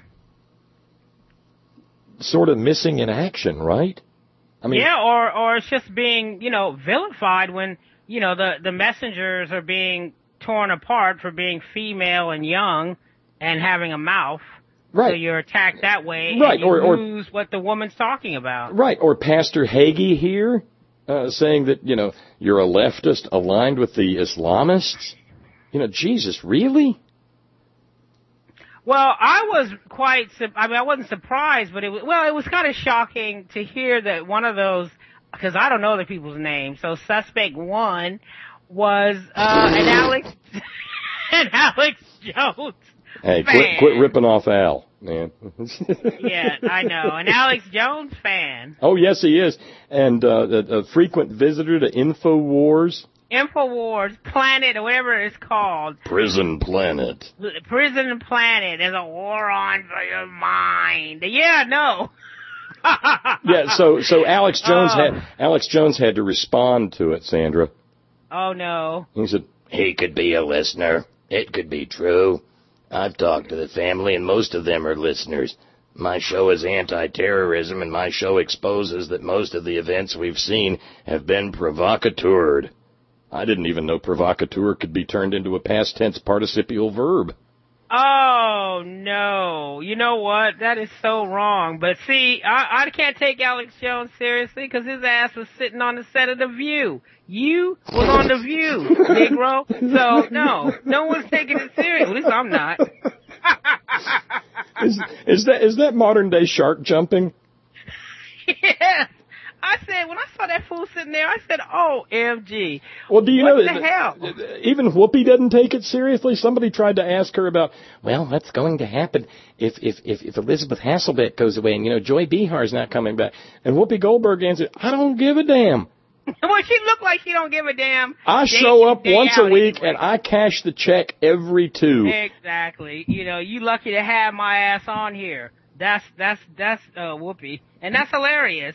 Sort of missing in action, right? I mean, yeah, or or it's just being, you know, vilified when, you know, the the messengers are being torn apart for being female and young and having a mouth. Right. So you're attacked that way, right? And you or, lose or, what the woman's talking about. Right. Or Pastor Hagee here uh, saying that, you know, you're a leftist aligned with the Islamists. You know, Jesus, really? Well, I was quite, I mean, I wasn't surprised, but it was, well, it was kind of shocking to hear that one of those, because I don't know the people's names, so suspect one was, uh, an Alex, an Alex Jones Hey, fan. quit, quit ripping off Al, man. Yeah, I know, an Alex Jones fan. Oh, yes, he is. And, uh, a, a frequent visitor to InfoWars. InfoWars Planet or whatever it's called. Prison Planet. Prison Planet. There's a war on for your mind. Yeah, no. yeah, so so Alex Jones oh. had Alex Jones had to respond to it, Sandra. Oh no. He said he could be a listener. It could be true. I've talked to the family and most of them are listeners. My show is anti-terrorism and my show exposes that most of the events we've seen have been provocateured. I didn't even know provocateur could be turned into a past tense participial verb. Oh, no. You know what? That is so wrong. But see, I, I can't take Alex Jones seriously because his ass was sitting on the set of The View. You was on The View, Negro. So, no. No one's taking it serious. At least I'm not. is, is that is that modern day shark jumping? Yes. I said, when I saw that fool sitting there, I said, oh, M G. Well, do you what know the that hell? Even Whoopi doesn't take it seriously? Somebody tried to ask her about, well, what's going to happen if, if, if, if Elizabeth Hasselbeck goes away and, you know, Joy Behar's not coming back? And Whoopi Goldberg answered, I don't give a damn. Well, she looked like she don't give a damn. I day show up day once a week anyway. and I cash the check every two. Exactly. You know, you lucky to have my ass on here. That's, that's, that's, uh, Whoopi. And that's hilarious.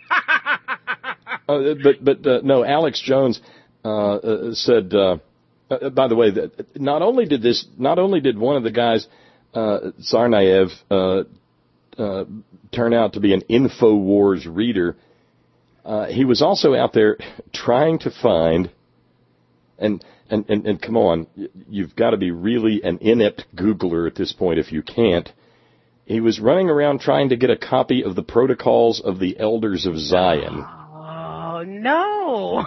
uh, but but uh, no, Alex Jones uh, uh, said. Uh, uh, by the way, that not only did this, not only did one of the guys, uh, Tsarnaev, uh, uh, turn out to be an InfoWars reader, uh, he was also out there trying to find. And and and, and come on, you've got to be really an inept Googler at this point if you can't. He was running around trying to get a copy of the Protocols of the Elders of Zion. Oh, no.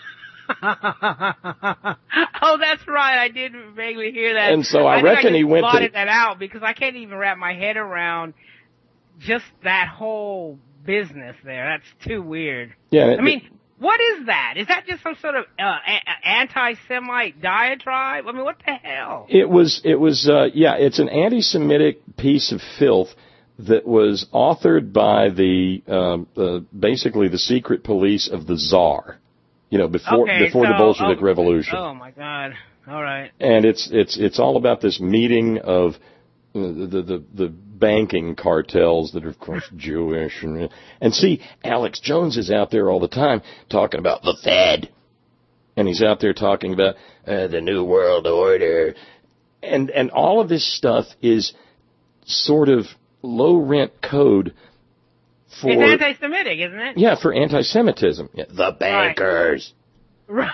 Oh, that's right. I did vaguely hear that. And so I, I reckon I he went to... blotted that out because I can't even wrap my head around just that whole business there. That's too weird. Yeah. I mean... It, What is that? Is that just some sort of uh, a- anti-Semite diatribe? I mean, what the hell? It was, it was, uh, yeah, it's an anti-Semitic piece of filth that was authored by the, um, uh, basically the secret police of the Tsar, you know, before, okay, before so, the Bolshevik oh, Revolution. Oh my God. All right. And it's, it's, it's all about this meeting of the, the, the, the banking cartels that are, of course, Jewish. And, and see, Alex Jones is out there all the time talking about the Fed. And he's out there talking about uh, the New World Order. And, and all of this stuff is sort of low-rent code for... It's anti-Semitic, isn't it? Yeah, for anti-Semitism. Yeah, the bankers. Right.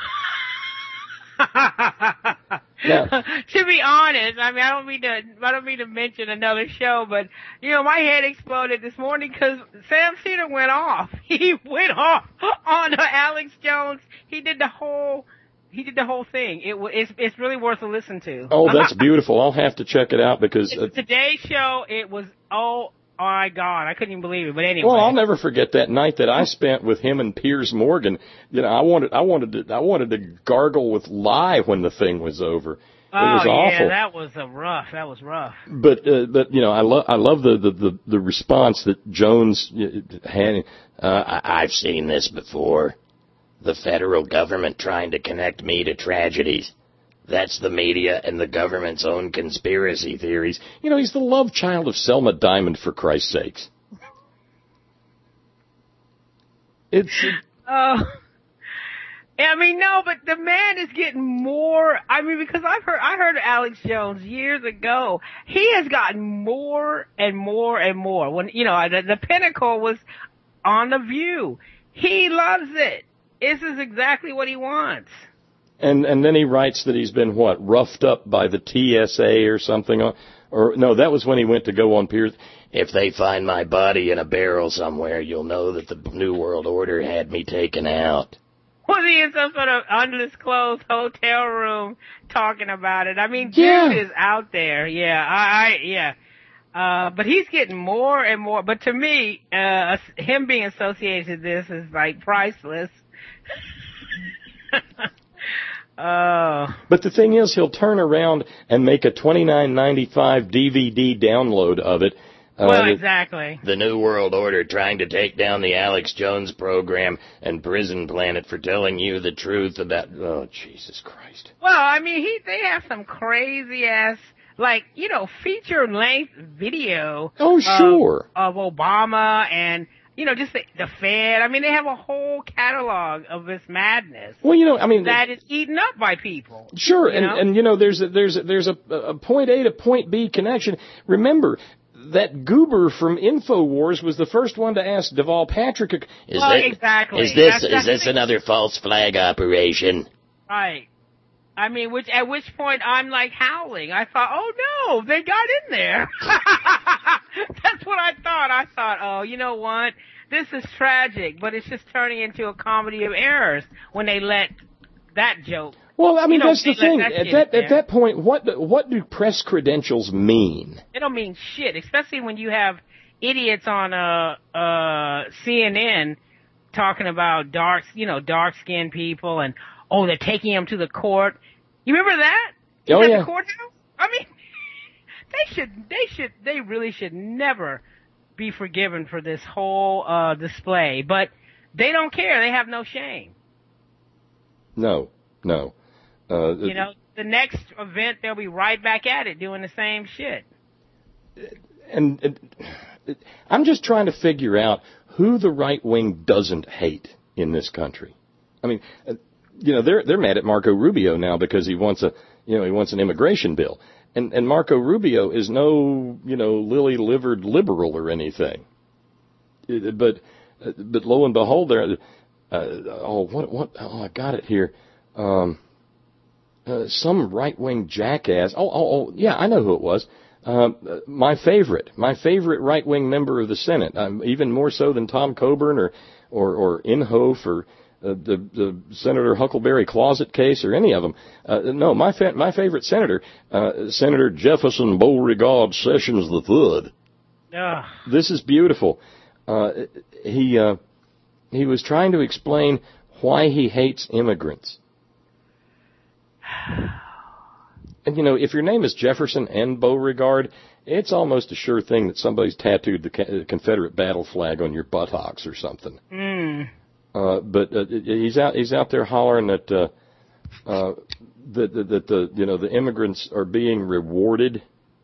Now, to be honest, I mean, I don't mean to, I don't mean to mention another show, but you know, my head exploded this morning because Sam Cedar went off. He went off on uh, Alex Jones. He did the whole, he did the whole thing. It it's it's really worth a listen to. Oh, that's beautiful. I'll have to check it out because uh, today's show, it was oh. Oh my God, I couldn't even believe it. But anyway, well, I'll never forget that night that I spent with him and Piers Morgan. You know, I wanted, I wanted to, I wanted to gargle with lye when the thing was over. It oh was awful. yeah, that was a rough. That was rough. But, uh, but you know, I love, I love the, the, the, the response that Jones had. Uh, I've seen this before. The federal government trying to connect me to tragedies. That's the media and the government's own conspiracy theories. You know, he's the love child of Selma Diamond, for Christ's sakes. It's... Uh, I mean, no, but the man is getting more, I mean, because I've heard, I heard Alex Jones years ago. He has gotten more and more and more. When, you know, the, the pinnacle was on The View. He loves it. This is exactly what he wants. And and then he writes that he's been, what, roughed up by the T S A or something. Or, or no, that was when he went to go on Piers. If they find my body in a barrel somewhere, you'll know that the New World Order had me taken out. Was he in some sort of undisclosed hotel room talking about it? I mean, yeah. dude is out there. Yeah, I, I yeah. Uh, but he's getting more and more. But to me, uh, him being associated with this is like priceless. Oh. But the thing is, he'll turn around and make a twenty-nine ninety-five D V D download of it, Uh, well, the, exactly. The New World Order trying to take down the Alex Jones program and Prison Planet for telling you the truth about... Oh, Jesus Christ. Well, I mean, he they have some crazy-ass, like, you know, feature-length video... Oh, sure. Of, of Obama and, you know, just the, the Fed. I mean, they have a whole catalog of this madness. Well, you know, I mean... That is eaten up by people. Sure, and, know? and, you know, there's a, there's a, there's a, a point A to point B connection. Remember... That goober from InfoWars was the first one to ask Deval Patrick. Is well, that, exactly. Is this that's, is this another false flag operation? Right. I mean, which at which point I'm like howling. I thought, oh no, they got in there. That's what I thought. I thought, oh, you know what? This is tragic, but it's just turning into a comedy of errors when they let that joke. Well, I mean, you know, that's the thing. That at that at that point, what what do press credentials mean? They don't mean shit, especially when you have idiots on uh uh C N N talking about dark, you know, dark skinned people and oh, they're taking them to the court. You remember that? Is oh that yeah. The courthouse? I mean, they should they should they really should never be forgiven for this whole uh display, but they don't care. They have no shame. No, no. Uh, you know, the next event, they'll be right back at it doing the same shit. And, and I'm just trying to figure out who the right wing doesn't hate in this country. I mean, you know, they're they're mad at Marco Rubio now because he wants a, you know, he wants an immigration bill. And and Marco Rubio is no, you know, lily-livered liberal or anything. But but lo and behold, there. Uh, oh, what what? Oh, I got it here. Um. Uh, some right-wing jackass. Oh, oh, oh, yeah, I know who it was. Um, uh, my favorite, my favorite right-wing member of the Senate, um, even more so than Tom Coburn or or, or Inhofe or uh, the the Senator Huckleberry Closet case or any of them. Uh, no, my fa- my favorite senator, uh, Senator Jefferson Beauregard Sessions the Third. Ugh. This is beautiful. Uh, he uh, he was trying to explain why he hates immigrants. And, you know, if your name is Jefferson and Beauregard, it's almost a sure thing that somebody's tattooed the Confederate battle flag on your buttocks or something. Mm. Uh, but uh, he's out he's out there hollering that, uh, uh, that, that, that the, you know, the immigrants are being rewarded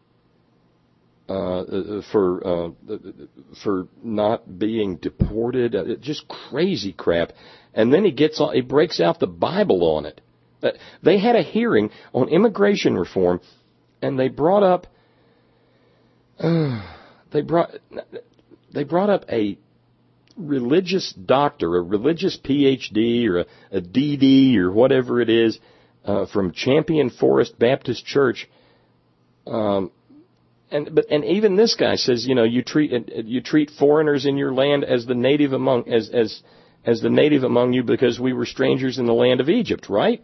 uh, for uh, for not being deported. Uh, just crazy crap. And then he gets he breaks out the Bible on it. Uh, they had a hearing on immigration reform, and they brought up uh, they brought they brought up a religious doctor, a religious P H D or a, a D D or whatever it is uh, from Champion Forest Baptist Church. Um, and but and even this guy says, you know, you treat you treat foreigners in your land as the native among as as as the native among you because we were strangers in the land of Egypt, right?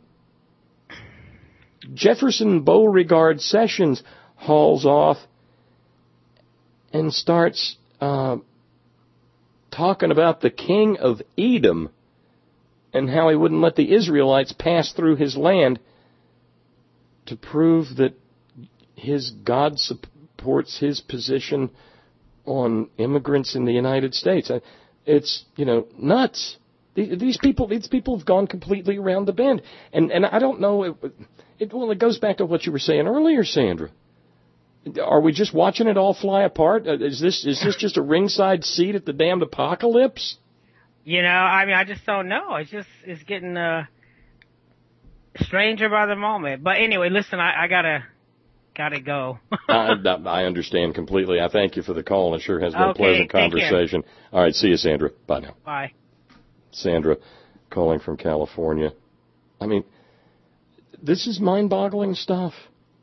Jefferson Beauregard Sessions hauls off and starts uh, talking about the king of Edom and how he wouldn't let the Israelites pass through his land to prove that his God supports his position on immigrants in the United States. It's, you know, nuts. These people, these people have gone completely around the bend, and and I don't know. It, it, well, it goes back to what you were saying earlier, Sandra. Are we just watching it all fly apart? Is this is this just a ringside seat at the damned apocalypse? You know, I mean, I just don't know. It's just it's getting uh, stranger by the moment. But anyway, listen, I, I gotta gotta go. I, I understand completely. I thank you for the call, and it sure has been okay, a pleasant conversation. All right, see you, Sandra. Bye now. Bye. Sandra calling from California. I mean, this is mind-boggling stuff.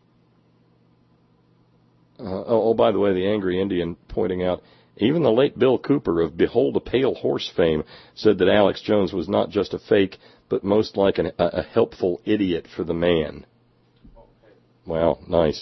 Uh, oh, oh, by the way, the Angry Indian pointing out, even the late Bill Cooper of Behold a Pale Horse fame said that Alex Jones was not just a fake, but most like an, a, a helpful idiot for the man. Wow, nice.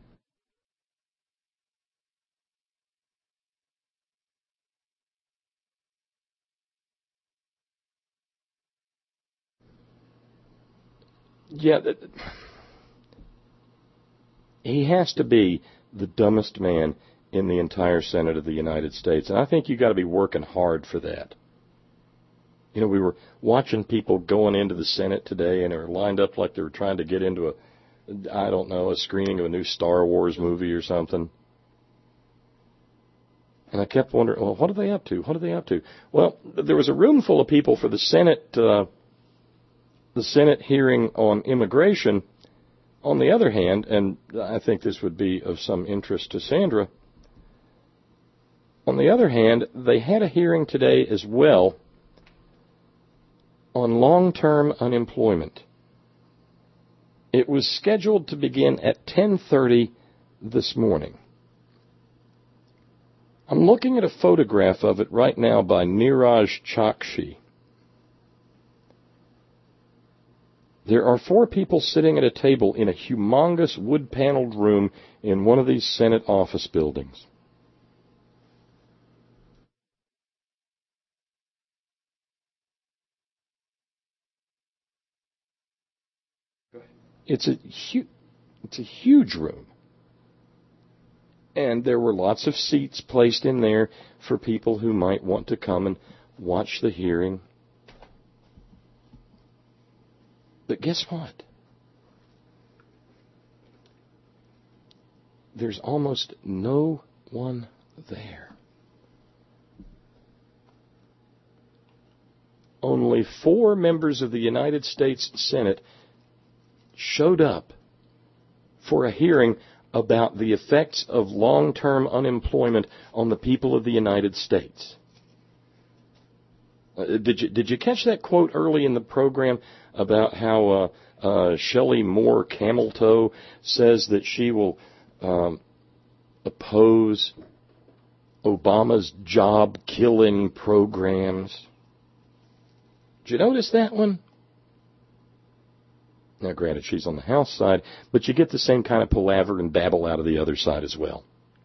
Yeah, he has to be the dumbest man in the entire Senate of the United States. And I think you've got to be working hard for that. You know, we were watching people going into the Senate today, and they were lined up like they were trying to get into a, I don't know, a screening of a new Star Wars movie or something. And I kept wondering, well, what are they up to? What are they up to? Well, there was a room full of people for the Senate, uh, the Senate hearing on immigration. On the other hand, and I think this would be of some interest to Sandra, on the other hand, they had a hearing today as well on long-term unemployment. It was scheduled to begin at ten thirty this morning. I'm looking at a photograph of it right now by Neeraj Chokshi. There are four people sitting at a table in a humongous wood-paneled room in one of these Senate office buildings. It's a hu- it's a huge room. And there were lots of seats placed in there for people who might want to come and watch the hearing. But guess what? There's almost no one there. Only four members of the United States Senate showed up for a hearing about the effects of long-term unemployment on the people of the United States. Uh, did you did you catch that quote early in the program about how uh, uh, Shelley Moore Cameltoe says that she will um, oppose Obama's job-killing programs? Did you notice that one? Now, granted, she's on the House side, but you get the same kind of palaver and babble out of the other side as well.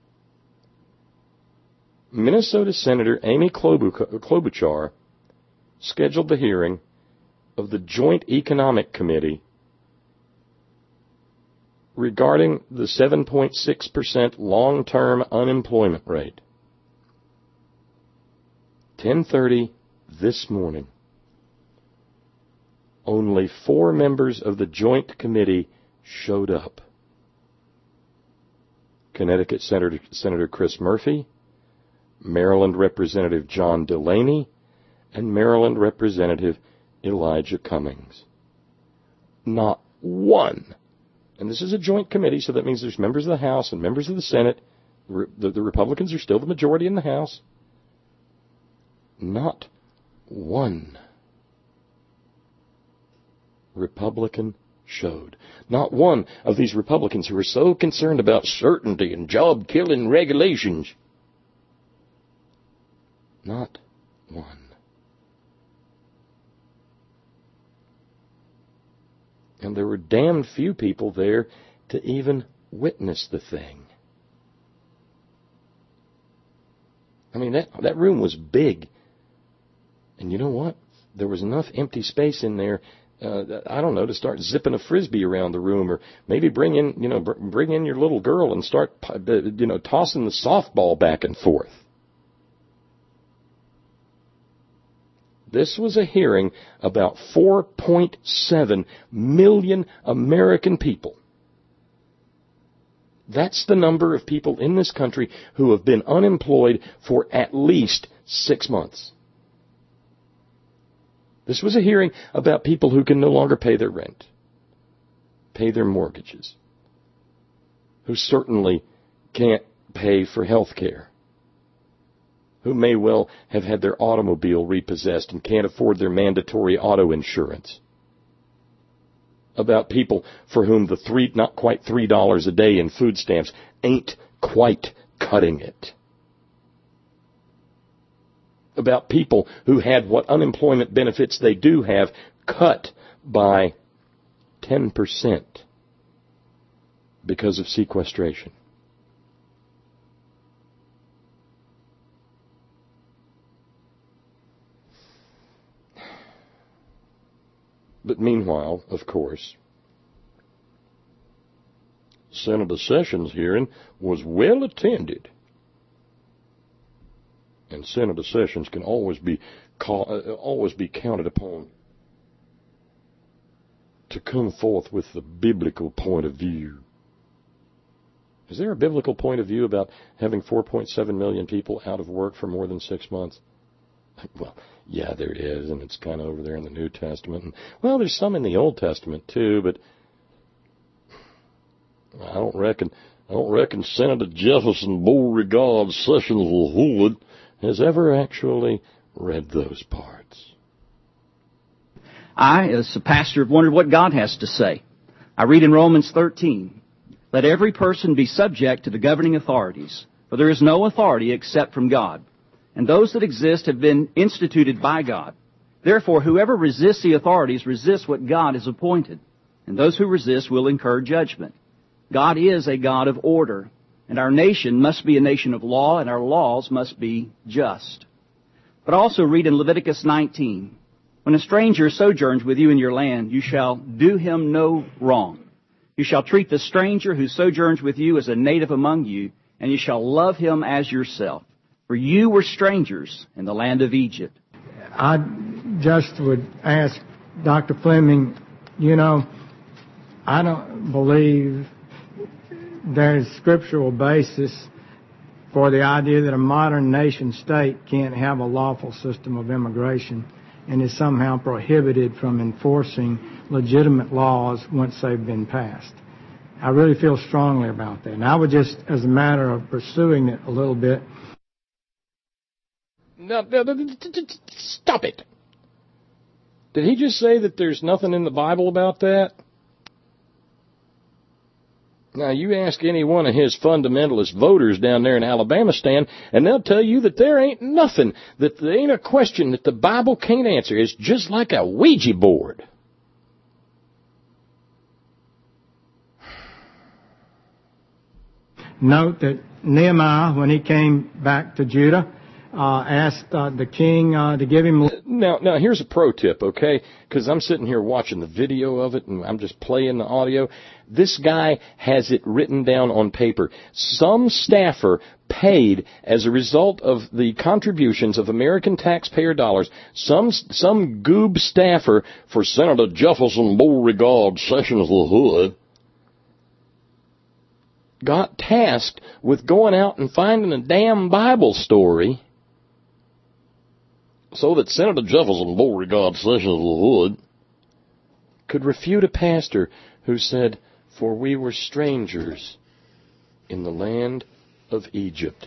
Minnesota Senator Amy Klobuchar scheduled the hearing of the Joint Economic Committee regarding the seven point six percent long-term unemployment rate. ten thirty this morning. Only four members of the Joint Committee showed up. Connecticut Senator, Senator Chris Murphy, Maryland Representative John Delaney, and Maryland Representative Elijah Cummings. Not one. And this is a joint committee, so that means there's members of the House and members of the Senate. The, the Republicans are still the majority in the House. Not one Republican showed. Not one of these Republicans who are so concerned about certainty and job-killing regulations. Not one. And there were damned few people there to even witness the thing. I mean, that, that room was big. And you know what? There was enough empty space in there, uh, I don't know, to start zipping a Frisbee around the room, or maybe bring in, you know, bring in your little girl and start, you know, tossing the softball back and forth. This was a hearing about four point seven million American people. That's the number of people in this country who have been unemployed for at least six months. This was a hearing about people who can no longer pay their rent, pay their mortgages, who certainly can't pay for health care, who may well have had their automobile repossessed and can't afford their mandatory auto insurance, about people for whom the three, not quite three dollars a day in food stamps ain't quite cutting it, about people who had what unemployment benefits they do have cut by ten percent because of sequestration. But meanwhile, of course, Senator Sessions' hearing was well attended. And Senator Sessions can always be call, uh, always be counted upon to come forth with the biblical point of view. Is there a biblical point of view about having four point seven million people out of work for more than six months? Well, yeah, there is, and it's kind of over there in the New Testament. And, well, there's some in the Old Testament too, but I don't reckon I don't reckon Senator Jefferson Beauregard Sessions Wood has ever actually read those parts. I, as a pastor, have wondered what God has to say. I read in Romans thirteen, let every person be subject to the governing authorities, for there is no authority except from God, and those that exist have been instituted by God. Therefore, whoever resists the authorities resists what God has appointed, and those who resist will incur judgment. God is a God of order, and our nation must be a nation of law, and our laws must be just. But also read in Leviticus nineteen, when a stranger sojourns with you in your land, you shall do him no wrong. You shall treat the stranger who sojourns with you as a native among you, and you shall love him as yourself. For you were strangers in the land of Egypt. I just would ask Doctor Fleming, you know, I don't believe there's scriptural basis for the idea that a modern nation state can't have a lawful system of immigration and is somehow prohibited from enforcing legitimate laws once they've been passed. I really feel strongly about that. And I would just, as a matter of pursuing it a little bit... No, no, no, stop it. Did he just say that there's nothing in the Bible about that? Now, you ask any one of his fundamentalist voters down there in Alabama stand, and they'll tell you that there ain't nothing, that there ain't a question that the Bible can't answer. It's just like a Ouija board. Note that Nehemiah, when he came back to Judah, uh, asked uh, the king uh, to give him... Now, now, here's a pro tip, okay? Because I'm sitting here watching the video of it, and I'm just playing the audio. This guy has it written down on paper. Some staffer paid as a result of the contributions of American taxpayer dollars, some some goob staffer for Senator Jefferson Beauregard Sessions LaHood got tasked with going out and finding a damn Bible story so that Senator Jefferson Beauregard Sessions LaHood could refute a pastor who said, for we were strangers in the land of Egypt.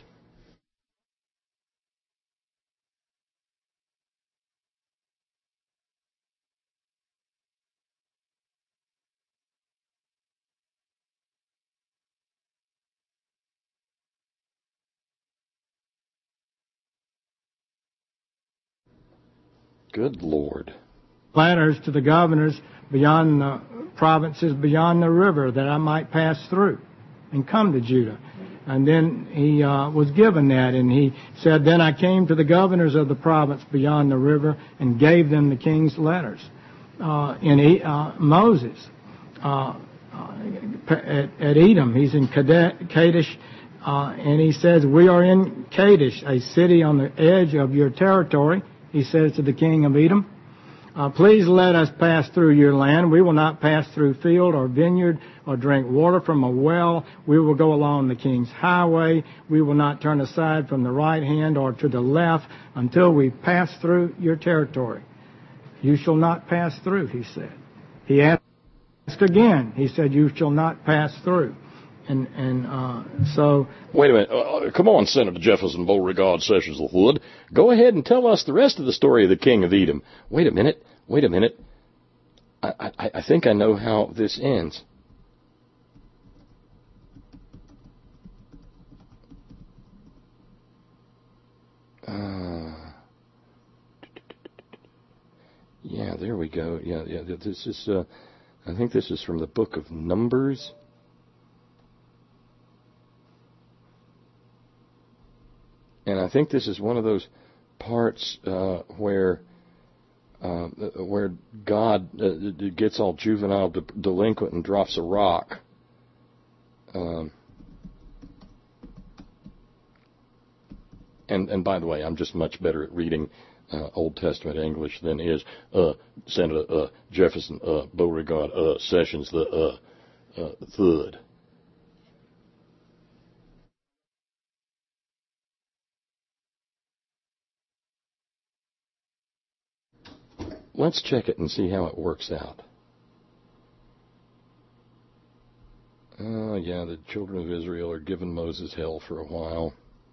Good Lord. Letters to the governors beyond the provinces beyond the river that I might pass through and come to Judah. And then he uh, was given that, and he said, then I came to the governors of the province beyond the river and gave them the king's letters. Uh, in uh, Moses, uh, at, at Edom, he's in Kadesh, uh, and he says, we are in Kadesh, a city on the edge of your territory. He says to the king of Edom, uh, please let us pass through your land. We will not pass through field or vineyard or drink water from a well. We will go along the king's highway. We will not turn aside from the right hand or to the left until we pass through your territory. You shall not pass through, he said. He asked again. He said, you shall not pass through. And, and uh, so... Wait a minute. Uh, come on, Senator Jefferson Beauregard Sessions LaHood. Go ahead and tell us the rest of the story of the king of Edom. Wait a minute. Wait a minute. I, I, I think I know how this ends. Uh, yeah, there we go. Yeah, yeah. This is... Uh, I think this is from the book of Numbers. And I think this is one of those parts uh, where uh, where God uh, gets all juvenile de- delinquent and drops a rock. Um, And, and by the way, I'm just much better at reading uh, Old Testament English than is uh, Senator uh, Jefferson uh, Beauregard uh, Sessions the uh, uh, third. Let's check it and see how it works out. Oh, uh, yeah, the children of Israel are giving Moses hell for a while.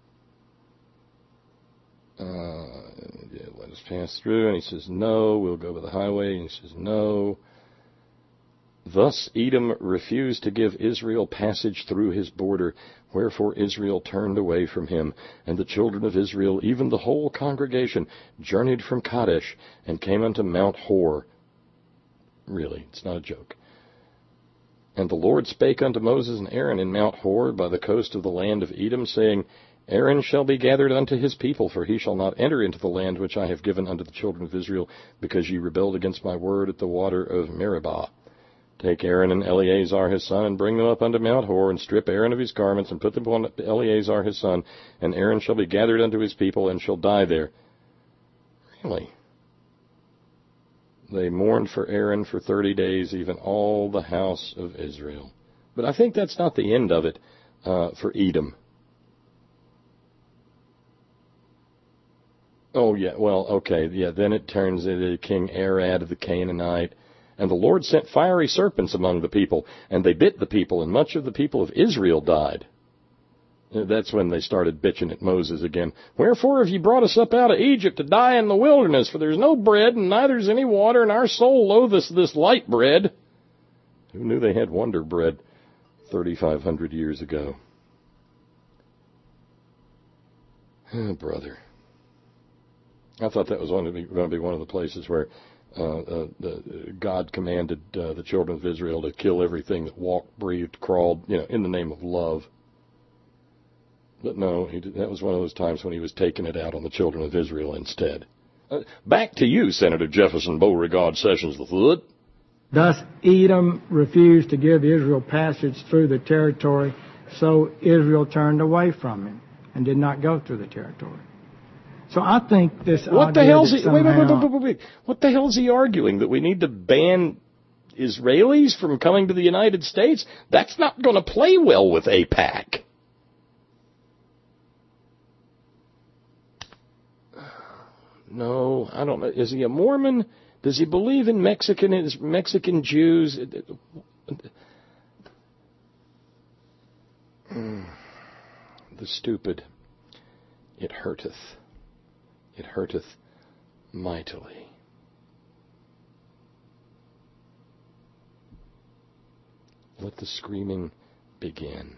Uh, yeah, let us pass through. And he says, no, we'll go by the highway. And he says, no. Thus Edom refused to give Israel passage through his border, wherefore Israel turned away from him. And the children of Israel, even the whole congregation, journeyed from Kadesh and came unto Mount Hor. Really, it's not a joke. And the Lord spake unto Moses and Aaron in Mount Hor by the coast of the land of Edom, saying, Aaron shall be gathered unto his people, for he shall not enter into the land which I have given unto the children of Israel, because ye rebelled against my word at the water of Meribah. Take Aaron and Eleazar his son, and bring them up unto Mount Hor, and strip Aaron of his garments, and put them upon Eleazar his son, and Aaron shall be gathered unto his people, and shall die there. Really? They mourned for Aaron for thirty days, even all the house of Israel. But I think that's not the end of it uh, for Edom. Oh, yeah, well, okay, yeah, then it turns into King Arad the Canaanite. And the Lord sent fiery serpents among the people, and they bit the people, and much of the people of Israel died. That's when they started bitching at Moses again. Wherefore have ye brought us up out of Egypt to die in the wilderness? For there's no bread, and neither is any water, and our soul loatheth this light bread. Who knew they had wonder bread thirty-five hundred years ago? Oh, brother. I thought that was going to be, going to be one of the places where uh, uh, the, God commanded uh, the children of Israel to kill everything that walked, breathed, crawled, you know, in the name of love. But no, he did, that was one of those times when he was taking it out on the children of Israel instead. Uh, back to you, Senator Jefferson Beauregard Sessions the third. Thus Edom refused to give Israel passage through the territory, so Israel turned away from him and did not go through the territory. So I think this what the hell's he, somehow, wait, wait, wait, wait, wait, wait. What the hell is he arguing? That we need to ban Israelis from coming to the United States? That's not going to play well with AIPAC. No, I don't know. Is he a Mormon? Does he believe in Mexican Mexican Jews? The stupid. It hurteth. It hurteth mightily. Let the screaming begin.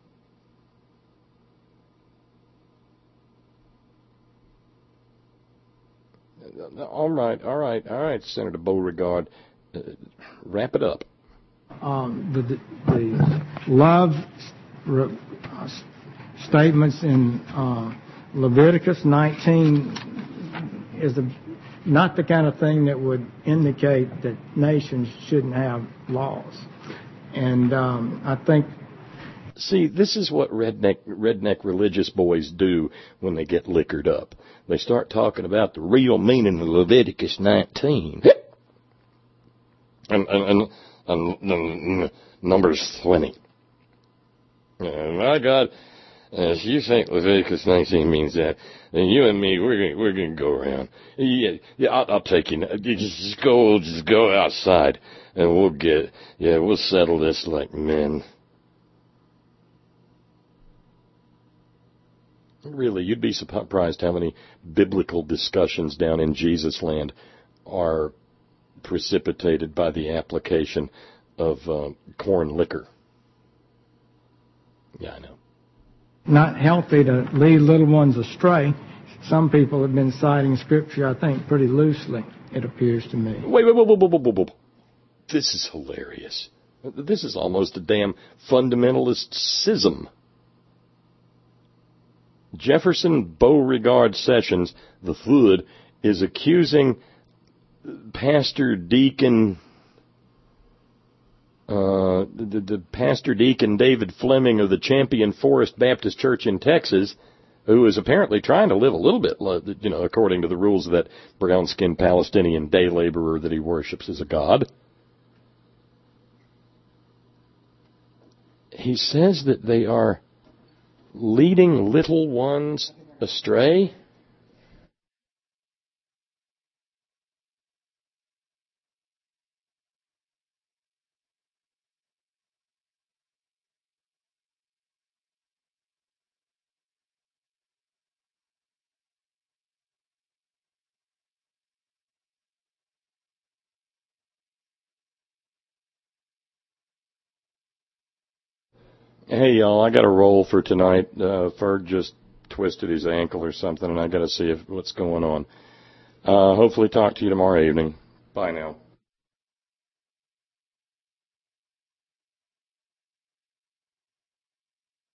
All right, all right, all right, Senator Beauregard. Uh, wrap it up. Um, the, the, the love re, uh, statements in uh, Leviticus nineteen is a, not the kind of thing that would indicate that nations shouldn't have laws. And um, I think... See, this is what redneck redneck religious boys do when they get liquored up. They start talking about the real meaning of Leviticus nineteen. And, and, and, and, and Numbers twenty. Uh, my God, if you think Leviticus nineteen means that, then you and me, we're going we're going to go around. Yeah, yeah, I'll, I'll take you. you just, just go, just go outside, and we'll get, yeah, we'll settle this like men. Really, you'd be surprised how many biblical discussions down in Jesus land are precipitated by the application of uh, corn liquor. Yeah, I know. Not healthy to lead little ones astray. Some people have been citing Scripture, I think, pretty loosely, it appears to me. Wait, wait, wait, wait, wait, wait, wait. This is hilarious. This is almost a damn fundamentalist schism. Jefferson Beauregard Sessions the third is accusing Pastor Deacon uh, the, the Pastor Deacon David Fleming of the Champion Forest Baptist Church in Texas who is apparently trying to live a little bit, you know, according to the rules of that brown-skinned Palestinian day laborer that he worships as a god. He says that they are leading little ones astray. Hey, y'all, I got a roll for tonight. Uh, Ferg just twisted his ankle or something, and I got to see if, what's going on. Uh, hopefully talk to you tomorrow evening. Bye now.